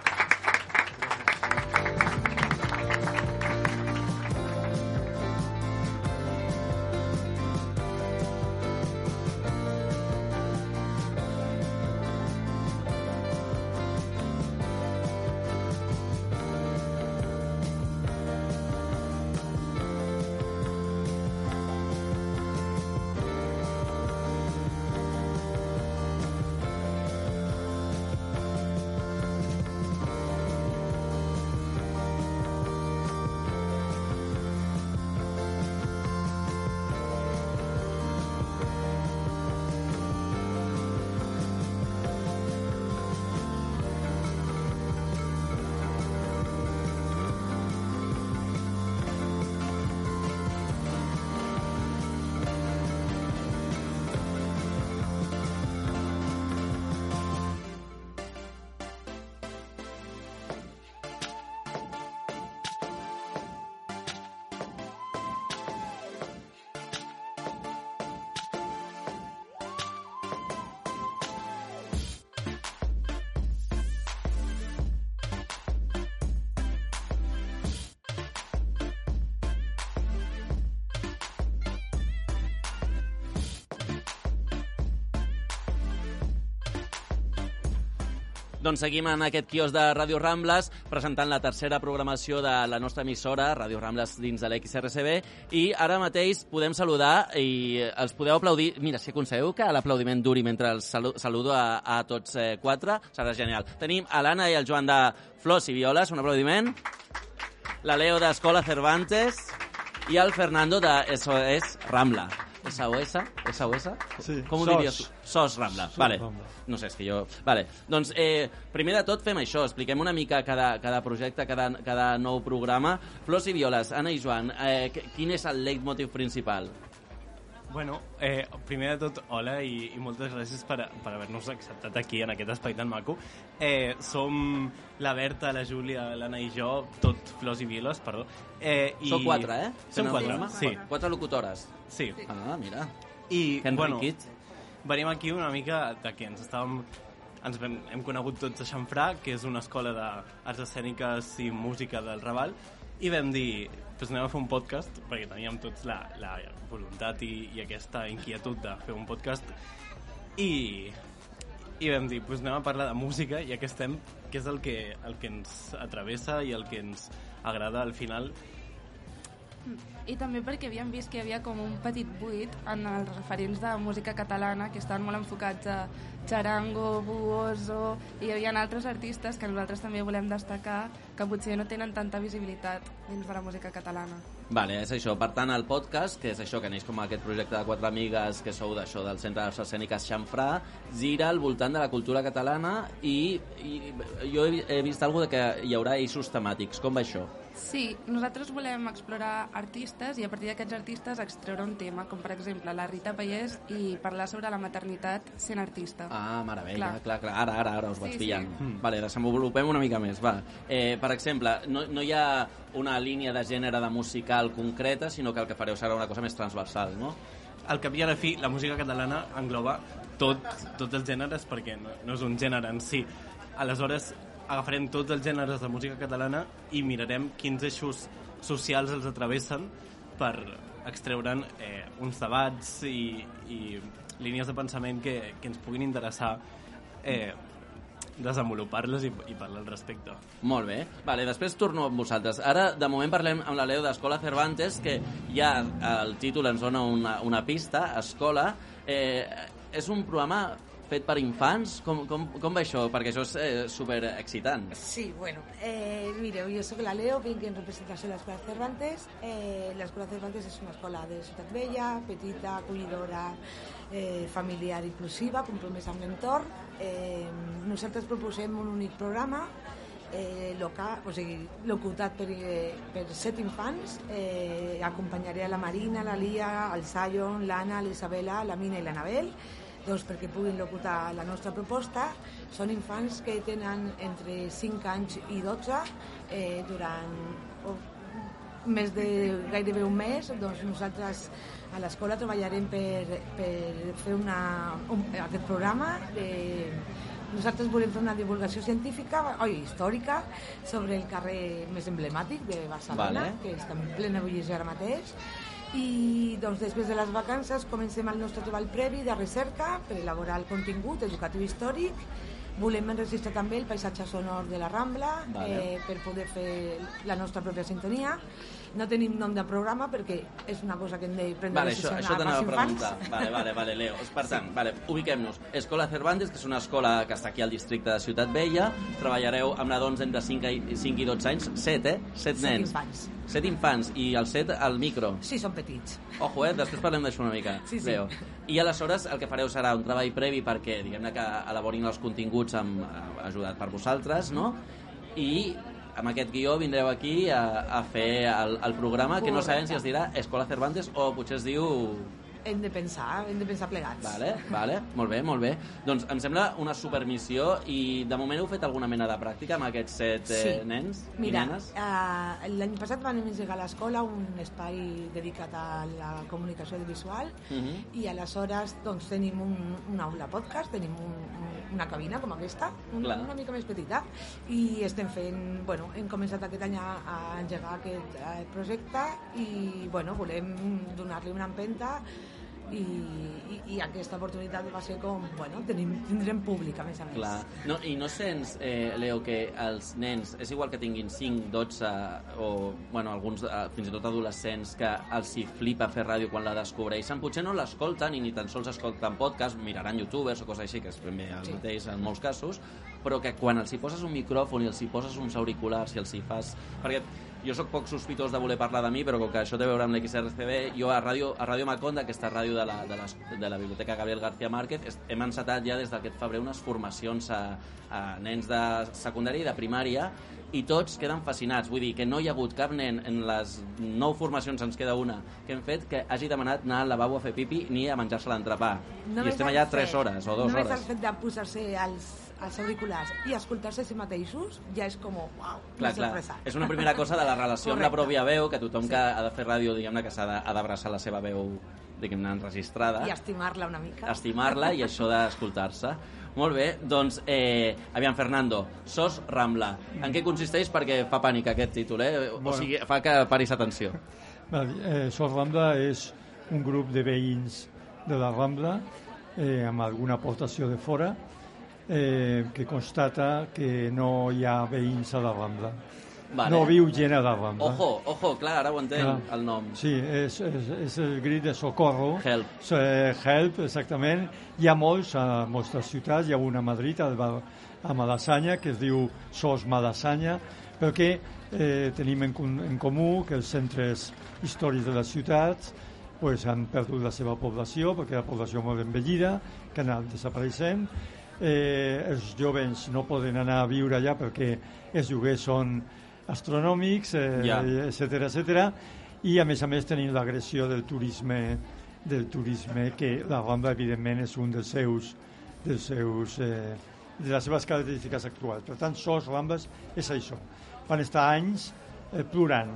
Doncs seguim en aquest quios de Ràdio Rambles presentant la tercera programació de la nostra emissora, Ràdio Rambles dins de l'X R C B, i ara mateix podem saludar i els podeu aplaudir. Mira, si aconsegueu que l'aplaudiment duri mentre els saludo a, a tots eh, quatre, serà genial. Tenim a l'Anna i el Joan de Flors i Violes, un aplaudiment. La Leo d'Escola Cervantes i el Fernando de S O S Rambla. S O S? S O S? Sí. Com ho Sos. diries tu? Sos Rambla. Sos vale. Rambla. No sé, és que jo... Vale. Doncs, eh, primer de tot, fem això. Expliquem una mica cada, cada projecte, cada, cada nou programa. Flors i Violes, Anna i Joan, eh, quin és el leitmotiv principal? Bueno, eh, primer de tot, hola i, i moltes gràcies per, per haver-nos acceptat aquí en aquest espai tan maco. Eh, som la Berta, la Júlia, l'Anna i jo, tot Flors i Violes, perdó. Eh, i... Són quatre, eh? Som quatre, sí. Quatre locutores. Sí. Ah, mira. I, que bueno, enriquit. venim aquí una mica de que ens estàvem... Ens hem, hem conegut tots a Xamfrà, que és una escola d'arts escèniques i música del Raval, i vam dir, doncs anem a fer un podcast, perquè teníem tots la, la voluntat i, i aquesta inquietud de fer un podcast, i, i vam dir, doncs anem a parlar de música, ja que estem, que és el que, el que ens atravessa i el que ens agrada al final. I també perquè havíem vist que hi havia com un petit buit en els referents de música catalana que estaven molt enfocats a charango, buoso, i hi havia altres artistes que nosaltres també volem destacar que potser no tenen tanta visibilitat dins de la música catalana. Vale, és això. Per tant, el podcast, que és això, que neix com aquest projecte de quatre amigues que sou d'això del Centre d'Arts Escèniques Xamfrà, gira al voltant de la cultura catalana i, i jo he, he vist alguna que hi haurà eixos temàtics. Com va això? Sí, nosaltres volem explorar artistes i a partir d'aquests artistes extreure un tema, com per exemple la Rita Pallés, i parlar sobre la maternitat sent artista. Ah, meravella, clar, clar, clar. Ara, ara, ara us vaig Sí, pillant. sí. Mm. Vale, desenvolupem una mica més, va. Eh, per exemple, no, no hi ha una línia de gènere de musical concreta, sinó que el que fareu serà una cosa més transversal, no? Al cap i a la fi, la música catalana engloba tot, tots els gèneres, perquè no, no és un gènere en si. Aleshores, agafarem tots els gèneres de música catalana i mirarem quins eixos socials els atravessen per extreure'n eh, uns debats i, i línies de pensament que, que ens puguin interessar, eh, desenvolupar-les i, i parlar al respecte. Molt bé. Vale, després torno amb vosaltres. Ara, de moment, parlem amb la Leo d'Escola Cervantes, que ja el títol ens dona una, una pista, Escola. Eh, és un programa fet per infants? Com, com, com va això? Perquè això és eh, super excitant. Sí, bueno, eh, mireu, jo soc la Leo, vinc en representació de l'Escola Cervantes. Eh, L'Escola Cervantes és una escola de Ciutat Vella, petita, acollidora, eh, familiar, inclusiva, compromesa amb l'entorn. Eh, nosaltres proposem un únic programa eh, local, o sigui, locutat per, eh, per set infants. Eh, acompanyaré a la Marina, la Lia, el Sion, l'Anna, l'Isabela, la Mina i l'Anabel, doncs perquè puguin locutar la nostra proposta. Són infants que tenen entre cinc anys i dotze. Eh, durant oh, més de gairebé un mes, doncs nosaltres a l'escola treballarem per, per fer una, un, aquest programa. De, nosaltres volem fer una divulgació científica, oi, històrica, sobre el carrer més emblemàtic de Barcelona, Vale. que està en plena ebullició ara mateix. I doncs, després de les vacances comencem el nostre treball previ de recerca per elaborar el contingut educatiu històric. Volem enregistrar també el paisatge sonor de la Rambla, Vale. eh, per poder fer la nostra pròpia sintonia. No tenim nom de programa perquè és una cosa que hem de prendre Vale, això, decisió això amb t'anava els a infants. preguntar. Vale, vale, vale, Leo. Per tant, vale, ubiquem-nos. Escola Cervantes, que és una escola que està aquí al districte de Ciutat Vella. Treballareu amb nadons entre cinc i dotze anys. Set, eh? Set Set nens. infants. Set infants. I els set al micro. Sí, són petits. Ojo, eh? Després parlem d'això una mica, Sí, sí. Leo. I aleshores el que fareu serà un treball previ perquè, diguem-ne, que elaborin els continguts amb, ajudat per vosaltres, no? I amb aquest guió vindreu aquí a, a fer el, el programa, que no sabem si es dirà Escola Cervantes o potser es diu... Hem de pensar, hem de pensar plegats. Vale, vale, molt bé, molt bé. Doncs em sembla una supermissió i de moment heu fet alguna mena de pràctica amb aquests set eh, Sí. nens Mira, i nenes? eh, l'any passat vam engegar a l'escola un espai dedicat a la comunicació audiovisual Uh -huh. i aleshores doncs, tenim un, una aula podcast, tenim un, un, una cabina com aquesta, un, Clar. una mica més petita, i estem fent, bueno, hem començat aquest any a, a engegar aquest eh, projecte i bueno, volem donar-li una empenta i, i, i aquesta oportunitat va ser com, bueno, tenim, tindrem públic, a més a més. Clar. No, I no sents, eh, Leo, que els nens, és igual que tinguin cinc, dotze o, bueno, alguns eh, fins i tot adolescents, que els hi flipa fer ràdio quan la descobreixen, potser no l'escolten i ni tan sols escolten podcast, miraran youtubers o coses així, que és també el Sí. mateix en molts casos, però que quan els hi poses un micròfon i els hi poses uns auriculars i els hi fas... Perquè jo sóc poc sospitós de voler parlar de mi, però com que això té a veure amb l'X R C B, jo a Ràdio, a Ràdio Maconda, aquesta ràdio de la, de, la, de la Biblioteca Gabriel García Márquez, hem encetat ja des d'aquest febrer unes formacions a, a nens de secundària i de primària, i tots queden fascinats. Vull dir que no hi ha hagut cap nen en les nou formacions, ens queda una, que hem fet que hagi demanat anar al lavabo a fer pipi ni a menjar-se l'entrepà. I estem allà tres hores o dos només hores. el fet de posar-se els, els auriculars i escoltar-se a si mateixos ja és com, uau, Clar, una clar. sorpresa. És una primera cosa de la relació amb la Correcte. pròpia veu, que tothom Sí. que ha de fer ràdio, diguem-ne, que s'ha de- ha d'abraçar la seva veu, diguem-ne, enregistrada. I estimar-la una mica. Estimar-la i això d'escoltar-se. Molt bé, doncs, eh, aviam, Fernando, Sos Rambla. En què consisteix? Perquè fa pànic aquest títol, eh? O Bueno. sigui, fa que paris atenció. Eh, Sos Rambla és un grup de veïns de la Rambla, eh, amb alguna aportació de fora, eh, que constata que no hi ha veïns a la Rambla. Vale. No viu gent a la Rambla. Ojo, ojo, clar, ara ho entenc, Clar. el nom. Sí, és, és, és el crit de socorro. Help. Eh, help, exactament. Hi ha molts a moltes ciutats, hi ha una a Madrid, al bar- a Malassanya, que es diu Sos Malassanya, perquè eh, tenim en, com- en comú que els centres històrics de les ciutats pues, han perdut la seva població, perquè la població molt envellida, que ha anat desapareixent. Eh, els joves no poden anar a viure allà perquè els lloguers són astronòmics, eh, Ja. etcètera, etcètera, i a més a més tenim l'agressió del turisme, del turisme que la Rambla evidentment és un dels seus, dels seus eh, de les seves característiques actuals. Per tant, Sos Rambles és això. Van estar anys eh, plorant,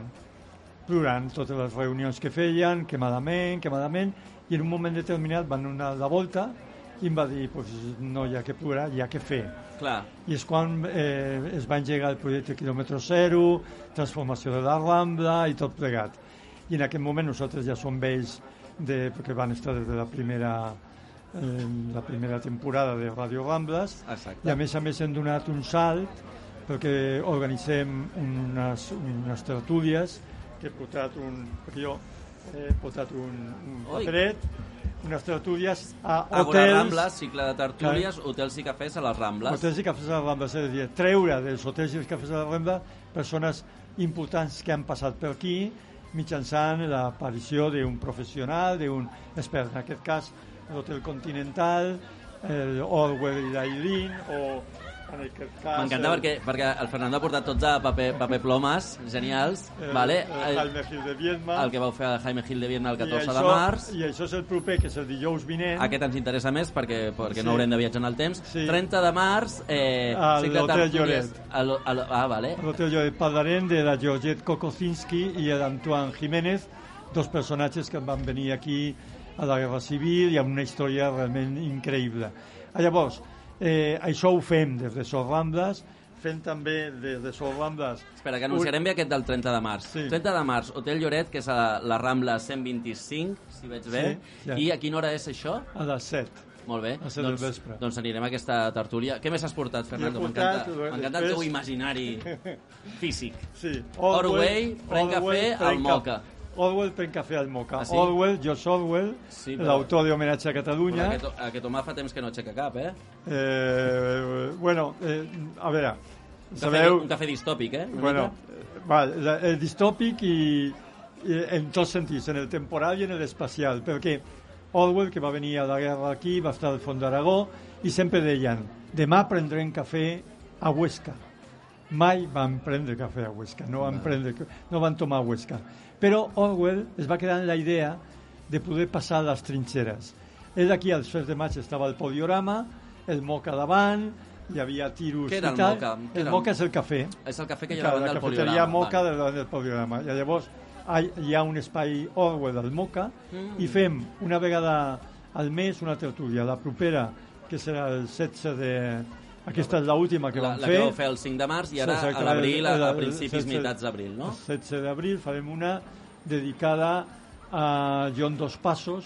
plorant totes les reunions que feien, que malament, que malament, i en un moment determinat van donar la volta i em va dir, pues, no hi ha que plorar, hi ha que fer. Clar. I és quan eh, es va engegar el projecte Kilòmetre Zero, transformació de la Rambla i tot plegat. I en aquest moment nosaltres ja som vells, de, perquè van estar des de la primera, eh, la primera temporada de Radio Rambles. Exacte. I a més a més hem donat un salt perquè organitzem unes, unes tertúlies que he portat un... perquè jo he portat un, un Ui. paperet, unes tertúlies a Agora hotels... Rambles, cicle de tertúlies, hotels i cafès a les Rambles. Hotels i cafès a la Rambla, és a dir, treure dels hotels i els cafès a la Rambla persones importants que han passat per aquí mitjançant l'aparició d'un professional, d'un expert, en aquest cas l'Hotel Continental, el Orwell i l'Ailín, o en aquest cas... M'encanta perquè, perquè el Fernando ha portat tots a paper, paper plomes, genials, el, vale? el Jaime Gil de Viedma, el que vau fer al Jaime Gil de Viedma el catorze I de això, març. I això és el proper, que és el dijous vinent. Aquest ens interessa més perquè, perquè Sí. no haurem de viatjar en el temps. Sí. trenta de març, eh, A cicle de l'Hotel tertúlies Lloret. a lo- a lo- ah, vale. A l'Hotel Lloret parlarem de la Georgette Kokosinski i l'Antoine Jiménez, dos personatges que van venir aquí a la Guerra Civil i amb una història realment increïble. Ah, llavors, eh, això ho fem des de Sos Rambles, fem també des de Sos Rambles... Espera, que anunciarem bé aquest del trenta de març. Sí. trenta de març, Hotel Lloret, que és a la Rambla cent vint-i-cinc, si veig bé. Sí, ja. I a quina hora és això? A les set. Molt bé. A les set del doncs, vespre. doncs anirem a aquesta tertúlia. Què més has portat, Fernando? Jo he portat, M'encanta m'encanta el després- teu imaginari físic. Sí. Orwell, pren cafè al pren ca- Moca. Orwell pren cafè al Moca. Ah, sí? Orwell, George Orwell, Sí, però- l'autor d'Homenatge a Catalunya. Bueno, aquest, aquest home fa temps que no aixeca cap, eh? Eh, bueno, eh, a veure, Un cafè, sabeu... un cafè distòpic, eh? Una Bueno, mica. eh, va, la- el distòpic i, i en tots sentits, en el temporal i en l'espacial, perquè Orwell, que va venir a la guerra aquí, va estar al Font d'Aragó, i sempre deien, demà prendrem cafè a Huesca. Mai van prendre cafè a Huesca, no van, prendre, no van tomar a Huesca. Però Orwell es va quedar en la idea de poder passar les trinxeres. Ell aquí als Fers de Maig estava al Podiorama, el Moca davant, hi havia tiros Què era i el tal. Moca? Què El era? Moca és el cafè. És el cafè que hi ha Clar, davant la del cafeteria poliorama. Moca Vale. davant del poliorama. I llavors hi, hi ha un espai Orwell del Moca Mm. i fem una vegada al mes una tertúlia. La propera, que serà el setze de... Aquesta és l'última que La, vam la fer. que vau fer el cinc de març i ara Exacte, a l'abril, a, el- a el- principis, setze meitats d'abril, no? El setze d'abril farem una dedicada a John Dos Passos,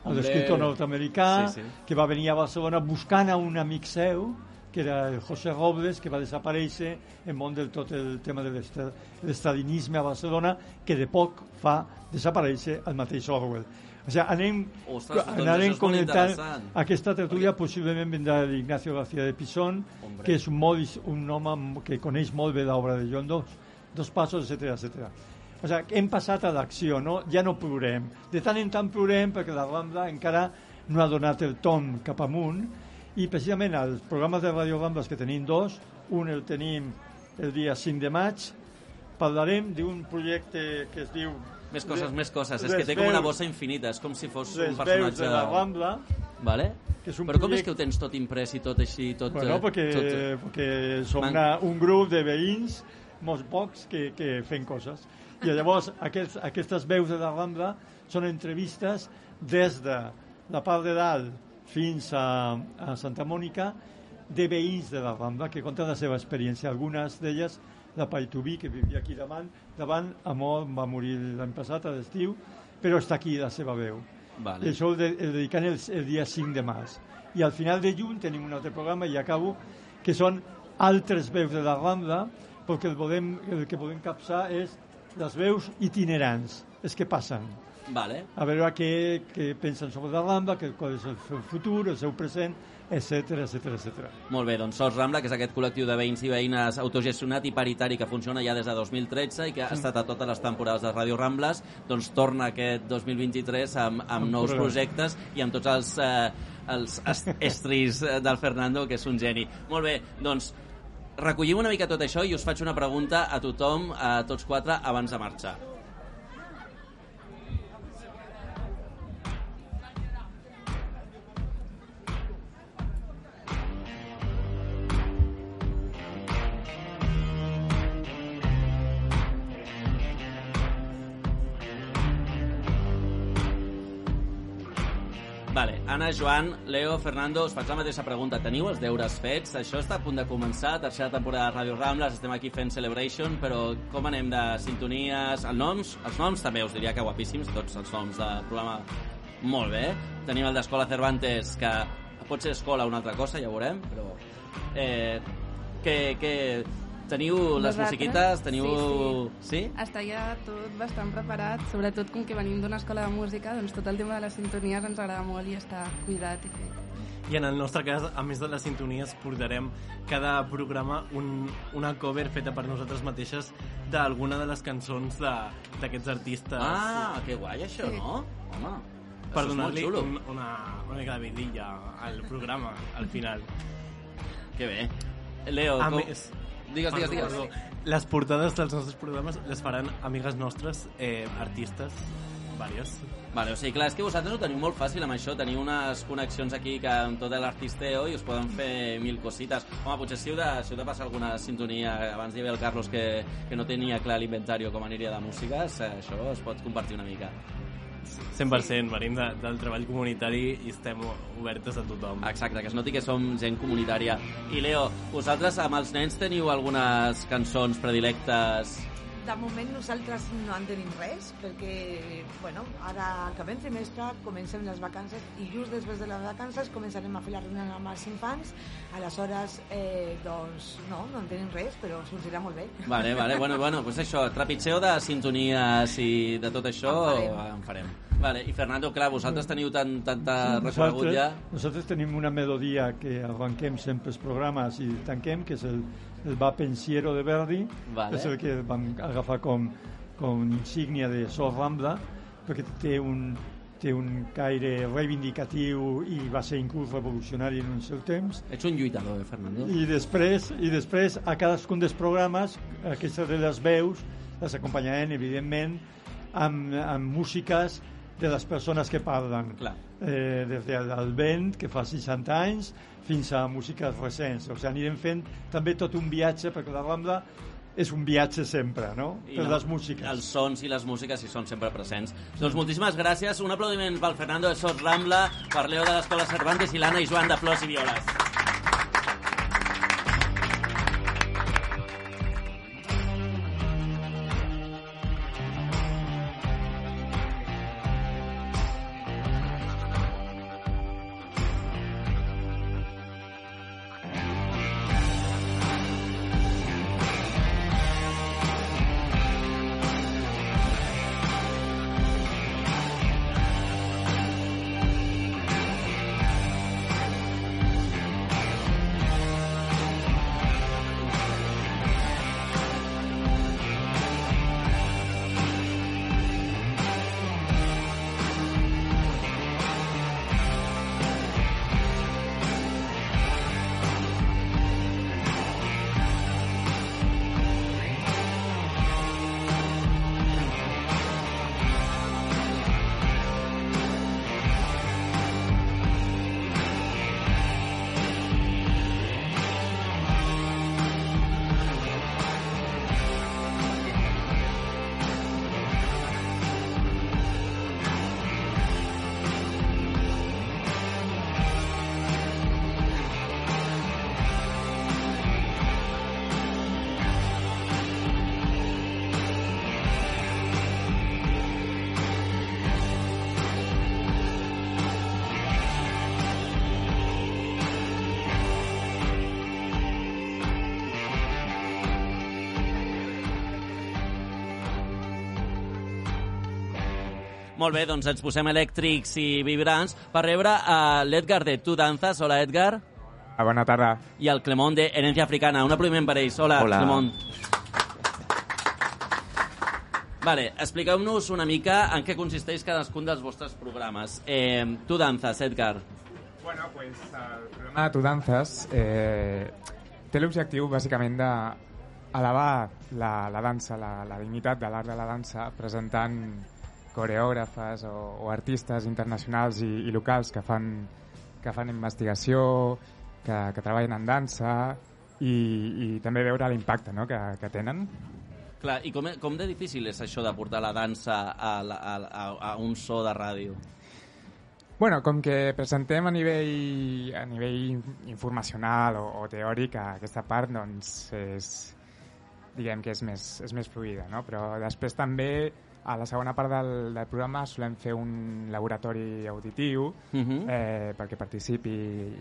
l'escriptor nord-americà, Sí, sí. que va venir a Barcelona buscant a un amic seu, que era el José Robles, que va desaparèixer en món del tot el tema de l'esta- l'estalinisme a Barcelona, que de poc fa desaparèixer el mateix Orwell. O sigui, anem, Ostres, doncs això anarem és molt comentant interessant. aquesta tertúlia, possiblement vendrà l'Ignacio García de Pisón, Hombre. que és un, molt, un home que coneix molt bé l'obra de John Dos, Dos Passos, etcètera, etcètera. O sigui, hem passat a l'acció, no? Ja no plorem. De tant en tant plorem perquè la Rambla encara no ha donat el tom cap amunt, i precisament als programes de Radio Rambles, que tenim dos, un el tenim el dia cinc de maig, parlarem d'un projecte que es diu... Més coses, Les- més coses. És Les que té com una veus- bossa infinita. És com si fos Les un veus personatge... de la Rambla. Vale? Que és un Però com és projecte- que ho tens tot imprès i tot així? Tot, Bueno, eh, perquè, tot... perquè som Man- una, un grup de veïns, molts pocs, que, que fem coses. I llavors aquests, aquestes veus de la Rambla són entrevistes des de la part de dalt fins a, a Santa Mònica, de veïns de la Rambla que conten la seva experiència. Algunes d'elles, la Paitubí, que vivia aquí davant, davant ha mort, va morir l'any passat a l'estiu, però està aquí la seva veu. Vale. I això ho, de, ho dedican el, el dia cinc de març. I al final de juny tenim un altre programa, i acabo, que són altres veus de la Rambla, perquè el, volem, el que volem capçar és les veus itinerants, els que passen. Vale. A veure què, què pensen sobre la Rambla, que, qual és el seu futur, el seu present, etcètera, etcètera, etcètera. Molt bé, doncs Sos Rambla, que és aquest col·lectiu de veïns i veïnes autogestionat i paritari que funciona ja des de dos mil tretze i que ha estat a totes les temporades de Ràdio Rambles, doncs torna aquest dos mil vint-i-tres amb, amb Amb nous programa. projectes i amb tots els, eh, els est- estris del Fernando, que és un geni. Molt bé, doncs recollim una mica tot això i us faig una pregunta a tothom, a tots quatre, abans de marxar. Vale, Anna, Joan, Leo, Fernando, us faig la mateixa pregunta. Teniu els deures fets? Això està a punt de començar, tercera temporada de Ràdio Rambles, estem aquí fent Celebration, però com anem de sintonies? Els noms, els noms també us diria que guapíssims, tots els noms del programa molt bé. Tenim el d'Escola Cervantes, que pot ser escola o una altra cosa, ja ho veurem, però... Eh, que, que teniu les Nosaltres, musiquites, teniu... Sí, sí? Està ja tot bastant preparat, sobretot com que venim d'una escola de música, doncs tot el tema de les sintonies ens agrada molt i està cuidat i fet. I en el nostre cas, a més de les sintonies, portarem cada programa un, una cover feta per nosaltres mateixes d'alguna de les cançons de- d'aquests artistes. Ah, que guai això, Sí. no? Home, Per això és molt donar-li xulo. un, una, una mica de vidilla al programa, al final. Que bé. Leo, a com... més... Digues, digues, digues. Perdó, les portades dels nostres programes les faran amigues nostres, eh, artistes, vàries. Vale, o sigui, clar, és que vosaltres ho teniu molt fàcil amb això, teniu unes connexions aquí que amb tot l'artisteo i us poden fer mil cosites. Home, potser si heu de, si heu de passar alguna sintonia, abans hi havia el Carlos que, que no tenia clar l'inventari com aniria de músiques, eh, això es pot compartir una mica. cent per cent, venim de, del treball comunitari i estem obertes a tothom. Exacte, que es noti que som gent comunitària. I Leo, vosaltres amb els nens teniu algunes cançons predilectes? De moment nosaltres no en tenim res, perquè, bueno, ara acabem trimestre, comencem les vacances i just després de les vacances començarem a fer la reunió amb els infants. Aleshores, eh, doncs, no, no en tenim res, però sortirà molt bé. Vale, vale, bueno, bueno, pues això, trepitgeu de sintonies i de tot això En farem. en farem. Vale, i Fernando, clar, vosaltres teniu tant, tanta recorregut Nosaltres, ja... nosaltres tenim una melodia que arrenquem sempre els programes i tanquem, que és el, el Va Pensiero de Verdi, Vale. és el que vam agafar com, com insígnia de Sos Rambla, perquè té un, té un caire reivindicatiu i va ser inclús revolucionari en un seu temps. Ets un lluitador, eh, Fernando? I després, i després a cadascun dels programes, aquestes de les veus, les acompanyarem, evidentment, amb, amb músiques de les persones que parlen. Clar. Eh, des del vent, que fa seixanta anys, fins a músiques recents. O sigui, anirem fent també tot un viatge, perquè la Rambla és un viatge sempre, no? I Per no, les músiques. Els sons i les músiques hi són sempre presents. Doncs moltíssimes gràcies. Un aplaudiment pel Fernando de Sos Rambla, per Leo de l'Escola Cervantes i l'Anna i Joan de Flors i Violes. Molt bé, doncs ens posem elèctrics i vibrants per rebre a l'Edgar de Tu Danzas. Hola, Edgar. Bona tarda. I el Clemón de Herencia Africana. Un aplaudiment per ells. Hola, Hola. Clemón. Vale, expliqueu-nos una mica en què consisteix cadascun dels vostres programes. Eh, Tu Danzas, Edgar. Bueno, pues el programa Tu Danzas eh, té l'objectiu bàsicament d'elevar la, la dansa, la, la dignitat de l'art de la dansa, presentant coreògrafes o, o artistes internacionals i, i locals que fan, que fan investigació, que, que treballen en dansa i, i també veure l'impacte, no?, que, que tenen. Clar, i com, com de difícil és això de portar la dansa a, la, a, a, a un so de ràdio? Bueno, com que presentem a nivell, a nivell informacional o, o teòric, aquesta part doncs és, diguem que és més, és més fluida, no? Però després també a la segona part del, del programa solem fer un laboratori auditiu uh-huh. eh, perquè participi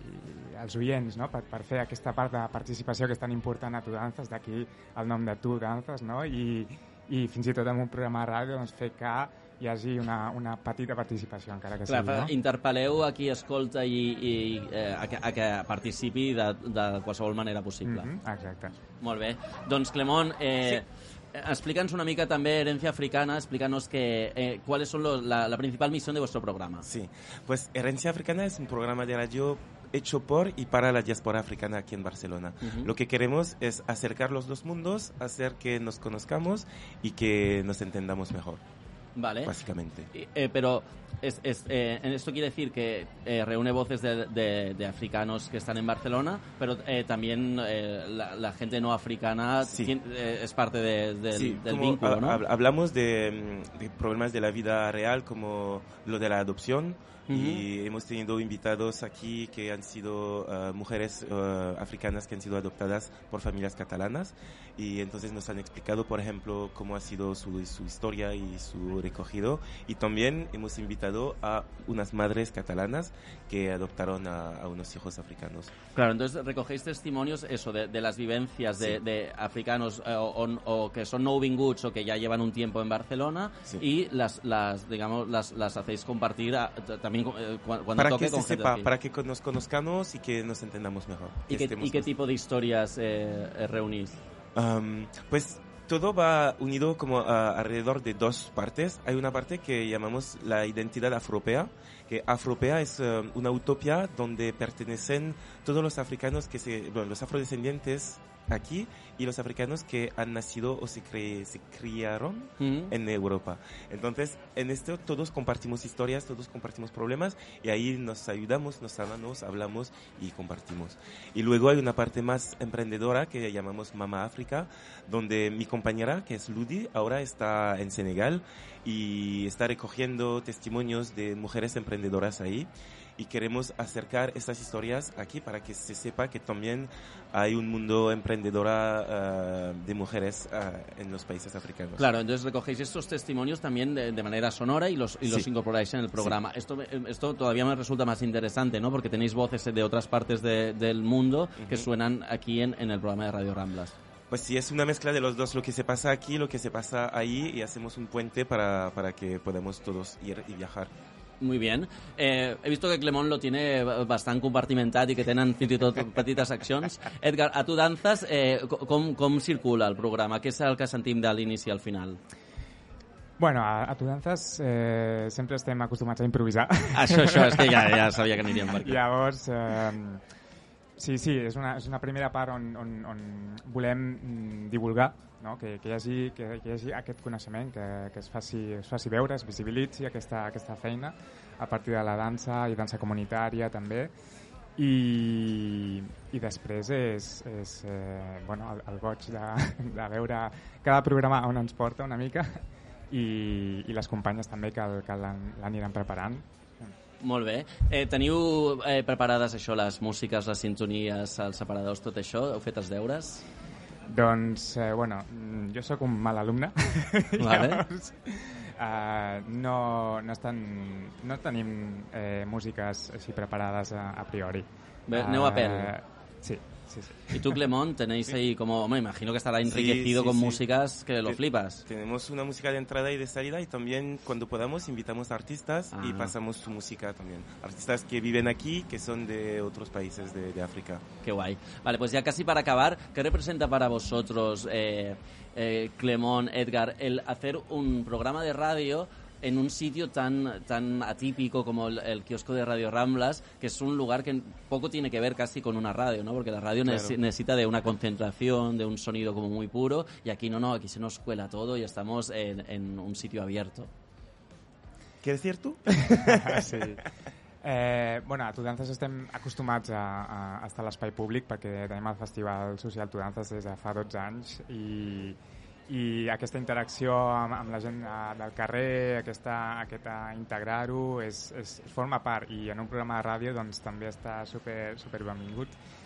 els oients, no? Per, per fer aquesta part de participació que és tan important a Tu Danzas, d'aquí el nom de Tu Danzas, no? I, i fins i tot en un programa de ràdio doncs, fer que hi hagi una, una petita participació, encara que Clar, sigui. No? Interpel·leu a qui escolta i, i eh, a, que, a que participi de, de qualsevol manera possible. Mm-hmm, exacte. Molt bé. Doncs, Clemón, eh, sí. explica'ns una mica també Herencia Africana, explícanos que, eh, cuáles son los, la, la principal misión de vuestro programa. Sí, pues Herencia Africana es un programa de radio hecho por y para la diáspora africana aquí en Barcelona. Uh-huh. Lo que queremos es acercar los dos mundos, hacer que nos conozcamos y que nos entendamos mejor. Vale. Básicamente. Eh, pero es, es, eh, esto quiere decir que eh, reúne voces de, de, de africanos que están en Barcelona, pero eh, también eh, la, la gente no africana sí. tiene, eh, es parte de, de, sí, del vínculo, ¿no? Hablamos de, de problemas de la vida real como lo de la adopción. Uh-huh. Y hemos tenido invitados aquí que han sido uh, mujeres uh, africanas que han sido adoptadas por familias catalanas y entonces nos han explicado, por ejemplo, cómo ha sido su, su historia y su recogido, y también hemos invitado a unas madres catalanas que adoptaron a, a unos hijos africanos. Claro, entonces recogéis testimonios eso de, de las vivencias de, sí. de africanos eh, o, o, o que son nouvinguts o que ya llevan un tiempo en Barcelona, sí. y las, las digamos las, las hacéis compartir a, también eh, cuando para toque que con se gente sepa, aquí. Para que nos conozcamos y que nos entendamos mejor. ¿Y qué, ¿y qué tipo de historias eh, reunís? Um, pues todo va unido como uh, alrededor de dos partes. Hay una parte que llamamos la identidad afropea, que afropea es uh, una utopía donde pertenecen todos los africanos que se, bueno, los afrodescendientes aquí y los africanos que han nacido o se, cre se criaron mm. en Europa. Entonces, en esto todos compartimos historias, todos compartimos problemas y ahí nos ayudamos, nos sanamos, hablamos y compartimos. Y luego hay una parte más emprendedora que llamamos Mama África, donde mi compañera, que es Ludi, ahora está en Senegal y está recogiendo testimonios de mujeres emprendedoras ahí. Y queremos acercar estas historias aquí para que se sepa que también hay un mundo emprendedora uh, de mujeres uh, en los países africanos. Claro, entonces recogéis estos testimonios también de, de manera sonora y los, y los sí. incorporáis en el programa. Sí. Esto, esto todavía me resulta más interesante, ¿no? Porque tenéis voces de otras partes de, del mundo uh-huh. que suenan aquí en, en el programa de Radio Ramblas. Pues sí, es una mezcla de los dos, lo que se pasa aquí, lo que se pasa ahí, y hacemos un puente para, para que podamos todos ir y viajar. Muy bien. Eh, he visto que Clemón lo tiene bastant compartimentat i que tenen fins i tot petites accions. Edgar, a Tu Danzas, eh, com, com circula el programa? Què és el que sentim de l'inici al final? Bueno, a, a Tu Danzas eh, sempre estem acostumats a improvisar. Això, això, és que ja, ja sabia que aniríem per aquí. Llavors, eh, sí, sí, és una, és una primera part on, on, on volem divulgar, no? que, que, hi hagi, que, que hi hagi aquest coneixement, que, que es, faci, es faci veure, es visibilitzi aquesta, aquesta feina a partir de la dansa i dansa comunitària també, i, i després és, és eh, bueno, el, el goig de, de veure cada programa on ens porta una mica, i, i les companyes també que, que l'aniran preparant. Molt bé. Eh, teniu eh, preparades això, les músiques, les sintonies, els separadors, tot això? Heu fet els deures? Doncs, eh, bueno, jo sóc un mal alumne. Vale. Llavors, eh, no, no, estan, no tenim eh, músiques així preparades a, a priori. Bé, aneu a pèl. Sí, sí, sí. Y tú, Clemón, tenéis ahí como, me imagino que estará enriquecido Sí, sí, con sí. músicas que lo Te- flipas. Tenemos una música de entrada y de salida y también cuando podamos invitamos a artistas y Ah. pasamos su música también. Artistas que viven aquí, que son de otros países de, de África. Qué guay. Vale, pues ya casi para acabar, ¿qué representa para vosotros, eh, eh, Clemón, Edgar, el hacer un programa de radio en un sitio tan, tan atípico como el, el kiosco de Radio Ramblas, que es un lugar que poco tiene que ver casi con una radio, ¿no? Porque la radio Claro. necesi- necesita de una concentración, de un sonido como muy puro, y aquí no, no, aquí se nos cuela todo y estamos en, en un sitio abierto. ¿Quieres decir tú? sí. Eh, bueno, a Tudances estem acostumats a, a estar a l'espai públic perquè tenim el Festival Social Tudances des de fa dotze anys i, i aquesta interacció amb, amb la gent eh, del carrer, aquesta, aquesta integrar-ho, és, és, forma part, i en un programa de ràdio doncs, també està super, super benvingut.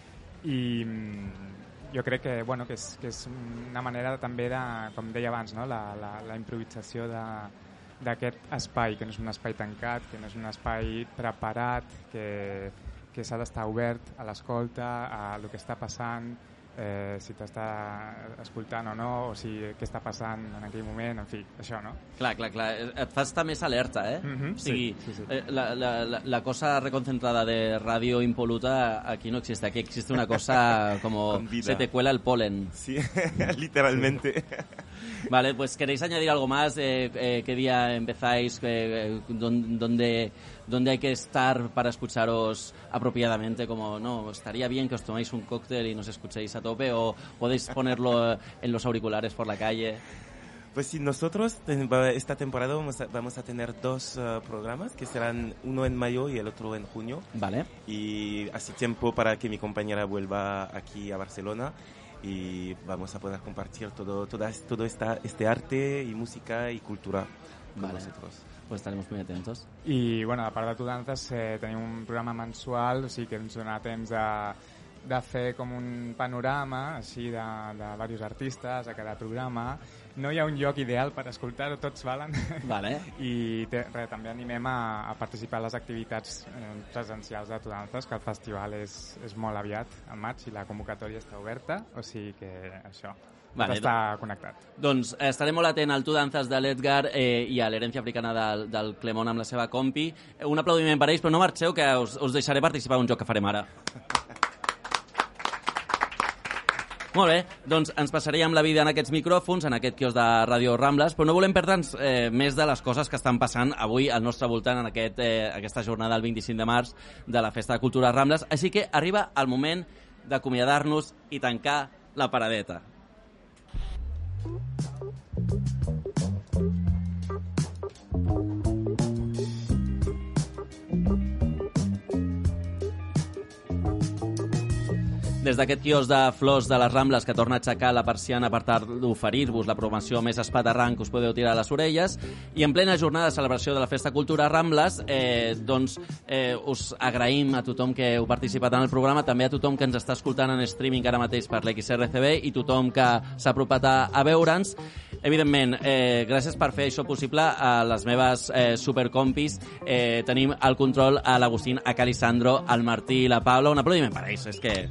I mm, jo crec que, bueno, que, és, que és una manera també de, com deia abans, no? la, la, la improvisació de, d'aquest espai, que no és un espai tancat, que no és un espai preparat, que, que s'ha d'estar obert a l'escolta, a el que està passant, eh, si t'està escoltant o no, o si què està passant en aquell moment, en fi, això, no? Clar, clar, clar. Et fa estar més alerta, eh? Mhm, o sigui, sí, sí, sí. eh, La, la, la, la cosa reconcentrada de radio impoluta aquí no existe. Aquí existe una cosa como Con vida. se te cuela el polen. Sí, literalmente. Vale, pues ¿queréis añadir algo más? Eh, eh, ¿Qué día empezáis? Eh, ¿dónde, dónde, ¿Dónde hay que estar para escucharos apropiadamente? Como, no, estaría bien que os toméis un cóctel y nos escuchéis a tope, o podéis ponerlo en los auriculares por la calle. Pues sí, nosotros ten- esta temporada vamos a, vamos a tener dos uh, programas que serán uno en mayo y el otro en junio. Vale. Y hace tiempo para que mi compañera vuelva aquí a Barcelona y vamos a poder compartir todo, toda, todo esta, este arte y música y cultura con Vale. vosotros. Pues estaremos muy atentos. I, bueno, a part de Tudances, eh, tenim un programa mensual, o sigui que ens dona temps de, de fer com un panorama així de, de diversos artistes a cada programa. No hi ha un lloc ideal per escoltar-ho, tots valen. Vale. I te, re, també animem a, a participar a les activitats eh, presencials de Tudances, que el festival és, és molt aviat, al maig, i la convocatòria està oberta, o sigui que això, Vale, tot està connectat. Doncs eh, estaré molt atent al Tu Danzas de l'Edgar eh, i a l'herència africana del, del Clemón amb la seva compi. Un aplaudiment per ells, però no marxeu, que us, us deixaré participar en un joc que farem ara. Molt bé, doncs ens passaríem la vida en aquests micròfons, en aquest quios de Radio Rambles, però no volem perdre'ns eh, més de les coses que estan passant avui al nostre voltant en aquest, eh, aquesta jornada del vint-i-cinc de març de la Festa de Cultura Rambles. Així que arriba el moment d'acomiadar-nos i tancar la paradeta. Des d'aquest quios de flors de les Rambles que torna a aixecar la persiana per tal d'oferir-vos la programació més espaterrant que us podeu tirar a les orelles, i en plena jornada de celebració de la Festa Cultura Rambles, eh, doncs eh, us agraïm a tothom que heu participat en el programa, també a tothom que ens està escoltant en streaming ara mateix per l'X R C B i tothom que s'ha apropat a, a veure'ns. Evidentment, eh, gràcies per fer això possible a les meves eh, supercompis. Eh, tenim al control a l'Agustín, a Calisandro, al Martí i la Paula. Un aplaudiment per ells, és que...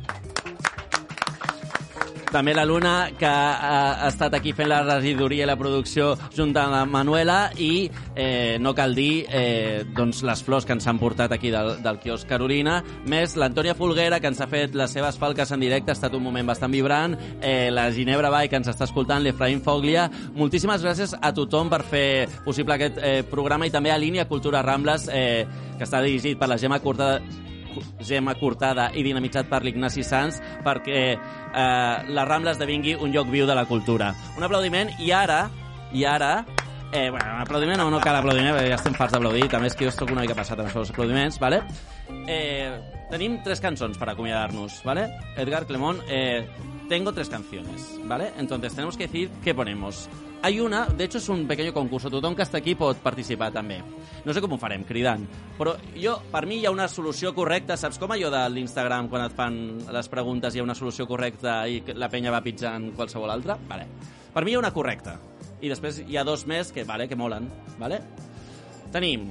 També la Luna, que ha estat aquí fent la regidoria i la producció junt amb la Manuela, i eh, no cal dir eh, doncs les flors que ens han portat aquí del, del quiosc Carolina, més l'Antònia Folguera, que ens ha fet les seves falques en directe, ha estat un moment bastant vibrant, eh, la Ginebra Bay, que ens està escoltant, l'Efraïm Foglia. Moltíssimes gràcies a tothom per fer possible aquest eh, programa, i també a Línia Cultura Rambles, eh, que està dirigit per la Gemma Cortada, Gemma Cortada i dinamitzat per l'Ignasi Sanz, perquè eh, la Rambla esdevingui un lloc viu de la cultura. Un aplaudiment, i ara, i ara, eh, bueno, un aplaudiment, no, no cal aplaudiment, perquè ja estem farts d'aplaudir, també és que jo estic una mica passat amb això dels aplaudiments, ¿vale? Eh, tenim tres cançons per acomiadar-nos, ¿vale? Edgar, Clemón, eh, tengo tres canciones, ¿vale? Entonces tenemos que decir qué ponemos. Hay una, de hecho es un pequeño concurso, tothom que està aquí pot participar també. No sé com ho farem, cridant, però jo, per mi hi ha una solució correcta. Saps com allò de l'Instagram, quan et fan les preguntes hi ha una solució correcta i la penya va pitjant qualsevol altra? Vale. Per mi hi ha una correcta, i després hi ha dos més que, vale, que molen. Vale? Tenim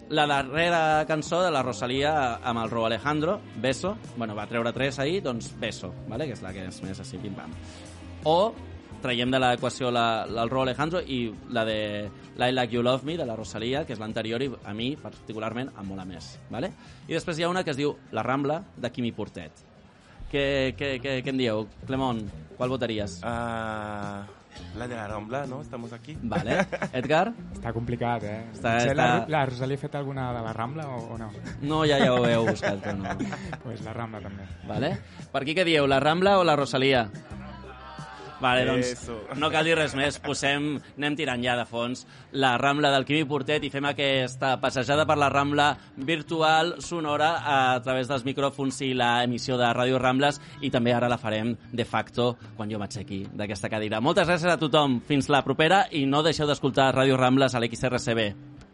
la darrera cançó de la Rosalía amb el Rauw Alejandro, Beso. Bueno, va treure tres ahir, doncs Beso, ¿vale? Que és la que és més així, pim-pam. O traiem de l'equació la, la, el Rauw Alejandro i la de I Like You Love Me, de la Rosalía, que és l'anterior i a mi, particularment, em mola més. ¿Vale? I després hi ha una que es diu La Rambla, de Quimi Portet. Què, què, què, què en dieu? Clemón, qual votaries? Uh, la de la Rambla, ¿no? Estamos aquí. Vale. Edgar? Està complicat, eh? Està, està... està... La, la Rosalía ha fet alguna de la Rambla o, o no? No, ja, ja ho heu buscat, però no. Pues la Rambla també. Vale. Per aquí què dieu, la Rambla o la Rosalía? Vale, doncs Eso. no cal dir res més, posem, anem tirant ja de fons la Rambla del Quimi Portet i fem aquesta passejada per la Rambla virtual, sonora, a través dels micròfons i la emissió de Ràdio Rambles, i també ara la farem de facto quan jo m'aixequi d'aquesta cadira. Moltes gràcies a tothom, fins la propera, i no deixeu d'escoltar Ràdio Rambles a l'X R C B.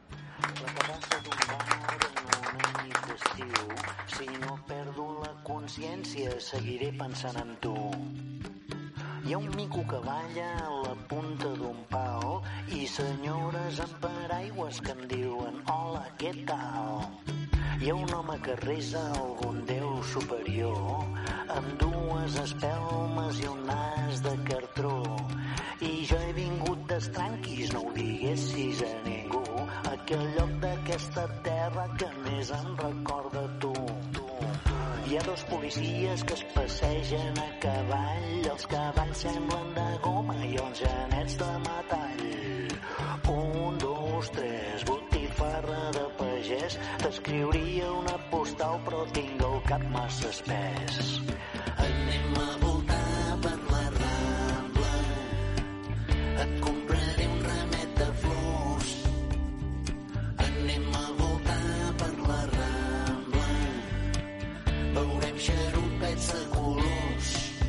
Si no perdo la consciència, seguiré pensant en tu. Hi ha un mico que balla a la punta d'un pal i senyores amb paraigües que em diuen hola, què tal? Hi ha un home que resa algun déu superior amb dues espelmes i un nas de cartró. I jo he vingut d'estranquis, no ho diguessis a ningú, aquell lloc d'aquesta terra que més em recorda tu. Hi ha dos policies que es passegen a cavall, els cavalls semblen de goma i els genets de metall. Un, dos, tres, botifarra de pagès, t'escriuria una postal però tinc el cap massa espès. Anem a voltar per la Rambla, et compraré un ramet de flors. Anem a voltar per la Rambla, veurem xarupets de colors.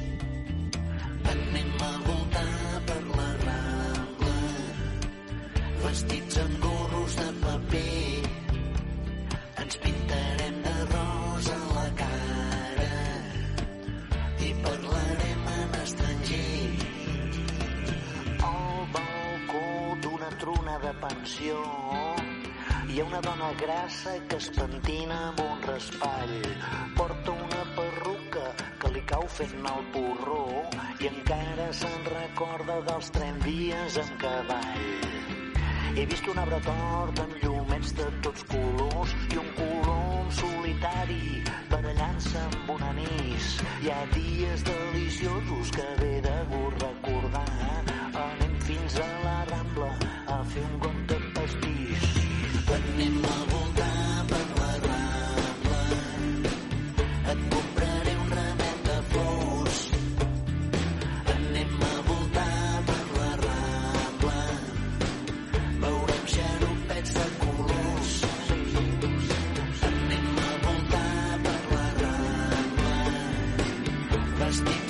Anem a voltar per la Rambla, vestits amb gorros de paper. Ens pintarem de rosa la cara i parlarem en estranger. Al balcó d'una truna de pensió hi ha una dona grassa que es pentina amb un raspall. Porta una perruca que li cau fent el porró i encara se'n recorda dels tramvies amb cavall. He vist un arbre tort amb llumets de tots colors i un colom solitari barallant-se amb un anís. Hi ha dies deliciosos que ve de gust recordar. Anem fins a la Rambla a fer un got de pastís. Anem a voltar per la Rambla, et compraré un ramet de flors. Anem a voltar per la Rambla, veurem xarupets de colors. Anem a voltar per la Rambla, vestit